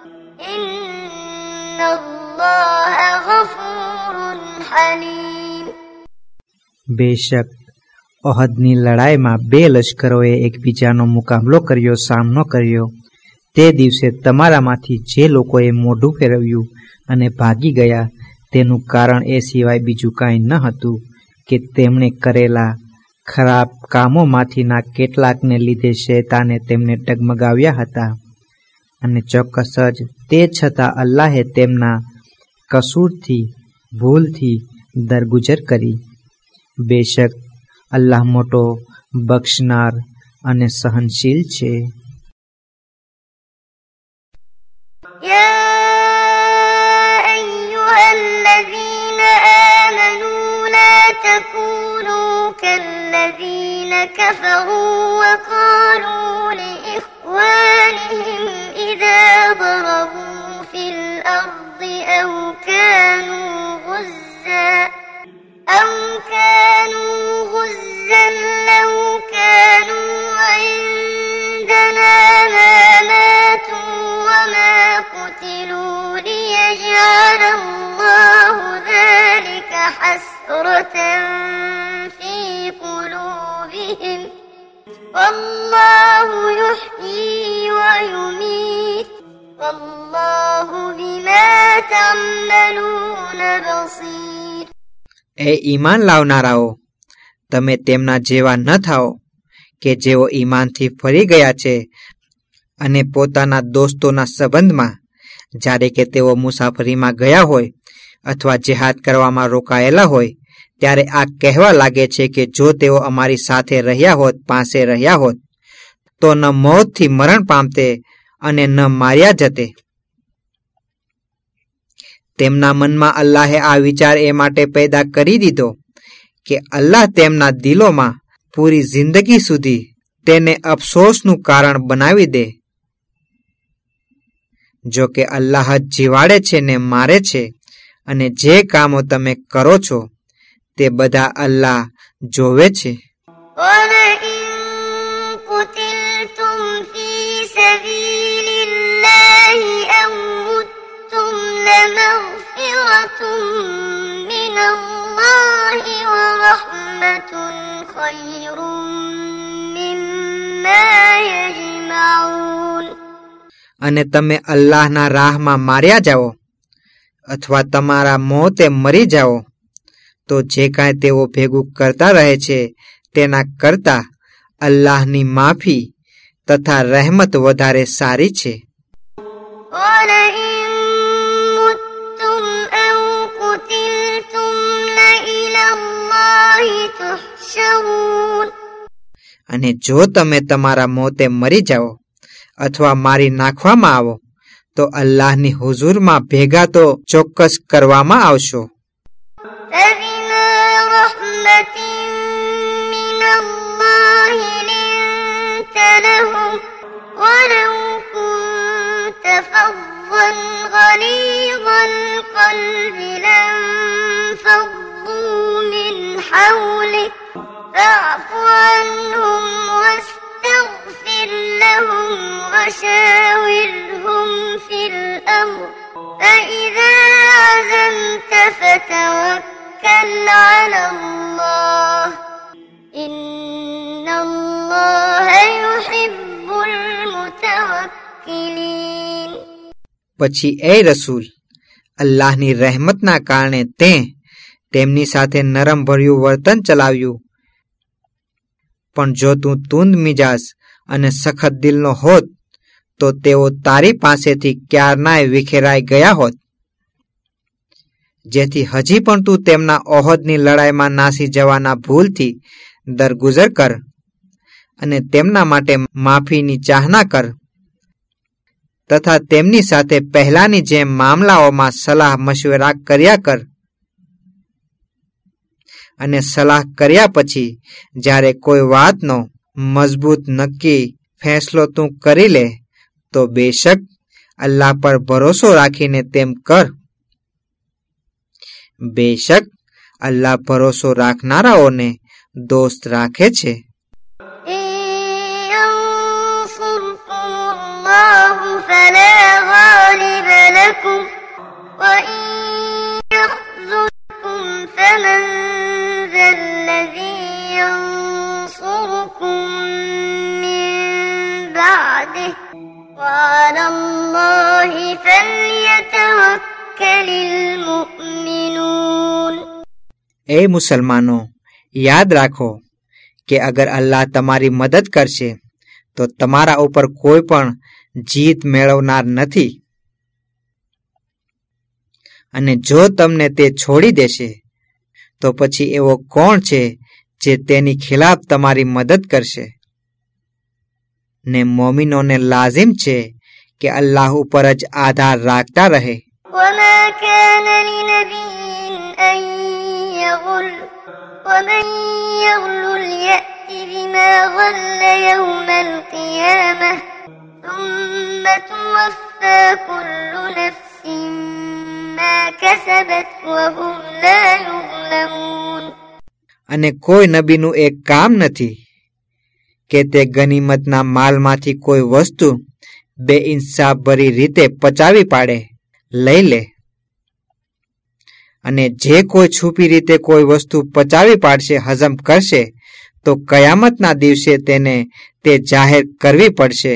إن الله غفور حليم. બેશક ઓહદની લડાઈમાં બે લશ્કરોએ એકબીજાનો મુકાબલો કર્યો, સામનો કર્યો. તે દિવસે તમારામાંથી જે લોકોએ મોઢું ફેરવ્યું અને ભાગી ગયા તેનું કારણ એ સિવાય બીજું કાંઈ ન હતું કે તેમણે કરેલા ખરાબ કામોમાંથીના કેટલાકને લીધે શૈતાને તેમને ડગમગાવ્યા હતા, અને ચોક્કસ જ તે છતાં અલ્લાહે તેમના કસૂરથી, ભૂલથી દરગુજર કરી. બેશક અલ્લાહ મોટો બક્ષનાર અને સહનશીલ છે. كالذين كفروا وقالوا لإخوانهم إذا ضربوا في الأرض أو كانوا غزا أو كانوا غزا لو كانوا عندنا ما ماتوا وما قتلوا ليجعل الله ذلك حسرة في قلوبهم والله يحيي ويميت والله بما تعملون بصير. એ ઈમાન લાવનારાઓ, તમે તેમના જેવા ન થાઓ કે જેઓ ઈમાનથી ફરી ગયા છે અને પોતાના દોસ્તોના સંબંધમાં જ્યારે કે તેઓ મુસાફરીમાં ગયા હોય અથવા જેહાદ કરવામાં રોકાયેલા હોય ત્યારે આ કહેવા લાગે છે કે જો તેઓ અમારી સાથે રહ્યા હોત, પાસે રહ્યા હોત, તો ન મોતથી મરણ પામતે અને ન માર્યા જતે. તેમના મનમાં અલ્લાહે આ વિચાર એ માટે પેદા કરી દીધો કે અલ્લાહ તેમના દિલોમાં પૂરી જિંદગી સુધી તેને અફસોસનું કારણ બનાવી દે. જો કે અલ્લાહ જ જીવાડે છે ને મારે છે, અને જે કામો તમે કરો છો તે બધા અલ્લાહ જોવે છે. وَلَئِن قُتِلْتُمْ فِي سَبِيلِ اللَّهِ أَوْ مُتُّمْ لَمَغْفِرَةٌ مِّنَ اللَّهِ وَرَحْمَةٌ خَيْرٌ مِّمَّا يَجْمَعُونَ. અને તમે અલ્લાહના રાહમાં માર્યા જાઓ અથવા તમારા મોતે મરી જાઓ તો જે કાંઈ તેઓ ભેગું કરતા રહે છે તેના કરતા અલ્લાહની માફી તથા રહેમત વધારે સારી છે. وَلَئِن مُتُّمْ أَوْ قُتِلْتُمْ لَإِلَى اللَّهِ تُحْشَرُونَ. અને જો તમે તમારા મોતે મરી જાઓ અથવા મારી નાખવામાં આવો તો અલ્લાહની હુઝુરમાં ભેગા તો ચોક્કસ કરવામાં આવશો. فَبِمَا رَحْمَةٍ مِّنَ اللَّهِ لِنتَ لَهُمْ وَلَوْ كُنتَ فَظًّا غَلِيظَ الْقَلْبِ لَانفَضُّوا مِنْ حَوْلِكَ فَاعْفُ عَنْهُمْ وَاسْتَغْفِرْ لَهُمْ وَشَاوِرْهُمْ فِي الْأَمْرِ فَإِذَا عَزَمْتَ فَتَوَكَّلْ عَلَى اللَّهِ إِنَّ اللَّهَ يُحِبُّ الْمُتَوَكِّلِينَ. પછી એ રસૂલ, અલ્લાહની રહેમતના કારણે તે તેમની સાથે નરમ ભર્યું વર્તન ચલાવ્યું, પણ જો તું તુંદ મિજાજ અને સખત દિલનો હોત તો તેઓ તારી પાસેથી ક્યારનાય વિખેરાઈ ગયા હોત. જેથી હજી પણ તું તેમના ઓહદની લડાઈમાં નાસી જવાના ભૂલથી દરગુજર કર અને તેમના માટે માફીની ચાહના કર તથા તેમની સાથે પહેલાની જેમ મામલાઓમાં સલાહ મશવરા કર્યા કર. અને સલાહ કર્યા પછી જ્યારે કોઈ વાતનો મજબૂત નક્કી ફેંસલો તું કરી લે તો બેશક અલ્લાહ પર ભરોસો રાખીને તેમ કર. બેશક અલ્લાહ ભરોસો રાખનારાઓને દોસ્ત રાખે છે. إِن يَنصُرْكُمُ اللَّهُ فَلَا غَالِبَ لَكُمْ وَإِن يَخْذُلْكُمْ فَمَن ذَا الَّذِي يَنصُرُكُم مِّن بَعْدِهِ وَعَلَى اللَّهِ فَلْيَتَوَكَّلِ الْمُؤْمِنُونَ. એ મુસલમાનો, યાદ રાખો કે અગર અલ્લાહ તમારી મદદ કરશે તો તમારા ઉપર કોઈ પણ જીત મેળવનાર નથી, અને જો તમને તે છોડી દેશે તો પછી એવો કોણ છે જે તેની ખિલાફ તમારી મદદ કરશે. ને મોમિનોને લાઝિમ છે કે અલ્લાહ ઉપર જ આધાર રાખતા રહે. وَمَا كَانَ لِنَبِيٍّ أَن يَغُلَّ وَمَن يَغْلُلْ يَأْتِ بِمَا غَلَّ يَوْمَ الْقِيَامَةِ ثُمَّ تُوَفَّى كُلُّ نَفْسٍ مَا كَسَبَتْ وَهُمْ لَا يُظْلَمُونَ. અને કોઈ નબીનું એક કામ નથી કે તે ગનીમતના માલમાંથી કોઈ વસ્તુ બે ઇન્સાફ ભરી રીતે પચાવી પાડે, લઈ લે. અને જે કોઈ છુપી રીતે કોઈ વસ્તુ પચાવી પાડશે, હજમ કરશે, તો કયામતના દિવસે તેને તે જાહેર કરવી પડશે.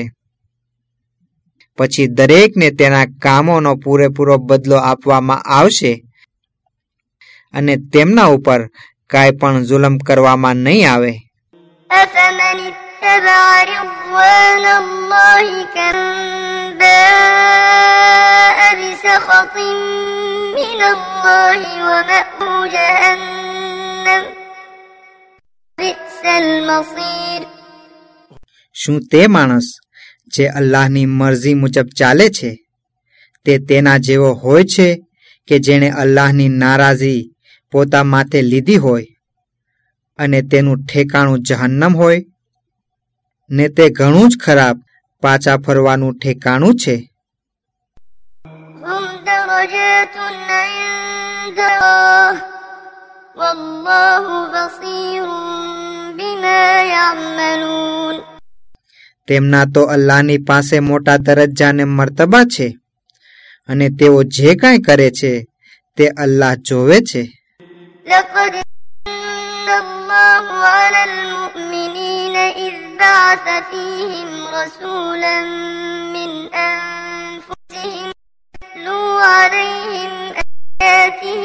પછી દરેકને તેના કામોનો પૂરેપૂરો બદલો આપવામાં આવશે અને તેમના ઉપર કાંઈ પણ જુલમ કરવામાં નહીં આવે. أَفَمَنِ اتَّبَعَ رِضْوَانَ اللَّهِ كَمَن بَاءَ بِسَخَطٍ مِّنَ اللَّهِ وَمَأْوَاهُ جَهَنَّمُ بِئْسَ الْمَصِيرُ. શું તે માણસ જે અલ્લાહની મરજી મુજબ ચાલે છે તે તેના જેવો હોય છે કે જેણે અલ્લાહની નારાજી પોતા માથે લીધી હોય અને તેનું ઠેકાણું જહન્નમ હોય? ને તે ઘણું જ ખરાબ પાછા ફરવાનું ઠેકાણું છે. هم درجات عند الله والله بصير بما يعملون. તેમના તો અલ્લાહની પાસે મોટા દરજ્જા ને મર્તબા છે અને તેઓ જે કાંઈ કરે છે તે અલ્લાહ જોવે છે. لقد من الله على المؤمنين إذ بعث فيهم رسولا من أنفسهم يتلو عليهم آياته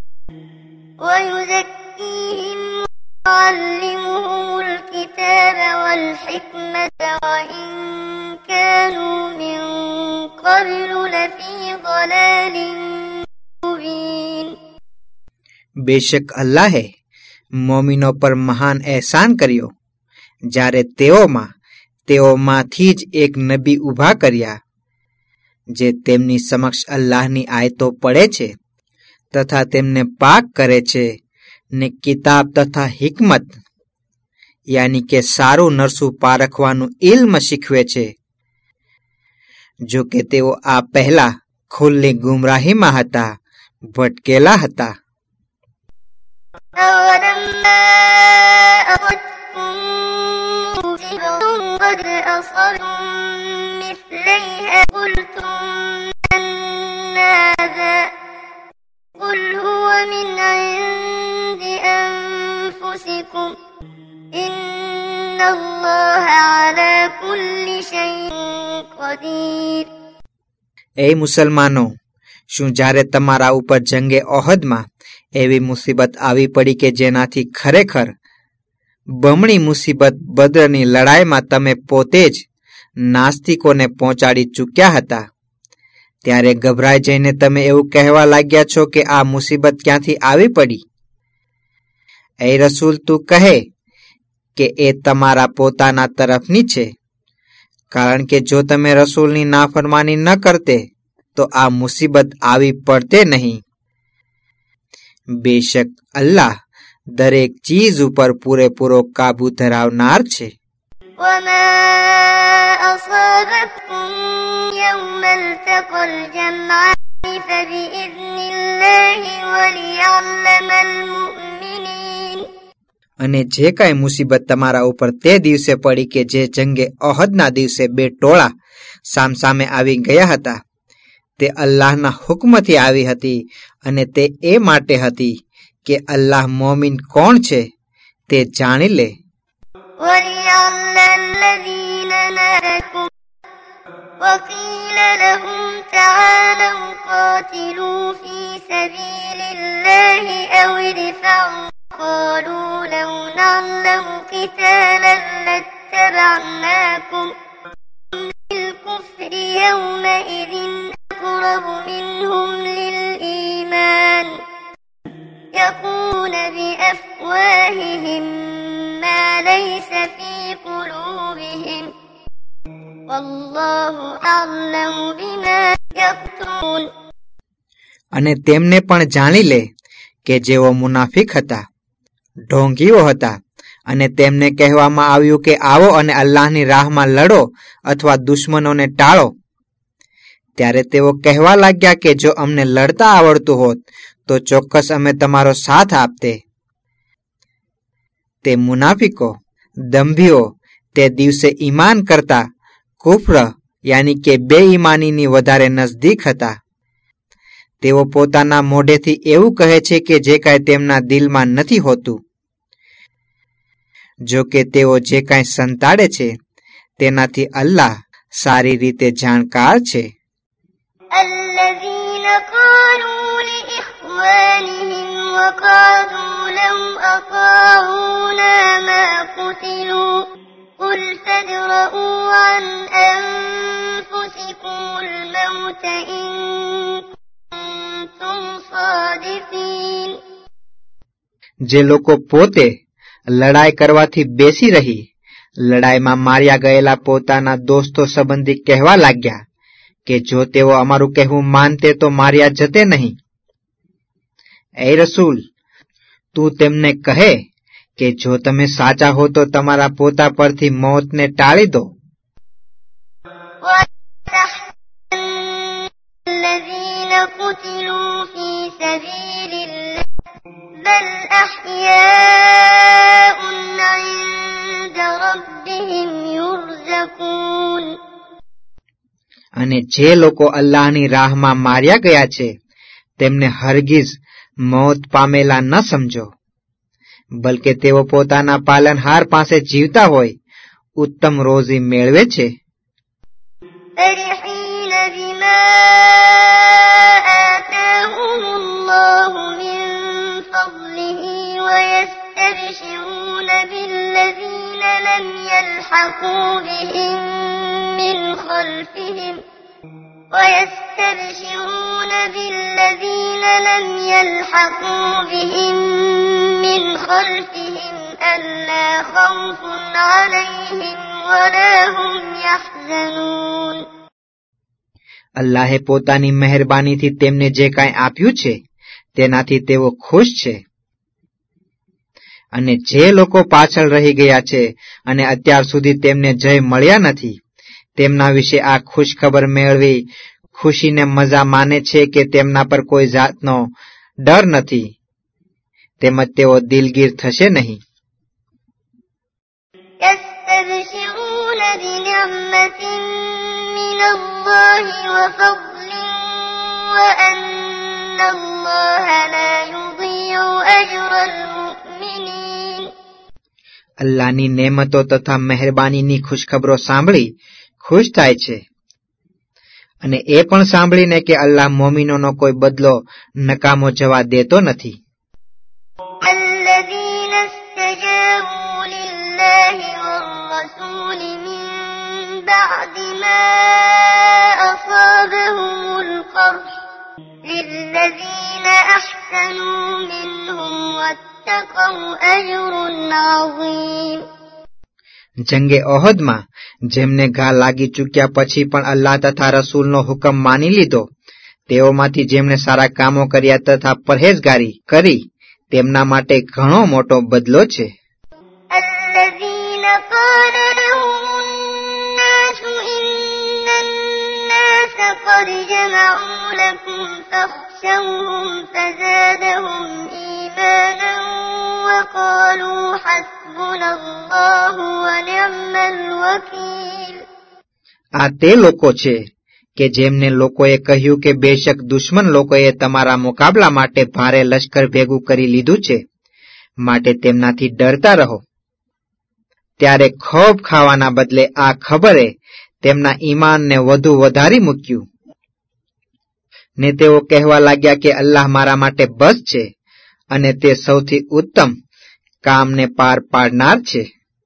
ويزكيهم ويعلمهم الكتاب والحكمة وإن كانوا من قبل لفي ضلال مبين. બેશક અલ્લાહે મોમિનો પર મહાન એહસાન કર્યો જ્યારે તેઓમાં તેઓમાંથી જ એક નબી ઊભા કર્યા જે તેમની સમક્ષ અલ્લાહની આયતો પડે છે તથા તેમને પાક કરે છે ને કિતાબ તથા હિકમત યાની કે સારું નરસું પારખવાનું ઇલ્મ શીખવે છે. જો કે તેઓ આ પહેલા ખુલ્લી ગુમરાહીમાં હતા, ભટકેલા હતા. أولما أصبتكم مصيبة قد أصبتم مثليها قلتم أن هذا قل هو من عند أنفسكم إن الله على كل شيء قدير. એ મુસલમાનો, શું જ્યારે તમારા ઉપર જંગે ઓહદમાં એવી મુસીબત આવી પડી કે જેનાથી ખરેખર બમણી મુસીબત બદરની લડાઈમાં તમે પોતે જ નાસ્તિકોને પહોંચાડી ચૂક્યા હતા, ત્યારે ગભરાઈ જઈને તમે એવું કહેવા લાગ્યા છો કે આ મુસીબત ક્યાંથી આવી પડી? એ રસૂલ, તું કહે કે એ તમારા પોતાના તરફની છે, કારણ કે જો તમે રસૂલની નાફરમાની ન કરતે તો આ મુસીબત આવી પડતે નહીં. બેશક અલ્લાહ દરેક ચીજ ઉપર પૂરેપૂરો કાબુ ધરાવનાર છે. وما أصابكم يوم التقى الجمعان فبإذن الله وليعلم المؤمنين. અને જે કાંઈ મુસીબત તમારા ઉપર તે દિવસે પડી કે જે જંગે ઓહદના દિવસે બે ટોળા સામસામે આવી ગયા હતા, તે અલ્લાહના હુકમથી આવી હતી અને તે એ માટે હતી કે અલ્લાહ મોમિન કોણ છે તે જાણી લે. وليعلم الذين نافقوا وقيل لهم تعالوا قاتلوا في سبيل الله أو ادفعوا قالوا لو نعلم قتالا لاتبعناكم للكفر يومئذ أقرب منهم للإيمان يقولون بأفواههم ما ليس في قلوبهم والله أعلم بما يكتمون. અને તેમને પણ જાણી લે કે જેઓ મુનાફિક હતા, ઢોંગીઓ હતા, અને તેમને કહેવામાં આવ્યું કે આવો અને અલ્લાહની રાહમાં લડો અથવા દુશ્મનોને ટાળો, ત્યારે તેઓ કહેવા લાગ્યા કે જો અમને લડતા આવડતું હોત તો ચોક્કસ અમે તમારો સાથ આપતે. તે મુનાફિકો, દંભીઓ તે દિવસે ઈમાન કરતા કુફર યાની કે બે ઈમાનીની વધારે નજદીક હતા. તેઓ પોતાના મોઢેથી એવું કહે છે કે જે કાંઈ તેમના દિલમાં નથી હોતું. જો કે તેઓ જે કાંઈ સંતાડે છે તેનાથી અલ્લાહ સારી રીતે જાણકાર છે. الذين قالوا لإخوانهم وقالوا لو أطاعونا ما قتلوا قل فادرءوا عن أنفسكم الموت إن كنتم صادقين. જે લોકો પોતે લડાઈ કરવાથી બેસી રહી લડાઈમાં માર્યા ગયેલા પોતાના દોસ્તો સંબંધી કહેવા લાગ્યા કે જો તેઓ અમારું કહેવું માનતે તો માર્યા જતે નહીં. એ રસૂલ, તું તેમને કહે કે જો તમે સાચા હો તો તમારા પોતા પરથી મોતને ટાળી દો. الذين يقتلوا في سبيل الله بل أحياء عند ربهم يرزقون. અને જે લોકો અલ્લાહની રાહમાં માર્યા ગયા છે તેમને હરગીઝ મોત પામેલા ન સમજો, બલકે તેઓ પોતાના પાલનહાર પાસે જીવતા હોય ઉત્તમ રોજી મેળવે છે. فرحين بما آتاهم الله من فضله ويستبشرون بالذين لم يلحقوا بهم من خلفهم ويستبشرون بالذين لم يلحقوا بهم من خلفهم ألا خوف عليهم ولا هم يحزنون. અલ્લાહે પોતાની મહેરબાનીથી તેમને જે કાંઈ આપ્યું છે તેનાથી તેઓ ખુશ છે. અને જે લોકો પાછળ રહી ગયા છે અને અત્યાર સુધી તેમને જય મળ્યા નથી તેમના વિશે આ ખુશખબર મેળવી ખુશીને મજા માને છે કે તેમના પર કોઈ જાતનો ડર નથી, તેમજ તેઓ દિલગીર થશે નહીં. يستبشرون بنعمة من الله وفضل وأن الله لا يضيع أجر المؤمنين. અલ્લાહની નેમતો તથા મહેરબાનીની ખુશખબરો સાંભળી ખુશ થાય છે, અને એ પણ સાંભળીને કે અલ્લાહ મોમિનોનો કોઈ બદલો નકામો જવા દેતો નથી. الذين استجابوا لله والرسول من بعد ما أصابهم القرح للذين أحسنوا منهم واتقوا أجر عظيم. જંગે ઓહદમાં જેમને ઘા લાગી ચૂક્યા પછી પણ અલ્લાહ તથા રસૂલનો હુકમ માની લીધો તેઓમાંથી જેમણે સારા કામો કર્યા તથા પરહેજગારી કરી તેમના માટે ઘણો મોટો બદલો છે. الذين قال لهم الناس إن الناس قد جمعوا لكم فاخشوهم فزادهم إيمانا وقالوا حسبنا الله ونعم الوكيل. આ તે લોકો છે કે જેમને લોકોએ કહ્યું કે બેશક દુશ્મન લોકોએ તમારા મુકાબલા માટે ભારે લશ્કર ભેગું કરી લીધું છે, માટે તેમનાથી ડરતા રહો. ત્યારે ખોફ ખાવાના બદલે આ ખબરે તેમના ઈમાનને વધુ વધારી મૂક્યું, ને તેઓ કહેવા લાગ્યા કે અલ્લાહ મારા માટે બસ છે અને તે સૌથી ઉત્તમ કામને પાર પાડનાર છે.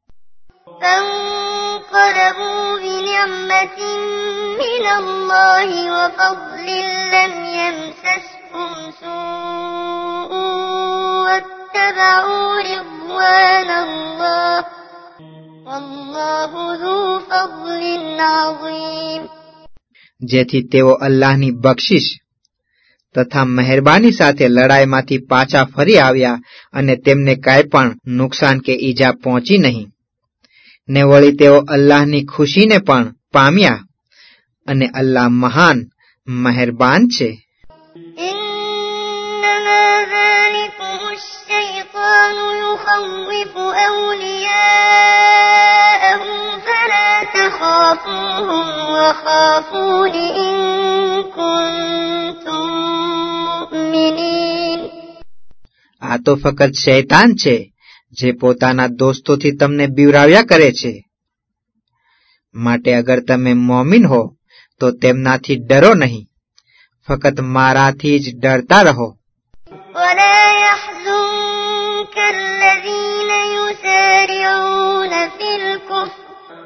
فانقلبوا بنعمة من الله وفضل لم يمسسهم سوء واتبعوا رضوان الله والله ذو فضل عظيم. જેથી તેઓ અલ્લાહની બક્ષિશ તથા મહેરબાની સાથે લડાઈમાંથી પાછા ફરી આવ્યા અને તેમને કાંઈ પણ નુકસાન કે ઈજા પહોંચી નહીં, ને વળી તેઓ અલ્લાહની ખુશીને પણ પામ્યા, અને અલ્લાહ મહાન મહેરબાન છે. إنما ذلكم الشيطان يخوف أولياءه فلا تخافوهم وخافون إن كنتم مؤمنين. આ તો ફક્ત શૈતાન છે જે પોતાના દોસ્તોથી તમને બીવરાવ્યા કરે છે, માટે અગર તમે મોમિન હો તો તેમનાથી ડરો નહીં, ફક્ત મારાથી જ ડરતા રહો. ولا يحزنك الذين يسارعون في الكفر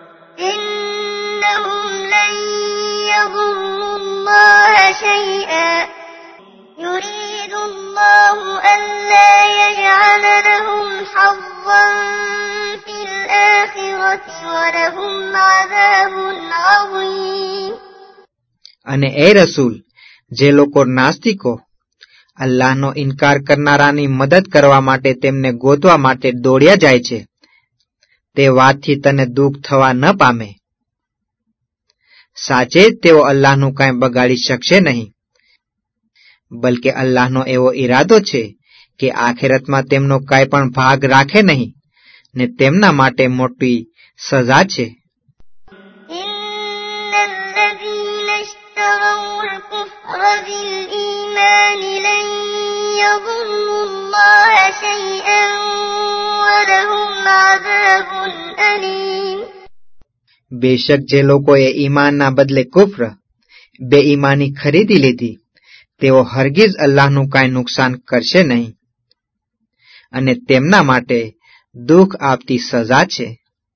إنهم لن يضروا الله شيئا يريد الله ألا يجعل لهم حظا في الآخرة ولهم عذاب عظيم. અને એ રસૂલ, જે લોકો નાસ્તિકો અલ્લાહનો ઇનકાર કરનારાની મદદ કરવા માટે તેમને ગોતવા માટે દોડ્યા જાય છે, તે વાતથી તને દુઃખ થવા ન પામે. સાચે જ તેઓ અલ્લાહનું કાંઈ બગાડી શકશે નહીં, બલકે અલ્લાહનો એવો ઈરાદો છે કે આખેરતમાં તેમનો કાંઈ પણ ભાગ રાખે નહીં ને તેમના માટે મોટી સજા છે. બેશક જે લોકોએ ઈમાનના બદલે કુફર બેઈમાની ખરીદી લીધી તેઓ હરગીઝ અલ્લાહનું કાંઈ નુકસાન કરશે નહીં અને તેમના માટે દુઃખ આપતી સજા છે.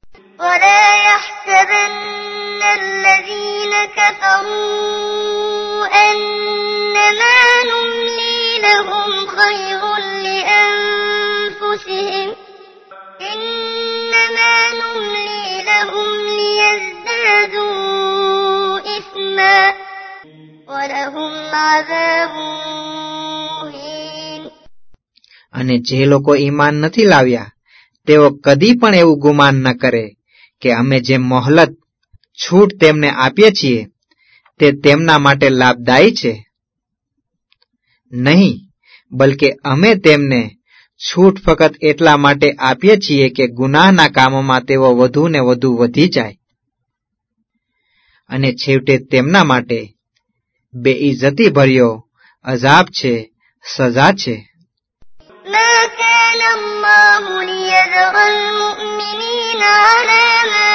અને જે લોકો ઈમાન નથી લાવ્યા તેઓ કદી પણ એવું ગુમાન ન કરે કે અમે જે મોહલત છૂટ તેમને આપીએ છીએ તે તેમના માટે લાભદાયી છે. નહીં, બલકે અમે તેમને છૂટ ફક્ત એટલા માટે આપીએ છીએ કે ગુનાહના કામોમાં તેઓ વધુ ને વધુ વધી જાય અને છેવટે તેમના માટે બેઇજ્જતી ભર્યો અઝાબ છે, સજા છે. ما كان الله ليذر المؤمنين على ما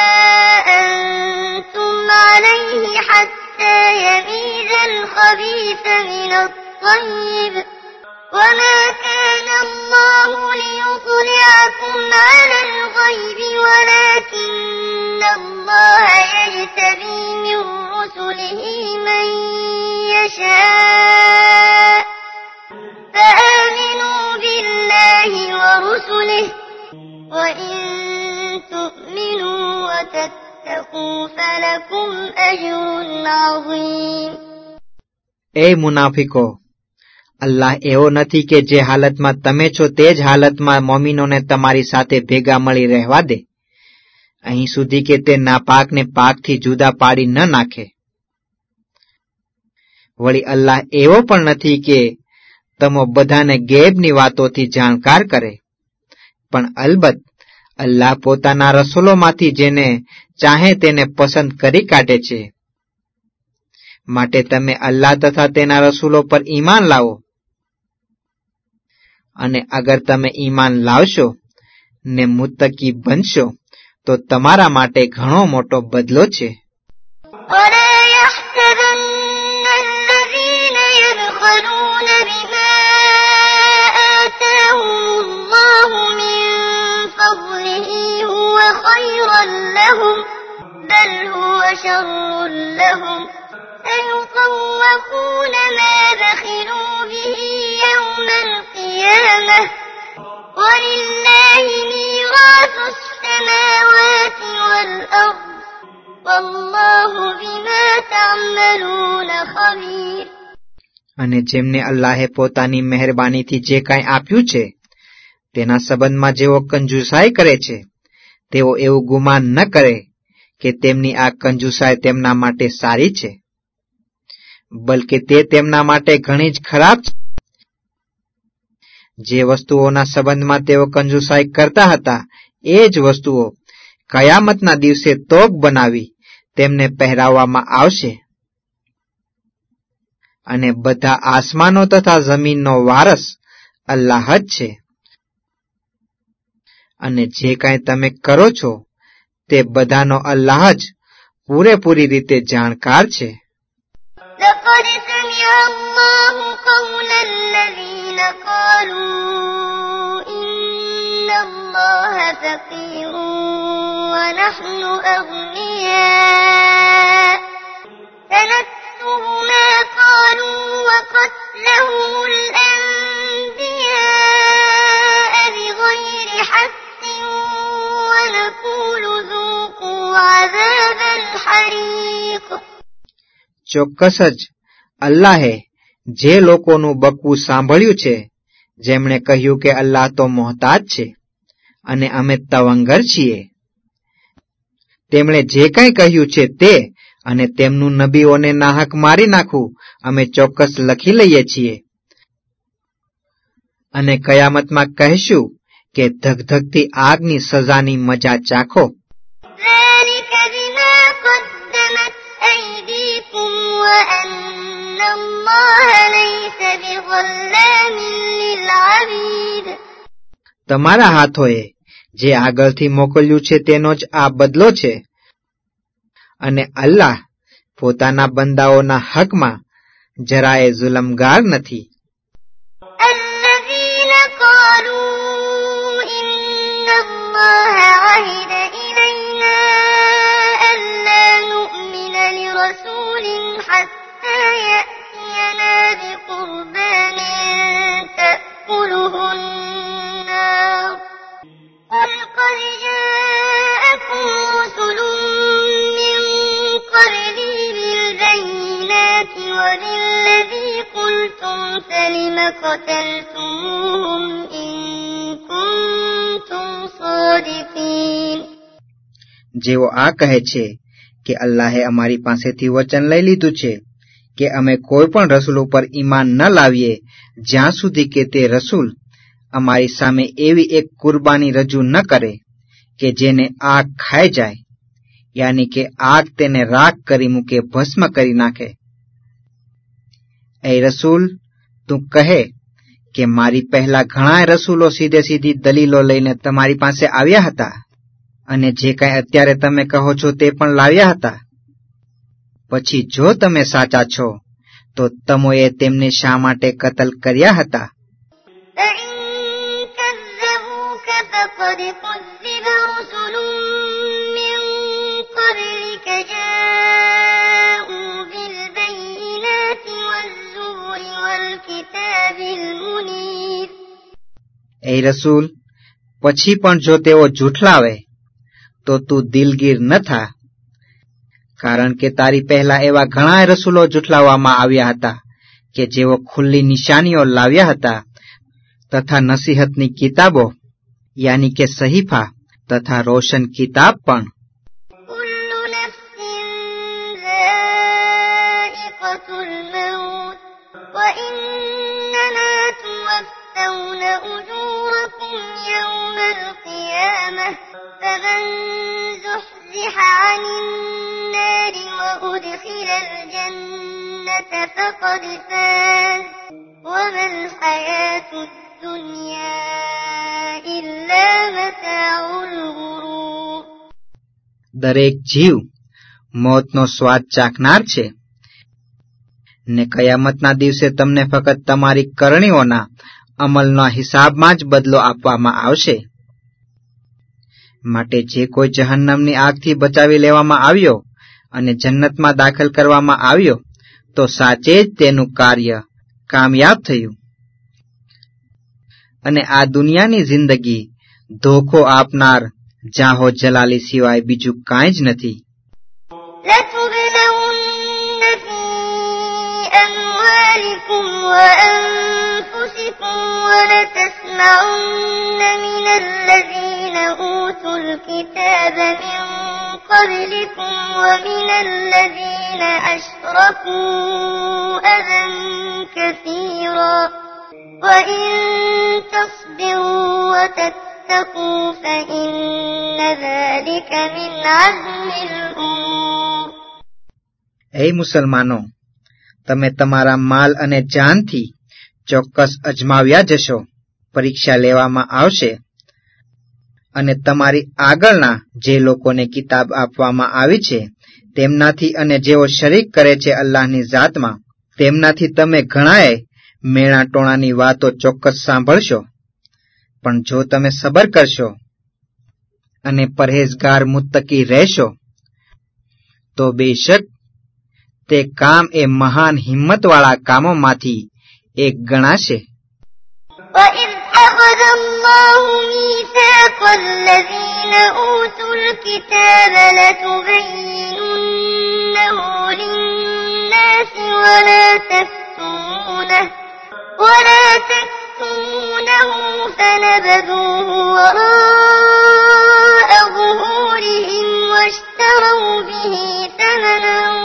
أنتم عليه حتى يميز الخبيث من الطيب وما كان الله ليطلعكم على الغيب ولكن الله يجتبي من رسله من يشاء فآمنوا بالله ورسله وإن تؤمنوا وتتقوا فلكم أجر عظيم. એ મુનાફિકો, અલ્લાહ એવો નથી કે જે હાલતમાં તમે છો તે જ હાલતમાં મોમીનોને તમારી સાથે ભેગા મળી રહેવા દે, અહીં સુધી કે તે નાપાકને પાકથી જુદા પાડી ન નાખે. વળી અલ્લાહ એવો પણ નથી કે તમો બધાને ગેબની વાતોથી જાણકાર કરે, પણ અલબત્ત અલ્લાહ પોતાના રસૂલોમાંથી જેને ચાહે તેને પસંદ કરી કાઢે છે. માટે તમે અલ્લાહ તથા તેના રસૂલો પર ઈમાન લાવો, અને અગર તમે ઈમાન લાવશો ને મુત્તકી બનશો તો તમારા માટે ઘણો મોટો બદલો છે. بل هو شر لهم سيطوقون ما بخلوا به يوم القيامة ولله ميراث السماوات والأرض والله بما تعملون خبير. અને જેમને અલ્લાહે પોતાની મહેરબાનીથી જે કાંઈ આપ્યું છે તેના સંબંધમાં જેઓ કંજુસાઈ કરે છે તેઓ એવું ગુમાન ન કરે કે તેમની આ કંજુસાઈ તેમના માટે સારી છે, બલકે તે તેમના માટે ઘણી જ ખરાબ છે. જે વસ્તુઓના સંબંધમાં તેઓ કંજુસાઈ કરતા હતા એ જ વસ્તુઓ કયામતના દિવસે તોક બનાવી તેમને પહેરાવવામાં આવશે, અને બધા આસમાનો તથા જમીનનો વારસ અલ્લાહ જ છે, અને જે કાંઈ તમે કરો છો તે બધાનો અલ્લાહ જ પૂરેપૂરી રીતે જાણકાર છે. لقد سمع الله قول الذين قالوا إن الله فقير ونحن أغنياء سنكتب ما قالوا وقتلهم الأنبياء بغير حق ونقول ذوقوا عذاب الحريق. ચોક્કસ જ અલ્લાહે જે લોકોનું બકવું સાંભળ્યું છે જેમણે કહ્યું કે અલ્લાહ તો મોહતાજ છે અને અમે તવંગર છીએ, તેમણે જે કંઈ કહ્યું છે તે અને તેમનું નબીઓને નાહક મારી નાખવું અમે ચોક્કસ લખી લઈએ છીએ. અને કયામતમાં કહેશું કે ધગધગતી આગની સજાની મજા ચાખો. ذلك بما قدمت أيديكم وأن الله ليس بظلام للعبيد. તમારા હાથોએ જે આગળથી મોકલ્યું છે તેનો જ આ બદલો છે, અને અલ્લાહ પોતાના બંદાઓના હકમાં જરાય જુલમગાર નથી. الذين قالوا إن الله عهد إلينا ألا نؤمن لرسول حتى يأتينا بقربان تأكله النار قل قد جاءكم رسل من قبلي بالبينات وبالذي قلتم فلم قتلتموهم إن كنتم صادقين. જેઓ આ કહે છે કે અલ્લાહે અમારી પાસેથી વચન લઈ લીધું છે કે અમે કોઈ પણ રસૂલ ઉપર ઈમાન ન લાવીએ જ્યાં સુધી કે તે રસૂલ અમારી સામે એવી એક કુરબાની રજૂ ન કરે કે જેને આગ ખાઈ જાય, યાની કે આગ તેને રાખ કરી મૂકે, ભસ્મ કરી નાખે. એ રસૂલ, તું કહે કે મારી પહેલા ઘણા રસૂલો સીધે સીધી દલીલો લઈને તમારી પાસે આવ્યા હતા, અને જે કાંઈ અત્યારે તમે કહો છો તે પણ લાવ્યા હતા. પછી જો તમે સાચા છો તો તમોએ તેમને શા માટે કતલ કર્યા હતા? فقد كذب رسل من قبلك جاءوا بالبينات والزبر والكتاب المنير. એ રસૂલ, પછી પણ જો તેઓ જૂઠલાવે તો તું દિલગીર ન થા, કારણ કે તારી પહેલા એવા ઘણા રસૂલો જૂઠલાવવામાં આવ્યા હતા કે જેઓ ખુલ્લી નિશાનીઓ લાવ્યા હતા તથા નસીહતની કિતાબો યાની કે સહીફા તથા રોશન કિતાબ પણ. كل نفس ذائقة الموت وإنما توفون أجوركم يوم القيامة فمن زحزح عن النار وأدخل الجنة فقد فاز وما الحياة الدنيا إلا متاع الغرور. દરેક જીવ મોતનો સ્વાદ ચાખનાર છે, ને કયામતના દિવસે તમને ફક્ત તમારી કરણીઓના અમલના હિસાબમાં જ બદલો આપવામાં આવશે. માટે જે કોઈ જહન્નમની આગથી બચાવી લેવામાં આવ્યો અને જન્નતમાં દાખલ કરવામાં આવ્યો તો સાચે જ તેનું કાર્ય કામયાબ થયું. અને આ દુનિયાની જિંદગી ધોખો આપનાર જાહો જલાલી સિવાય બીજું કાંઈ જ નથી. لتبلون في أموالكم وأنفسكم ولتسمعن من الذين أوتوا الكتاب من قبلكم ومن الذين أشركوا أذى كثيرا وإن تصبروا وتتقوا فإن ذلك من عزم الأمور. એ મુસલમાનો, તમે તમારા માલ અને જાનથી ચોક્કસ અજમાવ્યા જશો, પરીક્ષા લેવામાં આવશે, અને તમારી આગળના જે લોકોને કિતાબ આપવામાં આવી છે તેમનાથી અને જેઓ શરીક કરે છે અલ્લાહની જાતમાં, તેમનાથી તમે ઘણાએ મેણા ટોણાની વાતો ચોક્કસ સાંભળશો. પણ જો તમે સબર કરશો અને પરહેઝગાર મુત્તકી રહેશો તો બેશક તે કામ એ મહાન હિંમતવાળા કામોમાંથી એક ગણાશે. وَإِذْ أَخَذَ اللَّهُ مِيثَاقَ الَّذِينَ أُوتُوا الْكِتَابَ لَتُبَيِّنُنَّهُ لِلنَّاسِ وَلَا تَكْتُمُونَهُ وَلَا تَكْتُمُونَهُ فَنَبَذُوهُ وَرَاءَ ظُهُورِهِمْ وَاشْتَرَوْا بِهِ ثَمَنًا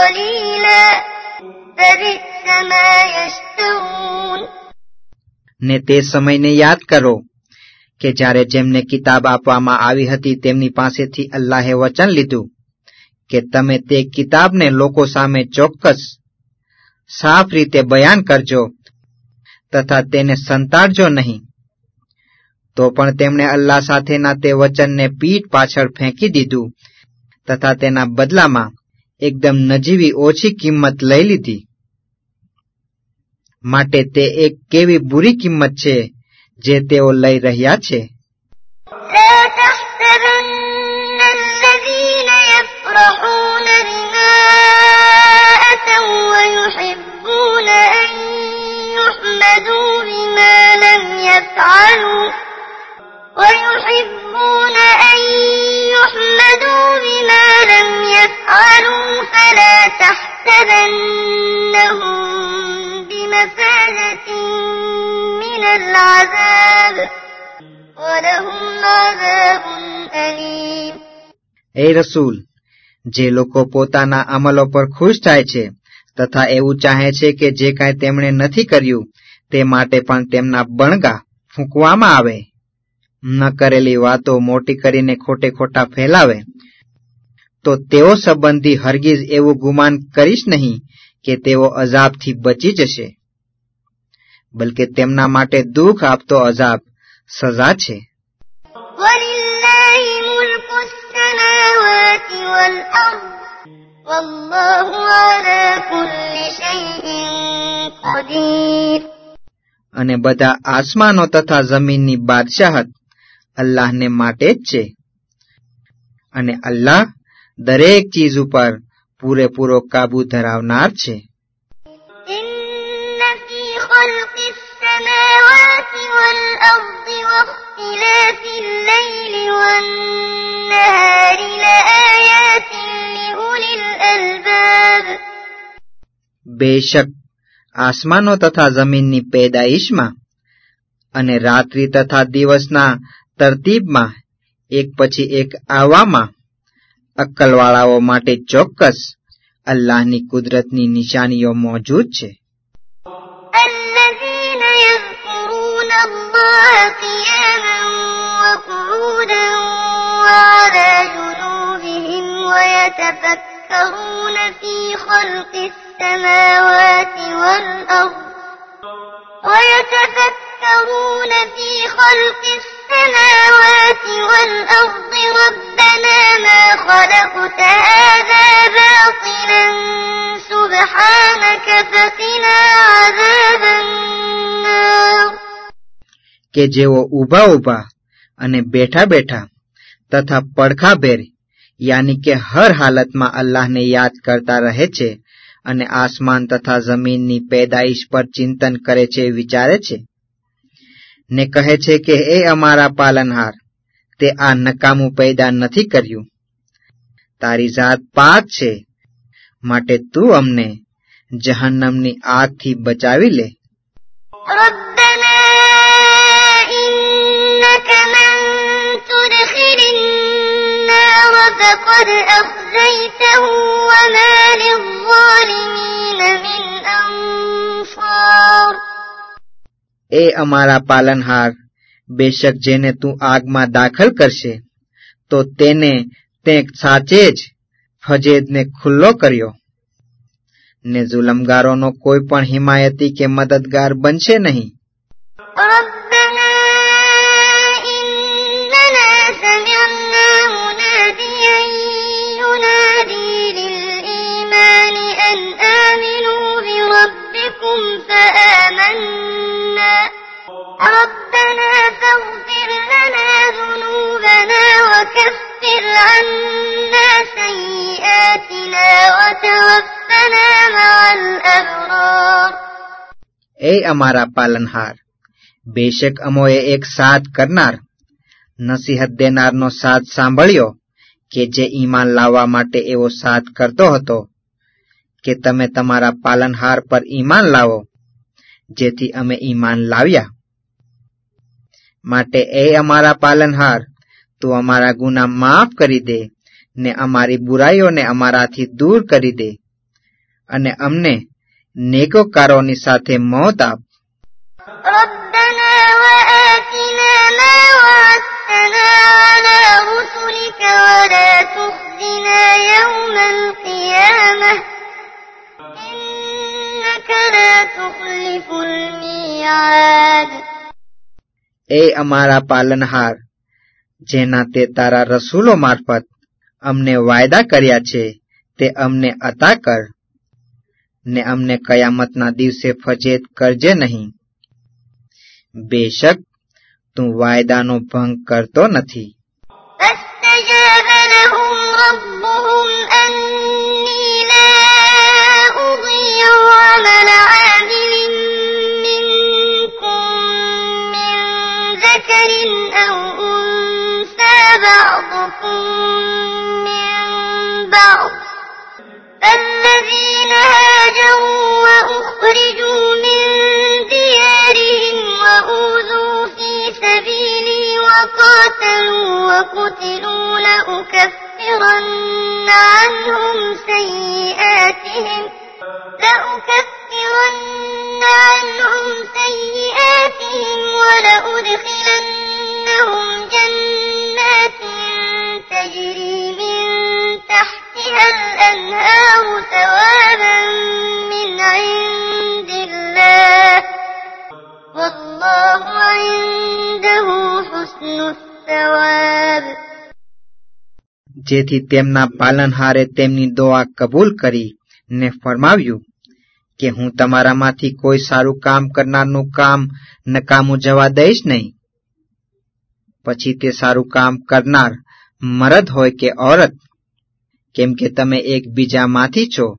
قليلا فبئس ما يشترون. ને તે સમયને યાદ કરો કે જ્યારે જેમને કિતાબ આપવામાં આવી હતી તેમની પાસેથી અલ્લાહે વચન લીધું કે તમે તે કિતાબને લોકો સામે ચોક્કસ સાફ રીતે બયાન કરજો તથા તેને સંતાડજો નહીં. તો પણ તેમણે અલ્લાહ સાથેના તે વચનને પીઠ પાછળ ફેંકી દીધું તથા તેના બદલામાં એકદમ નજીવી ઓછી કિંમત લઈ લીધી. માટે તે એક કેવી બુરી કિંમત છે જે તેઓ લઈ રહ્યા છે. لا تحسبن الذين يفرحون بما أتوا ويحبون أن يحمدوا بما لم يفعلوا ويحبون أن يحمدوا بما لم يفعلوا فلا تحسبنهم بمفازة من العذاب وَلَهُمْ عَذَابٌ أَلِيمٌ. એ રસૂલ, જે લોકો પોતાના અમલો પર ખુશ થાય છે તથા એવું ચાહે છે કે જે કાંઈ તેમણે નથી કર્યું તે માટે પણ તેમના બણગા ફૂંકવામાં આવે, ન કરેલી વાતો મોટી કરીને ખોટે ખોટા ફેલાવે, તો તેઓ સંબંધી હરગીઝ એવું ગુમાન કરીશ નહીં કે તેઓ અઝાબથી બચી જશે, બલકે તેમના માટે દુઃખ આપતો અઝાબ સજા છે. وَلِلَّهِ مُلْكُ السَّمَاوَاتِ وَالْأَرْضِ وَاللَّهُ عَلَى كُلِّ شَيْءٍ قَدِيرٌ. અને બધા આસમાનો તથા જમીનની બાદશાહત અલ્લાહને માટે જ છે અને અલ્લાહ દરેક ચીજ ઉપર પૂરેપૂરો કાબુ ધરાવનાર છે. إِنَّ فِي خَلْقِ السَّمَاوَاتِ وَالْأَرْضِ وَاخْتِلَافِ اللَّيْلِ وَالنَّهَارِ لَآيَاتٍ لِأُولِي الْأَلْبَابِ. બેશક આસમાનો તથા જમીનની પેદાઈશમાં અને રાત્રિ તથા દિવસના તરતીબમાં એક પછી એક આવવામાં અક્કલવાળાઓ માટે ચોક્કસ અલ્લાહની કુદરતની નિશાનીઓ મોજૂદ છે. الَّذِينَ يَذْكُرُونَ اللَّهَ قِيَامًا وَقُعُودًا وَعَلَى جُنُوبِهِمْ وَيَتَفَكَّرُونَ فِي خَلْقِ السَّمَاوَاتِ وَالْأَرْضِ وَيَتَفَكَّرُونَ فِي خَلْقِ السَّمَاوَاتِ وَالْأَرْضِ رَبَّنَا مَا خَلَقْتَ هَذَا بَاطِلًا سُبْحَانَكَ فَقِنَا عَذَابَ النَّارِ. કે જેઓ ઊભા ઊભા અને બેઠા બેઠા તથા પડખાભેર યાની કે હર હાલતમાં અલ્લાહને યાદ કરતા રહે છે અને આસમાન તથા જમીનની પેદાઈશ પર ચિંતન કરે છે, વિચારે છે ને કહે છે કે એ અમારા પાલનહાર, તે આ નકામું પેદા નથી કર્યું. તારી જાત પાક છે, માટે તું અમને જહન્નમની આગથી બચાવી લે. رَبَّنَا إِنَّكَ مَن تُدْخِلِ النَّارَ فَقَدْ أَخْزَيْتَهُ وَمَا لِلظَّالِمِينَ مِنْ أَنصَارٍ. એ અમારા પાલનહાર, બેશક જેને તું આગમાં દાખલ કરશે તો તેને તે સાચે જ ફજેદને ખુલ્લો કર્યો, ને જુલમગારોનો કોઈ પણ હિમાયતી કે મદદગાર બનશે નહીં. رَبَّنَا إِنَّنَا سَمِعْنَا مُنَادِيًا يُنَادِي لِلْإِيمَانِ أَنْ آمِنُوا بِرَبِّكُمْ فَآمَنَّا رَبَّنَا فَاغْفِرْ لَنَا ذُنُوبَنَا وَكَفِّرْ عَنَّا سَيِّئَاتِنَا وَتَوَفَّنَا مَعَ الْأَبْرَارِ. એ અમારા પાલનહાર, બેશક અમોએ એક સાથ કરનાર નસીહત દેનારનો સાથ સાંભળ્યો કે જે ઈમાન લાવવા માટે એવો સાથ કરતો હતો કે તમે તમારા પાલનહાર પર ઈમાન લાવો, જેથી અમે ઈમાન લાવ્યા. માટે એ અમારા પાલનહાર, તું અમારા ગુનાહ માફ કરી દે ને અમારી બુરાઈઓને અમારાથી દૂર કરી દે અને અમને નેકોકારોની સાથે મોત આપ. ربنا وآتنا ما وعدتنا على رسلك ولا تخزنا يوم القيامة إنك لا تخلف الميعاد. એ અમારા પાલનહાર, જેના તે તારા રસૂલો મારફત અમને વાયદા કર્યા છે તે અમને અતા કર, ને અમને કયામતના દિવસે ફજેત કરજે નહીં. બેશક તું વાયદાનો ભંગ કરતો નથી. فاستجاب لهم ربهم أني لا أضيع عمل عامل منكم من ذكر أو أنثى بعضكم من بعض فالذين هاجروا وأخرجوا من ديارهم وأوذوا في سبيلي وقاتلوا وقتلوا لأكفرن عنهم سيئاتهم لأكفرن عنهم سيئاتهم ولأدخلنهم جنات تجري من تحتها الأنهار ثوابا من عند الله والله عنده حسن الثواب. જેથી તેમના પાલનહારે તેમની દુઆ કબૂલ કરી ને ફરમાવ્યું કે હું તમારામાંથી કોઈ સારું કામ કરનારનું કામ નકામું જવા દઈશ નહીં. પછી તે સારું કામ કરનાર મરદ હોય કે ઔરત, કેમ કે તમે એકબીજામાંથી છો.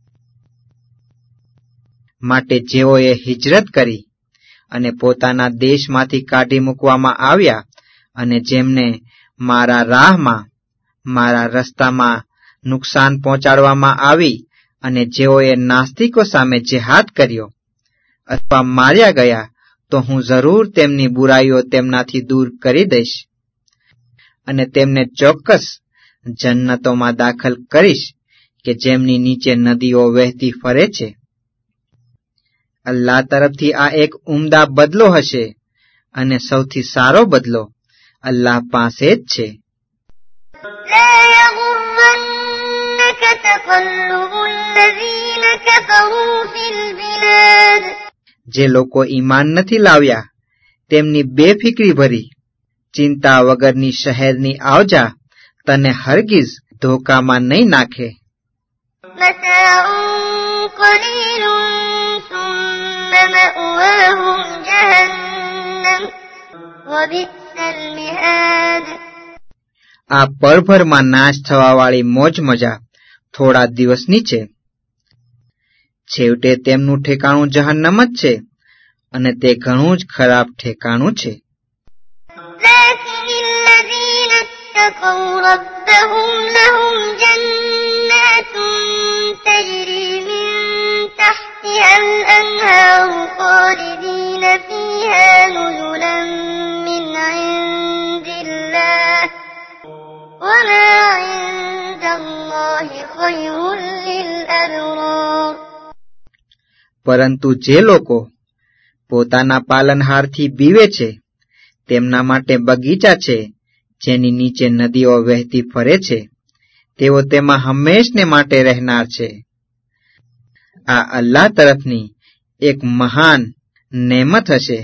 માટે જેઓએ હિજરત કરી અને પોતાના દેશમાંથી કાઢી મૂકવામાં આવ્યા અને જેમને મારા રાહમાં મારા રસ્તામાં નુકસાન પહોંચાડવામાં આવી અને જેઓએ નાસ્તિકો સામે જેહાદ કર્યો અથવા માર્યા ગયા, તો હું જરૂર તેમની બુરાઈઓ તેમનાથી દૂર કરી દઈશ અને તેમને ચોક્કસ જન્નતોમાં દાખલ કરીશ કે જેમની નીચે નદીઓ વહેતી ફરે છે. અલ્લાહ તરફથી આ એક ઉમદા બદલો હશે અને સૌથી સારો બદલો અલ્લાહ પાસે જ છે. لا يغرنك تقلب الذين كفروا في البلاد. જે લોકો ઈમાન નથી લાવ્યા તેમની બેફિકરી ભરી ચિંતા વગરની શહેરની આવજા તને હરગીઝ ધોકામાં નહીં નાખે. متاع قليل ثم مأواهم جهنم وبئس المهاد. આ પળભરમાં નાશ થવાવાળી મોજ મજા થોડા દિવસની છે. છેવટે તેમનું ઠેકાણું જહન્નમ જ છે અને તે ઘણું જ ખરાબ ઠેકાણું છે. لكن الذين اتقوا ربهم لهم جنات تجري من تحتها الأنهار خالدين فيها نزلا من عند الله وما عند الله خير للأبرار. પરંતુ જે લોકો પોતાના પાલનહારથી બીવે છે તેમના માટે બગીચા છે જેની નીચે નદીઓ વહેતી ફરે છે, તેઓ તેમાં હંમેશને માટે રહેનાર છે. આ અલ્લાહ તરફની એક મહાન નેમત હશે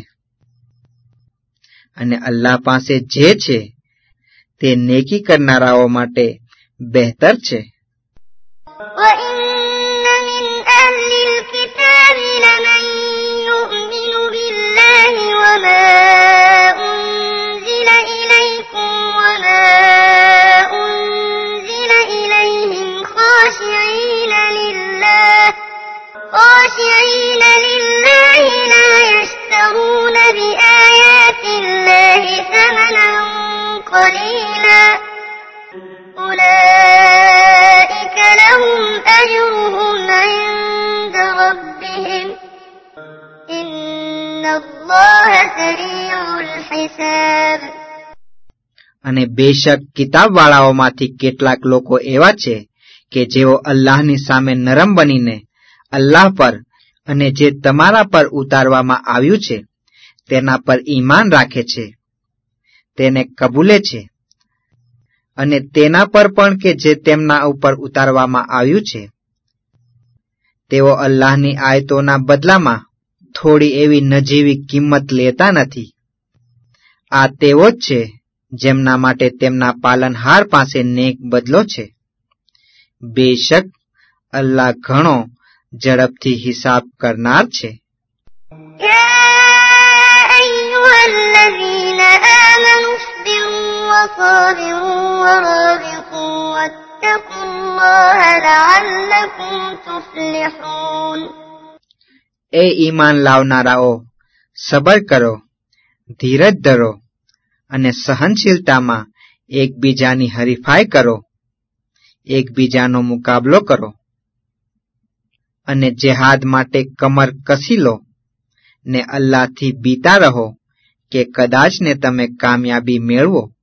અને અલ્લાહ પાસે જે છે તે નેકી કરનારાઓ માટે બહેતર છે. وَإِنَّ مِنْ أَهْلِ الْكِتَابِ لَمَن يُؤْمِنُ بِاللَّهِ وَمَا أُنزِلَ إِلَيْكُمْ وَمَا أُنزِلَ إِلَيْهِمْ خَاشِعِينَ لِلَّهِ خَاشِعِينَ لِلَّهِ لَا يَشْتَرُونَ بِآيَاتِ اللَّهِ ثَمَنًا قَلِيلًا أُولَئِكَ لَهُمْ أَجْرُهُمْ عِندَ رَبِّهِمْ إِنَّ اللَّهَ سَرِيعُ الْحِسَابِ. અને બેશક કિતાબવાળાઓમાંથી કેટલાક લોકો એવા છે કે જેઓ અલ્લાહની સામે નરમ બનીને અલ્લાહ પર અને જે તમારા પર ઉતારવામાં આવ્યું છે તેના પર ઈમાન રાખે છે, તેને કબૂલે છે, અને તેના પર પણ કે જે તેમના ઉપર ઉતારવામાં આવ્યું છે, તેઓ અલ્લાહની આયતોના બદલામાં થોડી એવી નજીવી કિંમત લેતા નથી. આ તેઓ જ છે જેમના માટે તેમના પાલનહાર પાસે નેક બદલો છે. બેશક અલ્લાહ ઘણો ઝડપથી હિસાબ કરનાર છે. يا أيها الذين آمنوا اصبروا وصابروا ورابطوا واتقوا الله لعلكم تفلحون. એ ઈમાન લાવનારાઓ, સબર કરો, ધીરજ ધરો અને સહનશીલતામાં એકબીજાની હરીફાઈ કરો, એકબીજાનો મુકાબલો કરો અને જેહાદ માટે કમર કસી લો ને અલ્લાહથી બીતા રહો કે કદાચ ને તમે કામયાબી મેળવો.